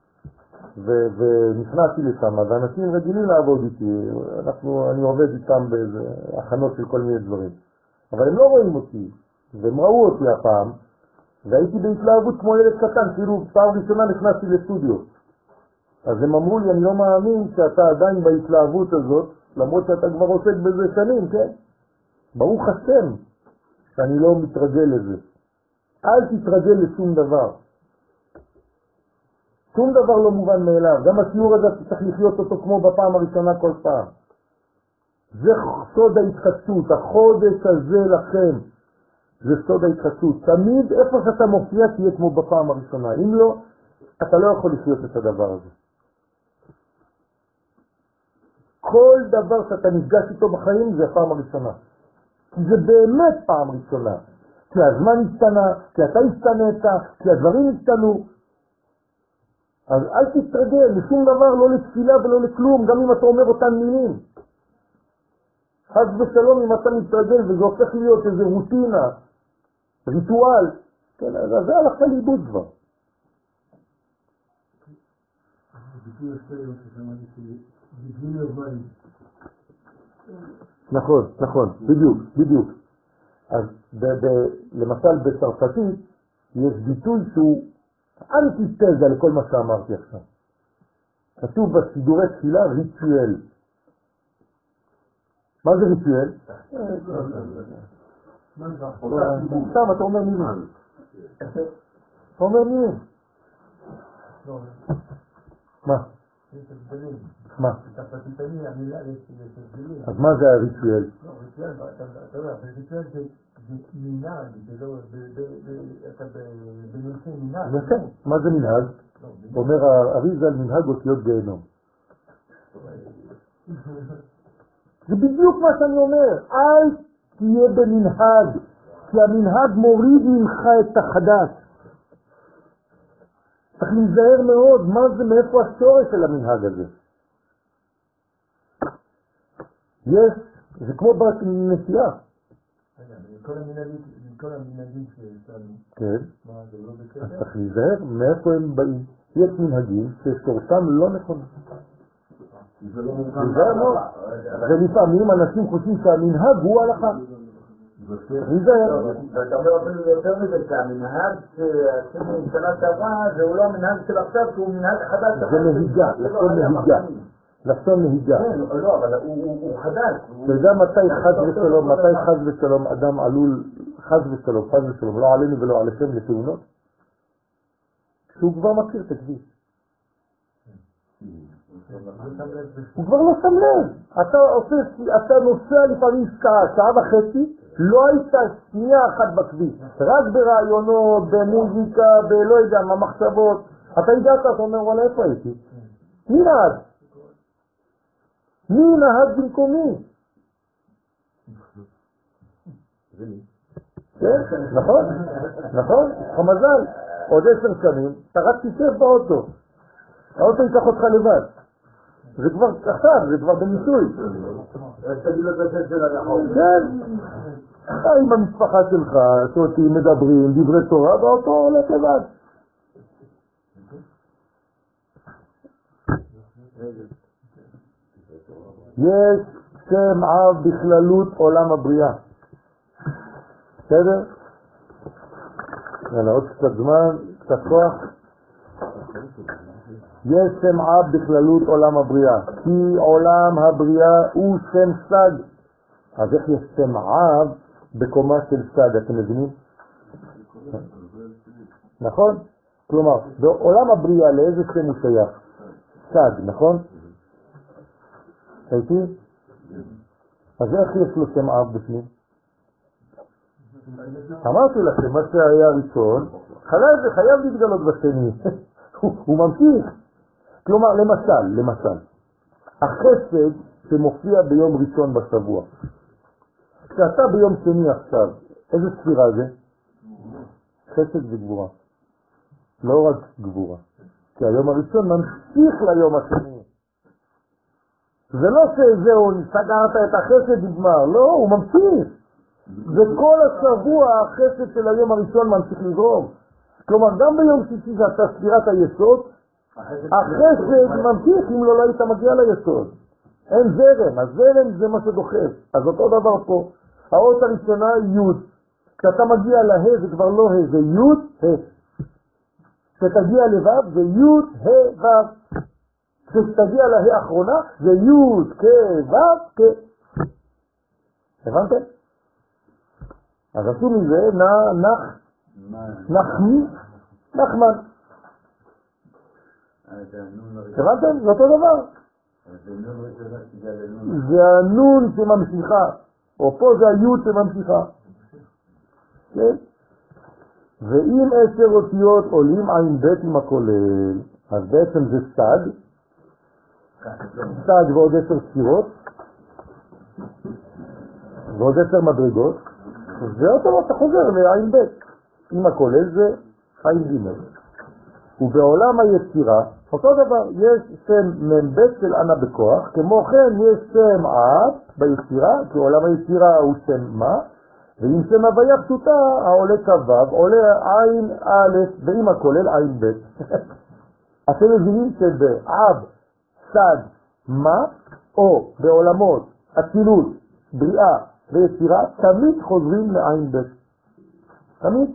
ונכנסתי לשם, ואנשים רגילים לעבוד איתי, אנחנו, אני עובד איתם באיזה הכנות של כל מיני דברים. אבל הם לא רואים אותי, והם ראו אותי הפעם, והייתי בהתלהבות כמו ילד קטן, כאילו פעם ראשונה נכנסתי לסטודיו. אז הם אמרו לי, אני לא מאמין שאתה עדיין בהתלהבות הזאת, למרות שאתה כבר עוסק בזה שנים, כן? ברוך השם שאני לא מתרגל לזה. אל תתרגל לשום דבר. שום דבר לא מובן מאליו. גם השיעור הזה צריך לחיות אותו כמו בפעם הראשונה כל פעם. זה סוד ההתחדשות. החודש הזה לכם. זה סוד ההתחדשות. תמיד איפה שאתה מופיע תהיה כמו בפעם הראשונה. אם לא, אתה לא יכול לחיות את הדבר הזה. כל דבר שאתה נפגש איתו בחיים זה הפעם הראשונה. כי זה באמת פעם ראשונה. כי הזמן השתנה, כי אתה השתנית, כי הדברים השתנו. אז אל תתרגל לשום דבר, לא לתפילה ולא לכלום, גם אם אתה אומר אותן מילים. חס ושלום אם אתה מתרגל וזה הופך להיות איזו רוטינה, ריטואל, כן, אז זה הלכת לאיבוד כבר. נכון, נכון, בדיוק, בדיוק. אז למשל בצרפתית יש ביטוי שהוא אנטיתזה לכל מה שאמרתי עכשיו. כתוב בסידורי תפילה ריטואל. מה זה ריטואל? סתם, אתה אומר מילים. אתה אומר מילים. מה? יש הבדלים. מה? את הפרטני, המילה יש הבדלים. אז מה זה הריטואל? לא, ריטואל, אתה יודע, ריטואל זה מנהג, זה לא, אתה בנושא מנהג. כן, מה זה מנהג? אומר האריז"ל, מנהג אותיות גיהנום. זה בדיוק מה שאני אומר, אל תהיה במנהג, כי המנהג מוריד ממך את החדש. צריך להיזהר מאוד, מה זה, מאיפה השורש של המנהג הזה? יש, זה כמו בנסיעה. רגע, מכל המנהגים שלנו, כן. מה זה לא בסדר? אז צריך להיזהר מאיפה הם באים. יש מנהגים ששורשם לא נכון. זה לא מובן. להיזהר מאוד. ולפעמים אנשים חושבים שהמנהג הוא הלכה. להיזהר. ואתה אומר אפילו יותר מזה, שהמנהג שעשינו שנה שעברה, זהו לא המנהג של עכשיו, כי הוא מנהג חדש. זה נהיגה, לשון נהיגה. לשון נהיגה. כן, לא, אבל הוא חדש. אתה יודע מתי חז ושלום, מתי חז ושלום אדם עלול, חז ושלום, חז ושלום, לא עלינו ולא עליכם לתאונות? שהוא כבר מכיר את הכביש. הוא כבר לא שם לב. אתה עושה, אתה נוסע לפעמים שעה, שעה וחצי, לא היית שנייה אחת בכביש, רק ברעיונות, במוזיקה, בלא יודע מה, מחשבות. אתה הגעת, אתה אומר, וואלה, איפה הייתי? מי נהג? מי נהג במקומי? כן, נכון, נכון, חמזל, עוד עשר שנים, אתה רק תשב באוטו, האוטו ייקח אותך לבד. זה כבר עכשיו, זה כבר בניסוי. כן, אתה עם המשפחה שלך, שותים, מדברים, דברי תורה, באוטו הולך לבד. יש שם אב בכללות עולם הבריאה. בסדר? יאללה, עוד קצת זמן, קצת כוח. יש שם אב בכללות עולם הבריאה, כי עולם הבריאה הוא שם סד. אז איך יש שם אב בקומה של סד, אתם מבינים? נכון? כלומר, בעולם הבריאה לאיזה שם הוא שייך? סד, נכון? הייתי? אז איך יש לו שם אב בפנים? אמרתי לכם, מה שהיה ראשון, חייב, חייב להתגלות בשני. הוא ממשיך. כלומר, למשל, למשל, החסד שמופיע ביום ראשון בשבוע. כשאתה ביום שני עכשיו, איזה ספירה זה? חסד וגבורה. לא רק גבורה. כי היום הראשון ממשיך ליום השני. זה לא שזהו, סגרת את החסד נגמר, לא, הוא ממשיך. וכל השבוע החסד של היום הראשון ממשיך לזרום. כלומר, גם ביום שישי שאתה ספירת היסוד, החסד ממשיך אם לא, לא היית מגיע ליסוד. אין זרם, הזרם זה מה שדוחף. אז אותו דבר פה. האות הראשונה היא י'. כשאתה מגיע לה זה כבר לא ה, זה י' ה. כשתגיע לו' זה י' ה ו'. כשתגיע לה האחרונה זה י' כ' ו' כ'. הבנתם? אז עשו מזה נח, נחמי, נחמן. הבנתם? זה אותו דבר. זה הנון שממשיכה, או פה זה היוד שממשיכה. כן? ואם עשר אותיות עולים עין בית עם הכולל, אז בעצם זה סד, סד ועוד עשר ספירות, ועוד עשר מדרגות, זה אותו אתה חוזר לעין בית. עם הכולל זה עין ג'. ובעולם היצירה, אותו דבר, יש שם מבית של ענה בכוח, כמו כן יש שם עד ביצירה, כי עולם היצירה הוא שם מה, ועם שם הוויה פשוטה, העולה כבב, עולה עין א', ועם הכולל עין ב'. אתם מבינים שבעב, סד, מה, או בעולמות, אצילות, בריאה ויצירה, תמיד חוזרים לעין ב'. תמיד.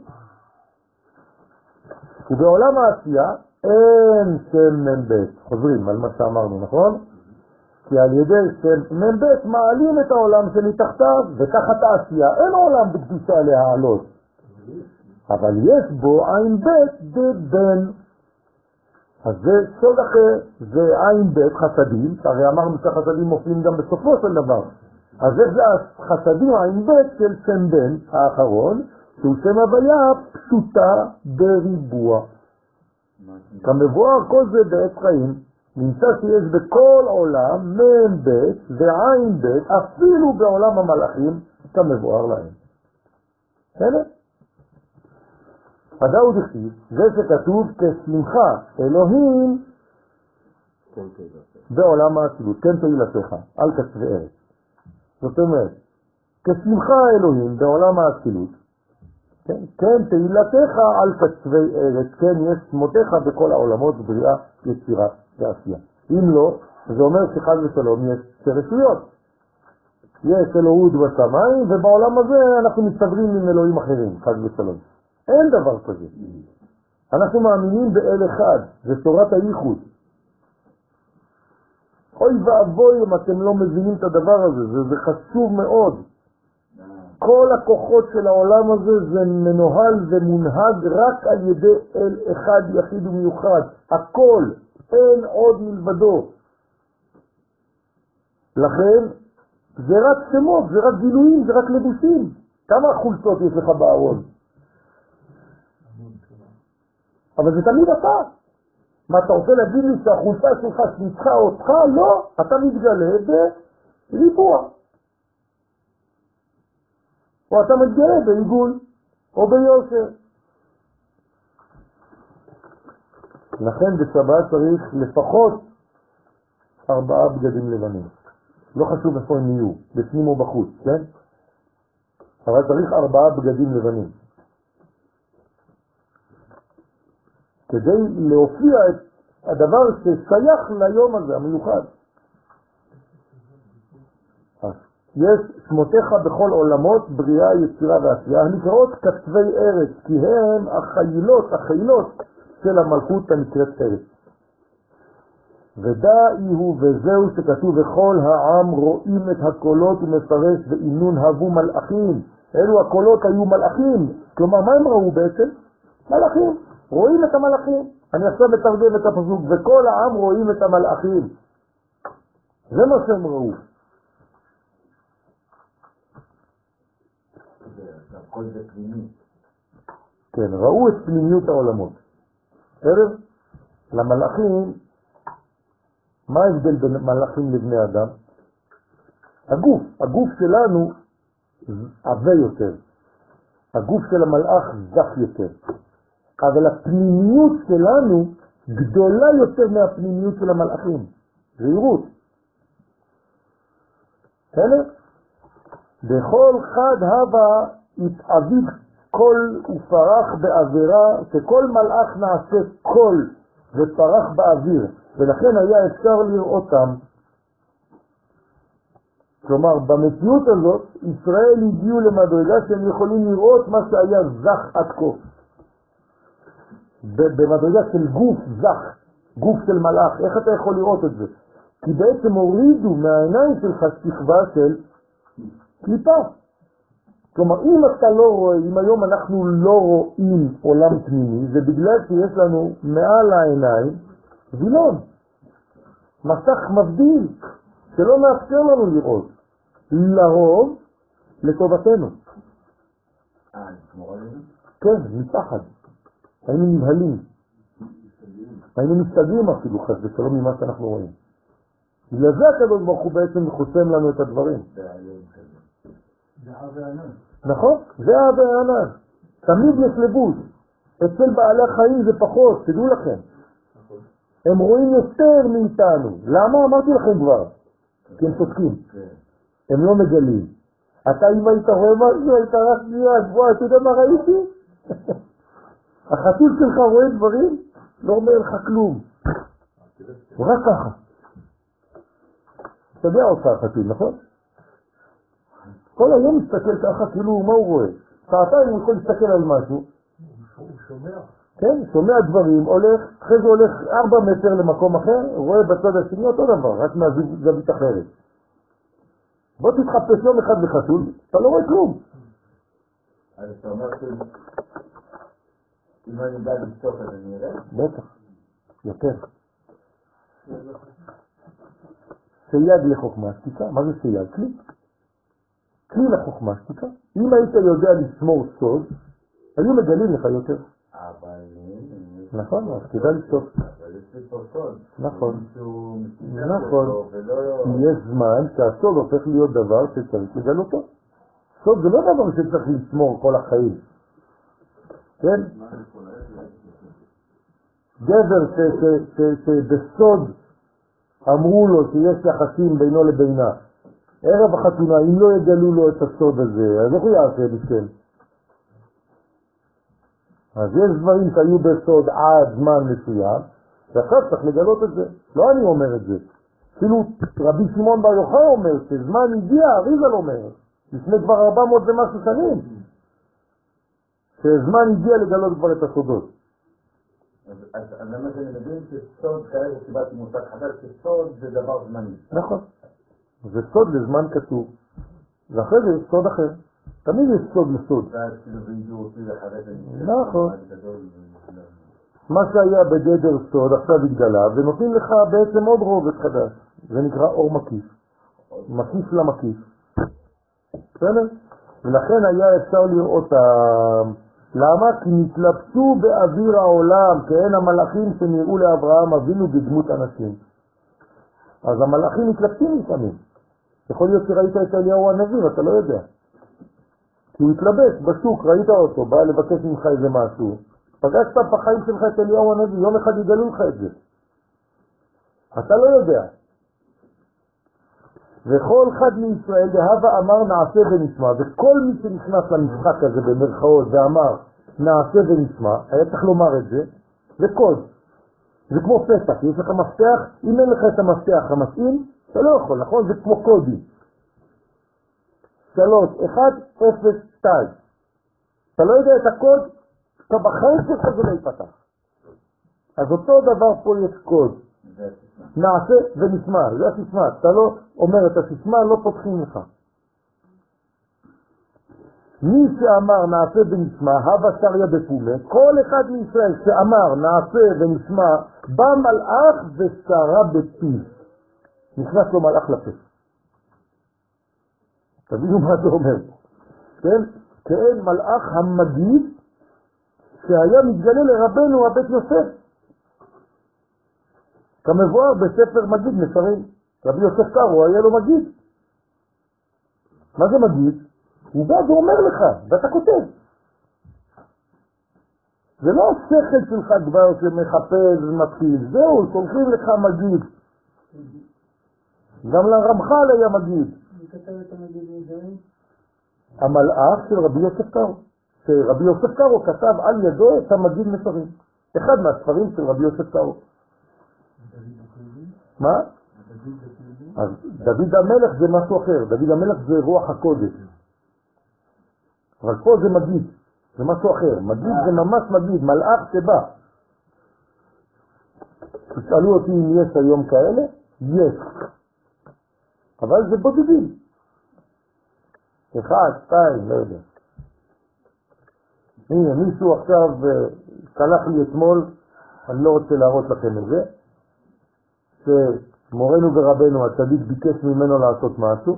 ובעולם העשייה אין שם מבית. חוזרים על מה שאמרנו, נכון? כי על ידי שם מבית מעלים את העולם שמתחתיו, ותחת העשייה אין עולם בקדושה להעלות. אבל יש בו עין בית בבן. אז זה סוד אחר, זה עין בית חסדים, הרי אמרנו שהחסדים מופיעים גם בסופו של דבר. אז איך זה החסדים, עין בית של שם בן האחרון, שהוא שם הוויה פשוטה בריבוע. כמבואר כל זה בעץ חיים, נמצא שיש בכל עולם מם בית ועין בית, אפילו בעולם המלאכים, כמבואר להם. בסדר? הדאוד הכתיב, זה שכתוב כשמחה אלוהים בעולם האצילות, כן תהילתך, אל קצווי ארץ. זאת אומרת, כשמחה אלוהים בעולם האצילות, כן, כן תהילתך על קצווי ארץ, כן יש שמותיך בכל העולמות, בריאה, יצירה ועשייה. אם לא, זה אומר שחד ושלום יש שרשויות. יש אלוהות בשמיים, ובעולם הזה אנחנו מסתדרים עם אלוהים אחרים, חד ושלום. אין דבר כזה. אנחנו מאמינים באל אחד, זה תורת הייחוד. אוי ואבוי אם אתם לא מבינים את הדבר הזה, זה, זה חשוב מאוד. כל הכוחות של העולם הזה זה מנוהל ומונהג רק על ידי אל אחד יחיד ומיוחד. הכל, אין עוד מלבדו. לכן, זה רק שמות, זה רק גילויים, זה רק לבושים. כמה חולצות יש לך בארון? אבל זה תמיד אתה. מה אתה רוצה להגיד לי שהחולצה שלך שניצחה אותך? לא, אתה מתגלה בריבוע. או אתה מתגלה בעיגול, או ביושר. לכן בשבת צריך לפחות ארבעה בגדים לבנים. לא חשוב איפה הם יהיו, בפנים או בחוץ, כן? אבל צריך ארבעה בגדים לבנים. כדי להופיע את הדבר ששייך ליום הזה, המיוחד. יש שמותיך בכל עולמות, בריאה, יצירה ועשייה, הנקראות כתבי ארץ, כי הם החיילות, החיילות של המלכות הנקראת ארץ. ודאי הוא וזהו שכתוב וכל העם רואים את הקולות ומפרש ואינון הבו מלאכים. אלו הקולות היו מלאכים. כלומר, מה הם ראו בעצם? מלאכים. רואים את המלאכים. אני עכשיו מתרגם את הפסוק, וכל העם רואים את המלאכים. זה מה שהם ראו. כל זה פנימי. כן, ראו את פנימיות העולמות. בסדר? למלאכים, מה ההבדל בין מלאכים לבני אדם? הגוף, הגוף שלנו עבה יותר. הגוף של המלאך זך יותר. אבל הפנימיות שלנו גדולה יותר מהפנימיות של המלאכים. זהירות. בסדר? בכל חד הווה התאביד קול ופרח באווירה, שכל מלאך נעשה קול ופרח באוויר, ולכן היה אפשר לראותם. כלומר, במציאות הזאת, ישראל הגיעו למדרגה שהם יכולים לראות מה שהיה זך עד כה. במדרגה של גוף זך, גוף של מלאך, איך אתה יכול לראות את זה? כי בעצם הורידו מהעיניים שלך שכבה של קליפה. כלומר, אם אתה לא רואה, אם היום אנחנו לא רואים עולם פנימי, זה בגלל שיש לנו מעל העיניים וילון, מסך מבדיל, שלא מאפשר לנו לראות. לרוב, לטובתנו. אה, כמו ראינו? כן, מפחד. היינו נבהלים. היינו מסתגרים אפילו חס ושלום ממה שאנחנו רואים. בגלל זה הקדוש ברוך הוא בעצם חוסם לנו את הדברים. זה הר וענן. נכון, זה הר וענן. תמיד יש לבוש. אצל בעלי החיים זה פחות, תדעו לכם. הם רואים יותר מאיתנו. למה? אמרתי לכם כבר. כי הם צודקים. הם לא מגלים. אתה אם היית רואה משהו, היית רק מיד, בוא, אתה יודע מה ראיתי? החתול שלך רואה דברים, לא אומר לך כלום. רק ככה. אתה יודע אותך החתול, נכון? כל היום מסתכל ככה, כאילו, מה הוא רואה? שעתיים הוא יכול להסתכל על משהו. הוא שומע. כן, שומע דברים, הולך, אחרי זה הולך ארבע מטר למקום אחר, רואה בצד השני אותו דבר, רק מהזווית אחרת. בוא תתחפש יום אחד בחתול, אתה לא רואה כלום. אז אתה אומר שאם אני יודע לצטוף את זה נראה? בטח. יותר. סייג לחוכמה שתיקה. מה זה סייג? כלי. כלי לחוכמה שתיקה. אם היית יודע לשמור סוד, היו מגלים לך יותר. אבל... נכון, אז כדאי לשתוק. אבל יש לי פה סוד. נכון. נכון. כי יש זמן שהסוד הופך להיות דבר שצריך לגלותו. סוד זה לא דבר שצריך לשמור כל החיים. כן? גבר שבסוד אמרו לו שיש יחסים בינו לבינה, ערב החתונה, אם לא יגלו לו את הסוד הזה, אז איך הוא יעשה בשכם? אז יש דברים שהיו בסוד עד זמן מסוים, ועכשיו צריך לגלות את זה. לא אני אומר את זה. אפילו רבי שמעון בר יוחאי אומר שזמן הגיע, אריזל אומר, לפני כבר ארבע מאות ומשהו שנים, שזמן הגיע לגלות כבר את הסודות. אז למה שאני מבין שסוד, כרגע קיבלתי מושג חדש, שסוד זה דבר זמני. נכון. זה סוד לזמן קצוב. ואחרי זה יש סוד אחר. תמיד יש סוד לסוד. ואז כאילו וידעו אותי לחדש אני... נכון. מה שהיה בגדר סוד עכשיו התגלה, ונותנים לך בעצם עוד רובד חדש. זה נקרא אור מקיף. מקיף למקיף. בסדר? ולכן היה אפשר לראות ה... למה? כי נתלבשו באוויר העולם, כאין המלאכים שנראו לאברהם אבינו בדמות אנשים. אז המלאכים מתלבשים לפעמים. יכול להיות שראית את אליהו הנביא, אתה לא יודע. כי הוא התלבש בשוק, ראית אותו, בא לבקש ממך איזה משהו. פגשת בחיים שלך את אליהו הנביא, יום אחד יגלו לך את זה. אתה לא יודע. וכל אחד מישראל דהבה אמר נעשה ונשמע, וכל מי שנכנס למשחק הזה במרכאות ואמר נעשה ונשמע, היה צריך לומר את זה, זה קוד. זה כמו פתח, יש לך מפתח, אם אין לך את המפתח המתאים, אתה לא יכול, נכון? זה כמו קודי. שלוש, אחד, אפס, שתיים. אתה לא יודע את הקוד, אתה בחיים שלך זה לא יפתח. אז אותו דבר פה יש קוד. נעשה ונשמע, זה הסיסמה. אתה לא אומר את הסיסמה, לא פותחים לך. מי שאמר נעשה ונשמע, הווה שריה בפומה, כל אחד מישראל שאמר נעשה ונשמע, בא מלאך ושרה בפיו. נכנס לו מלאך לפה. תבינו מה זה אומר. כן? כאין מלאך המגיד שהיה מתגלה לרבנו הבית יוסף. כמבואר בספר מגיד מסרים. רבי יוסף קארו היה לו מגיד. מה זה מגיד? הוא בא ואומר לך, ואתה כותב. זה לא השכל שלך כבר שמחפש ומתחיל, זהו, שולחים לך מגיד. גם לרמח"ל היה מגיד. מי כתב את המגיד מסרים? המלאך של רבי יוסף קארו. שרבי יוסף קארו כתב על ידו את המגיד מסרים. אחד מהספרים של רבי יוסף קארו. מה? אז דוד המלך זה משהו אחר, דוד המלך זה רוח הקודש. אבל פה זה מגיד, זה משהו אחר. מגיד זה ממש מגיד, מלאך שבא. תשאלו אותי אם יש היום כאלה? יש. אבל זה בודדים. אחד, שתיים, לא יודע. הנה, מישהו עכשיו שלח לי אתמול, אני לא רוצה להראות לכם את זה, שמורנו ורבנו הצדיק ביקש ממנו לעשות משהו,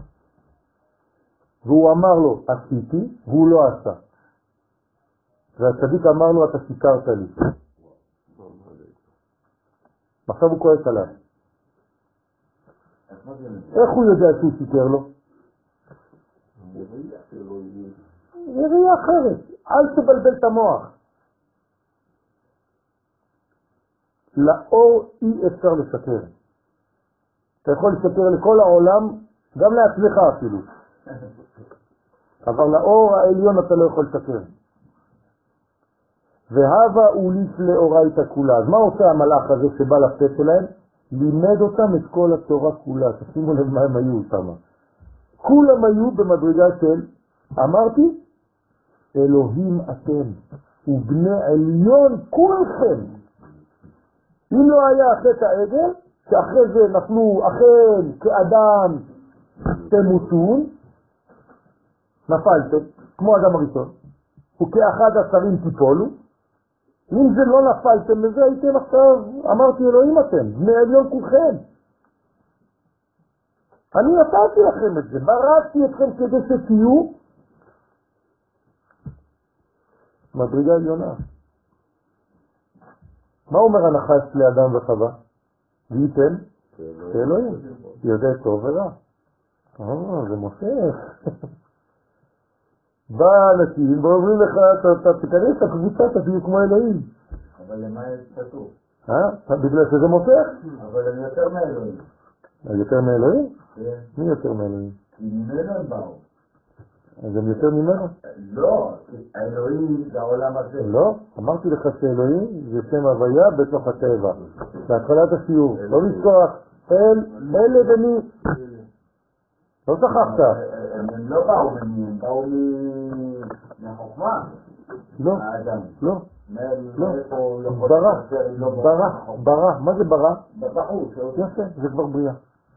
והוא אמר לו, עשיתי, והוא לא עשה. והצדיק אמר לו, אתה שיקרת לי. עכשיו הוא כועס עליו. איך הוא יודע שהוא שיקר לו? יריעה אחרת. אל תבלבל את המוח. לאור אי אפשר לשקר. אתה יכול לשקר לכל העולם, גם לעצמך אפילו. אבל לאור העליון אתה לא יכול לשקר. והווה אוליס לאורייתא כולה. אז מה עושה המלאך הזה שבא לפתת שלהם? לימד אותם את כל התורה כולה. תשימו לב מה הם היו שם. כולם היו במדרגה של, אמרתי, אלוהים אתם, ובני עליון כולכם. אם לא היה חטא העגל, שאחרי זה נפלו אכן כאדם תמותון, נפלתם, כמו אדם הראשון, וכאחד השרים תיפולו, אם זה לא נפלתם לזה, הייתם עכשיו, אמרתי אלוהים אתם, בני עליון כולכם. אני נתתי לכם את זה, בראתי אתכם כדי שתהיו מדרגה עליונה. מה אומר הנחש לאדם וחווה? וייתם? אלוהים. יודע טוב ורע. אה, זה מושך. בא אנשים ואומרים לך, אתה תכנס הקבוצה, תהיו כמו אלוהים. אבל למה יש כתוב? אה? בגלל שזה מושך? אבל הם יותר מאלוהים. יותר מאלוהים? כן. מי יותר מאלוהים? כי ממנו הם באו. אז הם יותר ממנו? לא, האלוהים זה העולם הזה. לא, אמרתי לך שאלוהים זה שם הוויה בתוך הטבע. בהתחלת השיעור, לא לשכוח, אל, אלה ומי. לא שכחת. הם לא באו ממי, הם באו מהחוכמה. לא, האדם. לא, לא. לא. ברא, ברא, ברא. מה זה ברא? בחוץ. יפה, זה כבר בריאה.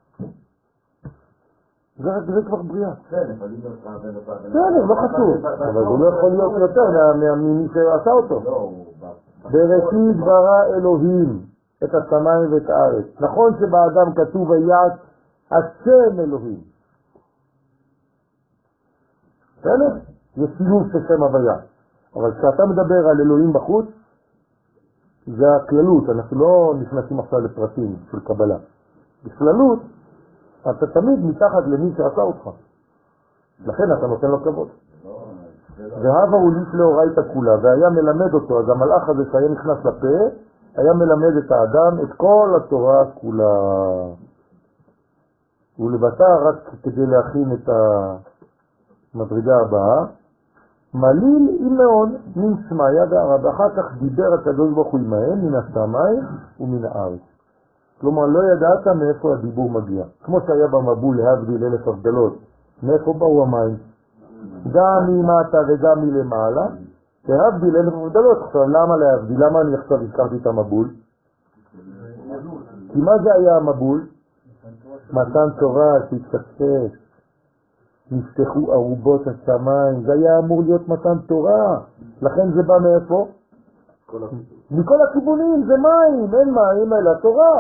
זה, זה כבר בריאה. כן, אבל אם נוצרה ונוצרה בסדר, לא חשוב. אבל זה לא יכול להיות יותר ממי שעשה אותו. בראשית ברא אלוהים את השמיים ואת הארץ. נכון שבאדם כתוב ויעש השם אלוהים. בסדר? יש שילוב של שם הוויה. אבל כשאתה מדבר על אלוהים בחוץ, זה הכללות. אנחנו לא נכנסים עכשיו לפרטים של קבלה. בכללות, אתה תמיד מתחת למי שעשה אותך. לכן אתה נותן לו כבוד. והווה הוא ליש לאורייתא כולה, והיה מלמד אותו, אז המלאך הזה שהיה נכנס לפה, היה מלמד את האדם את כל התורה כולה. הוא לבטא רק כדי להכין את המדרגה הבאה, מליל עם מאוד מן שמיה וערב, ואחר כך דיבר הקדוש ברוך הוא עמהם מן השמיים ומן הארץ. כלומר, לא ידעת מאיפה הדיבור מגיע. כמו שהיה במבול להבדיל אלף הבדלות, מאיפה באו המים? גם מלמטה וגם מלמעלה, להבדיל אלף הבדלות. עכשיו, למה להבדיל? למה אני עכשיו הזכרתי את המבול? כי מה זה היה המבול? מתן תורה שהתפספס, נפתחו ארובות השמיים, זה היה אמור להיות מתן תורה. לכן זה בא מאיפה? מכל הכיוונים, זה מים, אין מים אלא תורה.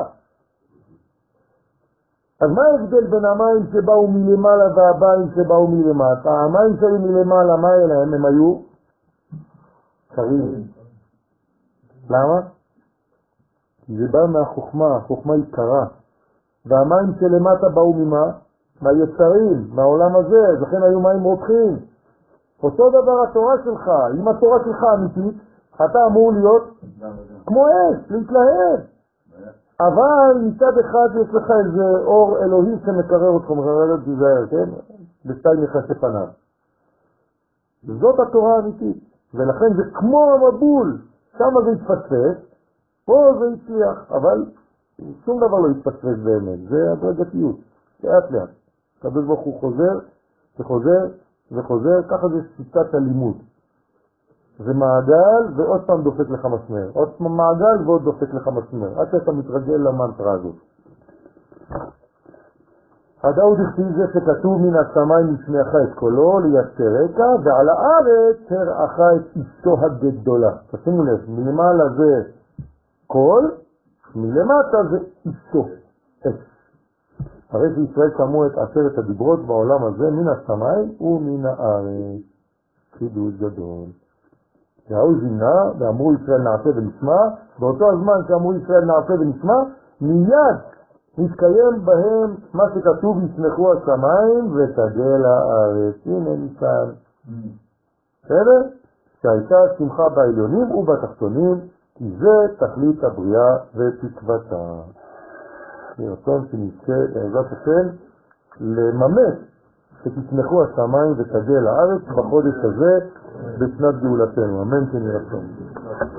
אז מה ההבדל בין המים שבאו מלמעלה והמים שבאו מלמטה? המים שהיו מלמעלה, מה אליהם? הם היו קרים. למה? כי זה בא מהחוכמה, החוכמה היא קרה. והמים שלמטה באו ממה? מהיצרים, מהעולם הזה, לכן היו מים רותחים. אותו דבר התורה שלך, אם התורה שלך אמיתית, אתה אמור להיות כמו אש, להתלהב. אבל מצד אחד יש לך איזה אור אלוהי שמקרר אותך, מחררת תיזהר, כן? בשתיים יחסי פניו. זאת התורה האמיתית, ולכן זה כמו המבול, שם זה התפספס, פה זה הצליח, אבל שום דבר לא התפספס באמת, זה הדרגתיות, לאט לאט. הקדוש ברוך הוא חוזר וחוזר וחוזר, ככה זה שיטת הלימוד. זה מעגל ועוד פעם דופק לך מסמר, עוד פעם מעגל ועוד דופק לך מסמר, עד שאתה מתרגל למנטרה הזאת. הדאוד הכתיב זה שכתוב מן השמיים ישמעך את קולו לייצר רקע, ועל הארץ הראך את אשתו הגדולה. תשימו לב, מלמעלה זה קול, מלמטה זה אשתו. הרי שישראל שמעו את עשרת הדיברות בעולם הזה מן השמיים ומן הארץ. חידוש גדול. והוא זימנה, ואמרו ישראל נעשה ונשמע, באותו הזמן שאמרו ישראל נעשה ונשמע, מיד מתקיים בהם מה שכתוב ישמחו השמיים ותגל הארץ. הנה ניסן. בסדר? שהייתה שמחה בעליונים ובתחתונים, כי זה תכלית הבריאה ותקוותה. ברצון שנזכה בעזרת השם לממש שתשמחו השמיים ותגל הארץ בחודש הזה בשנת גאולתנו. אמן כן יהיה רצון.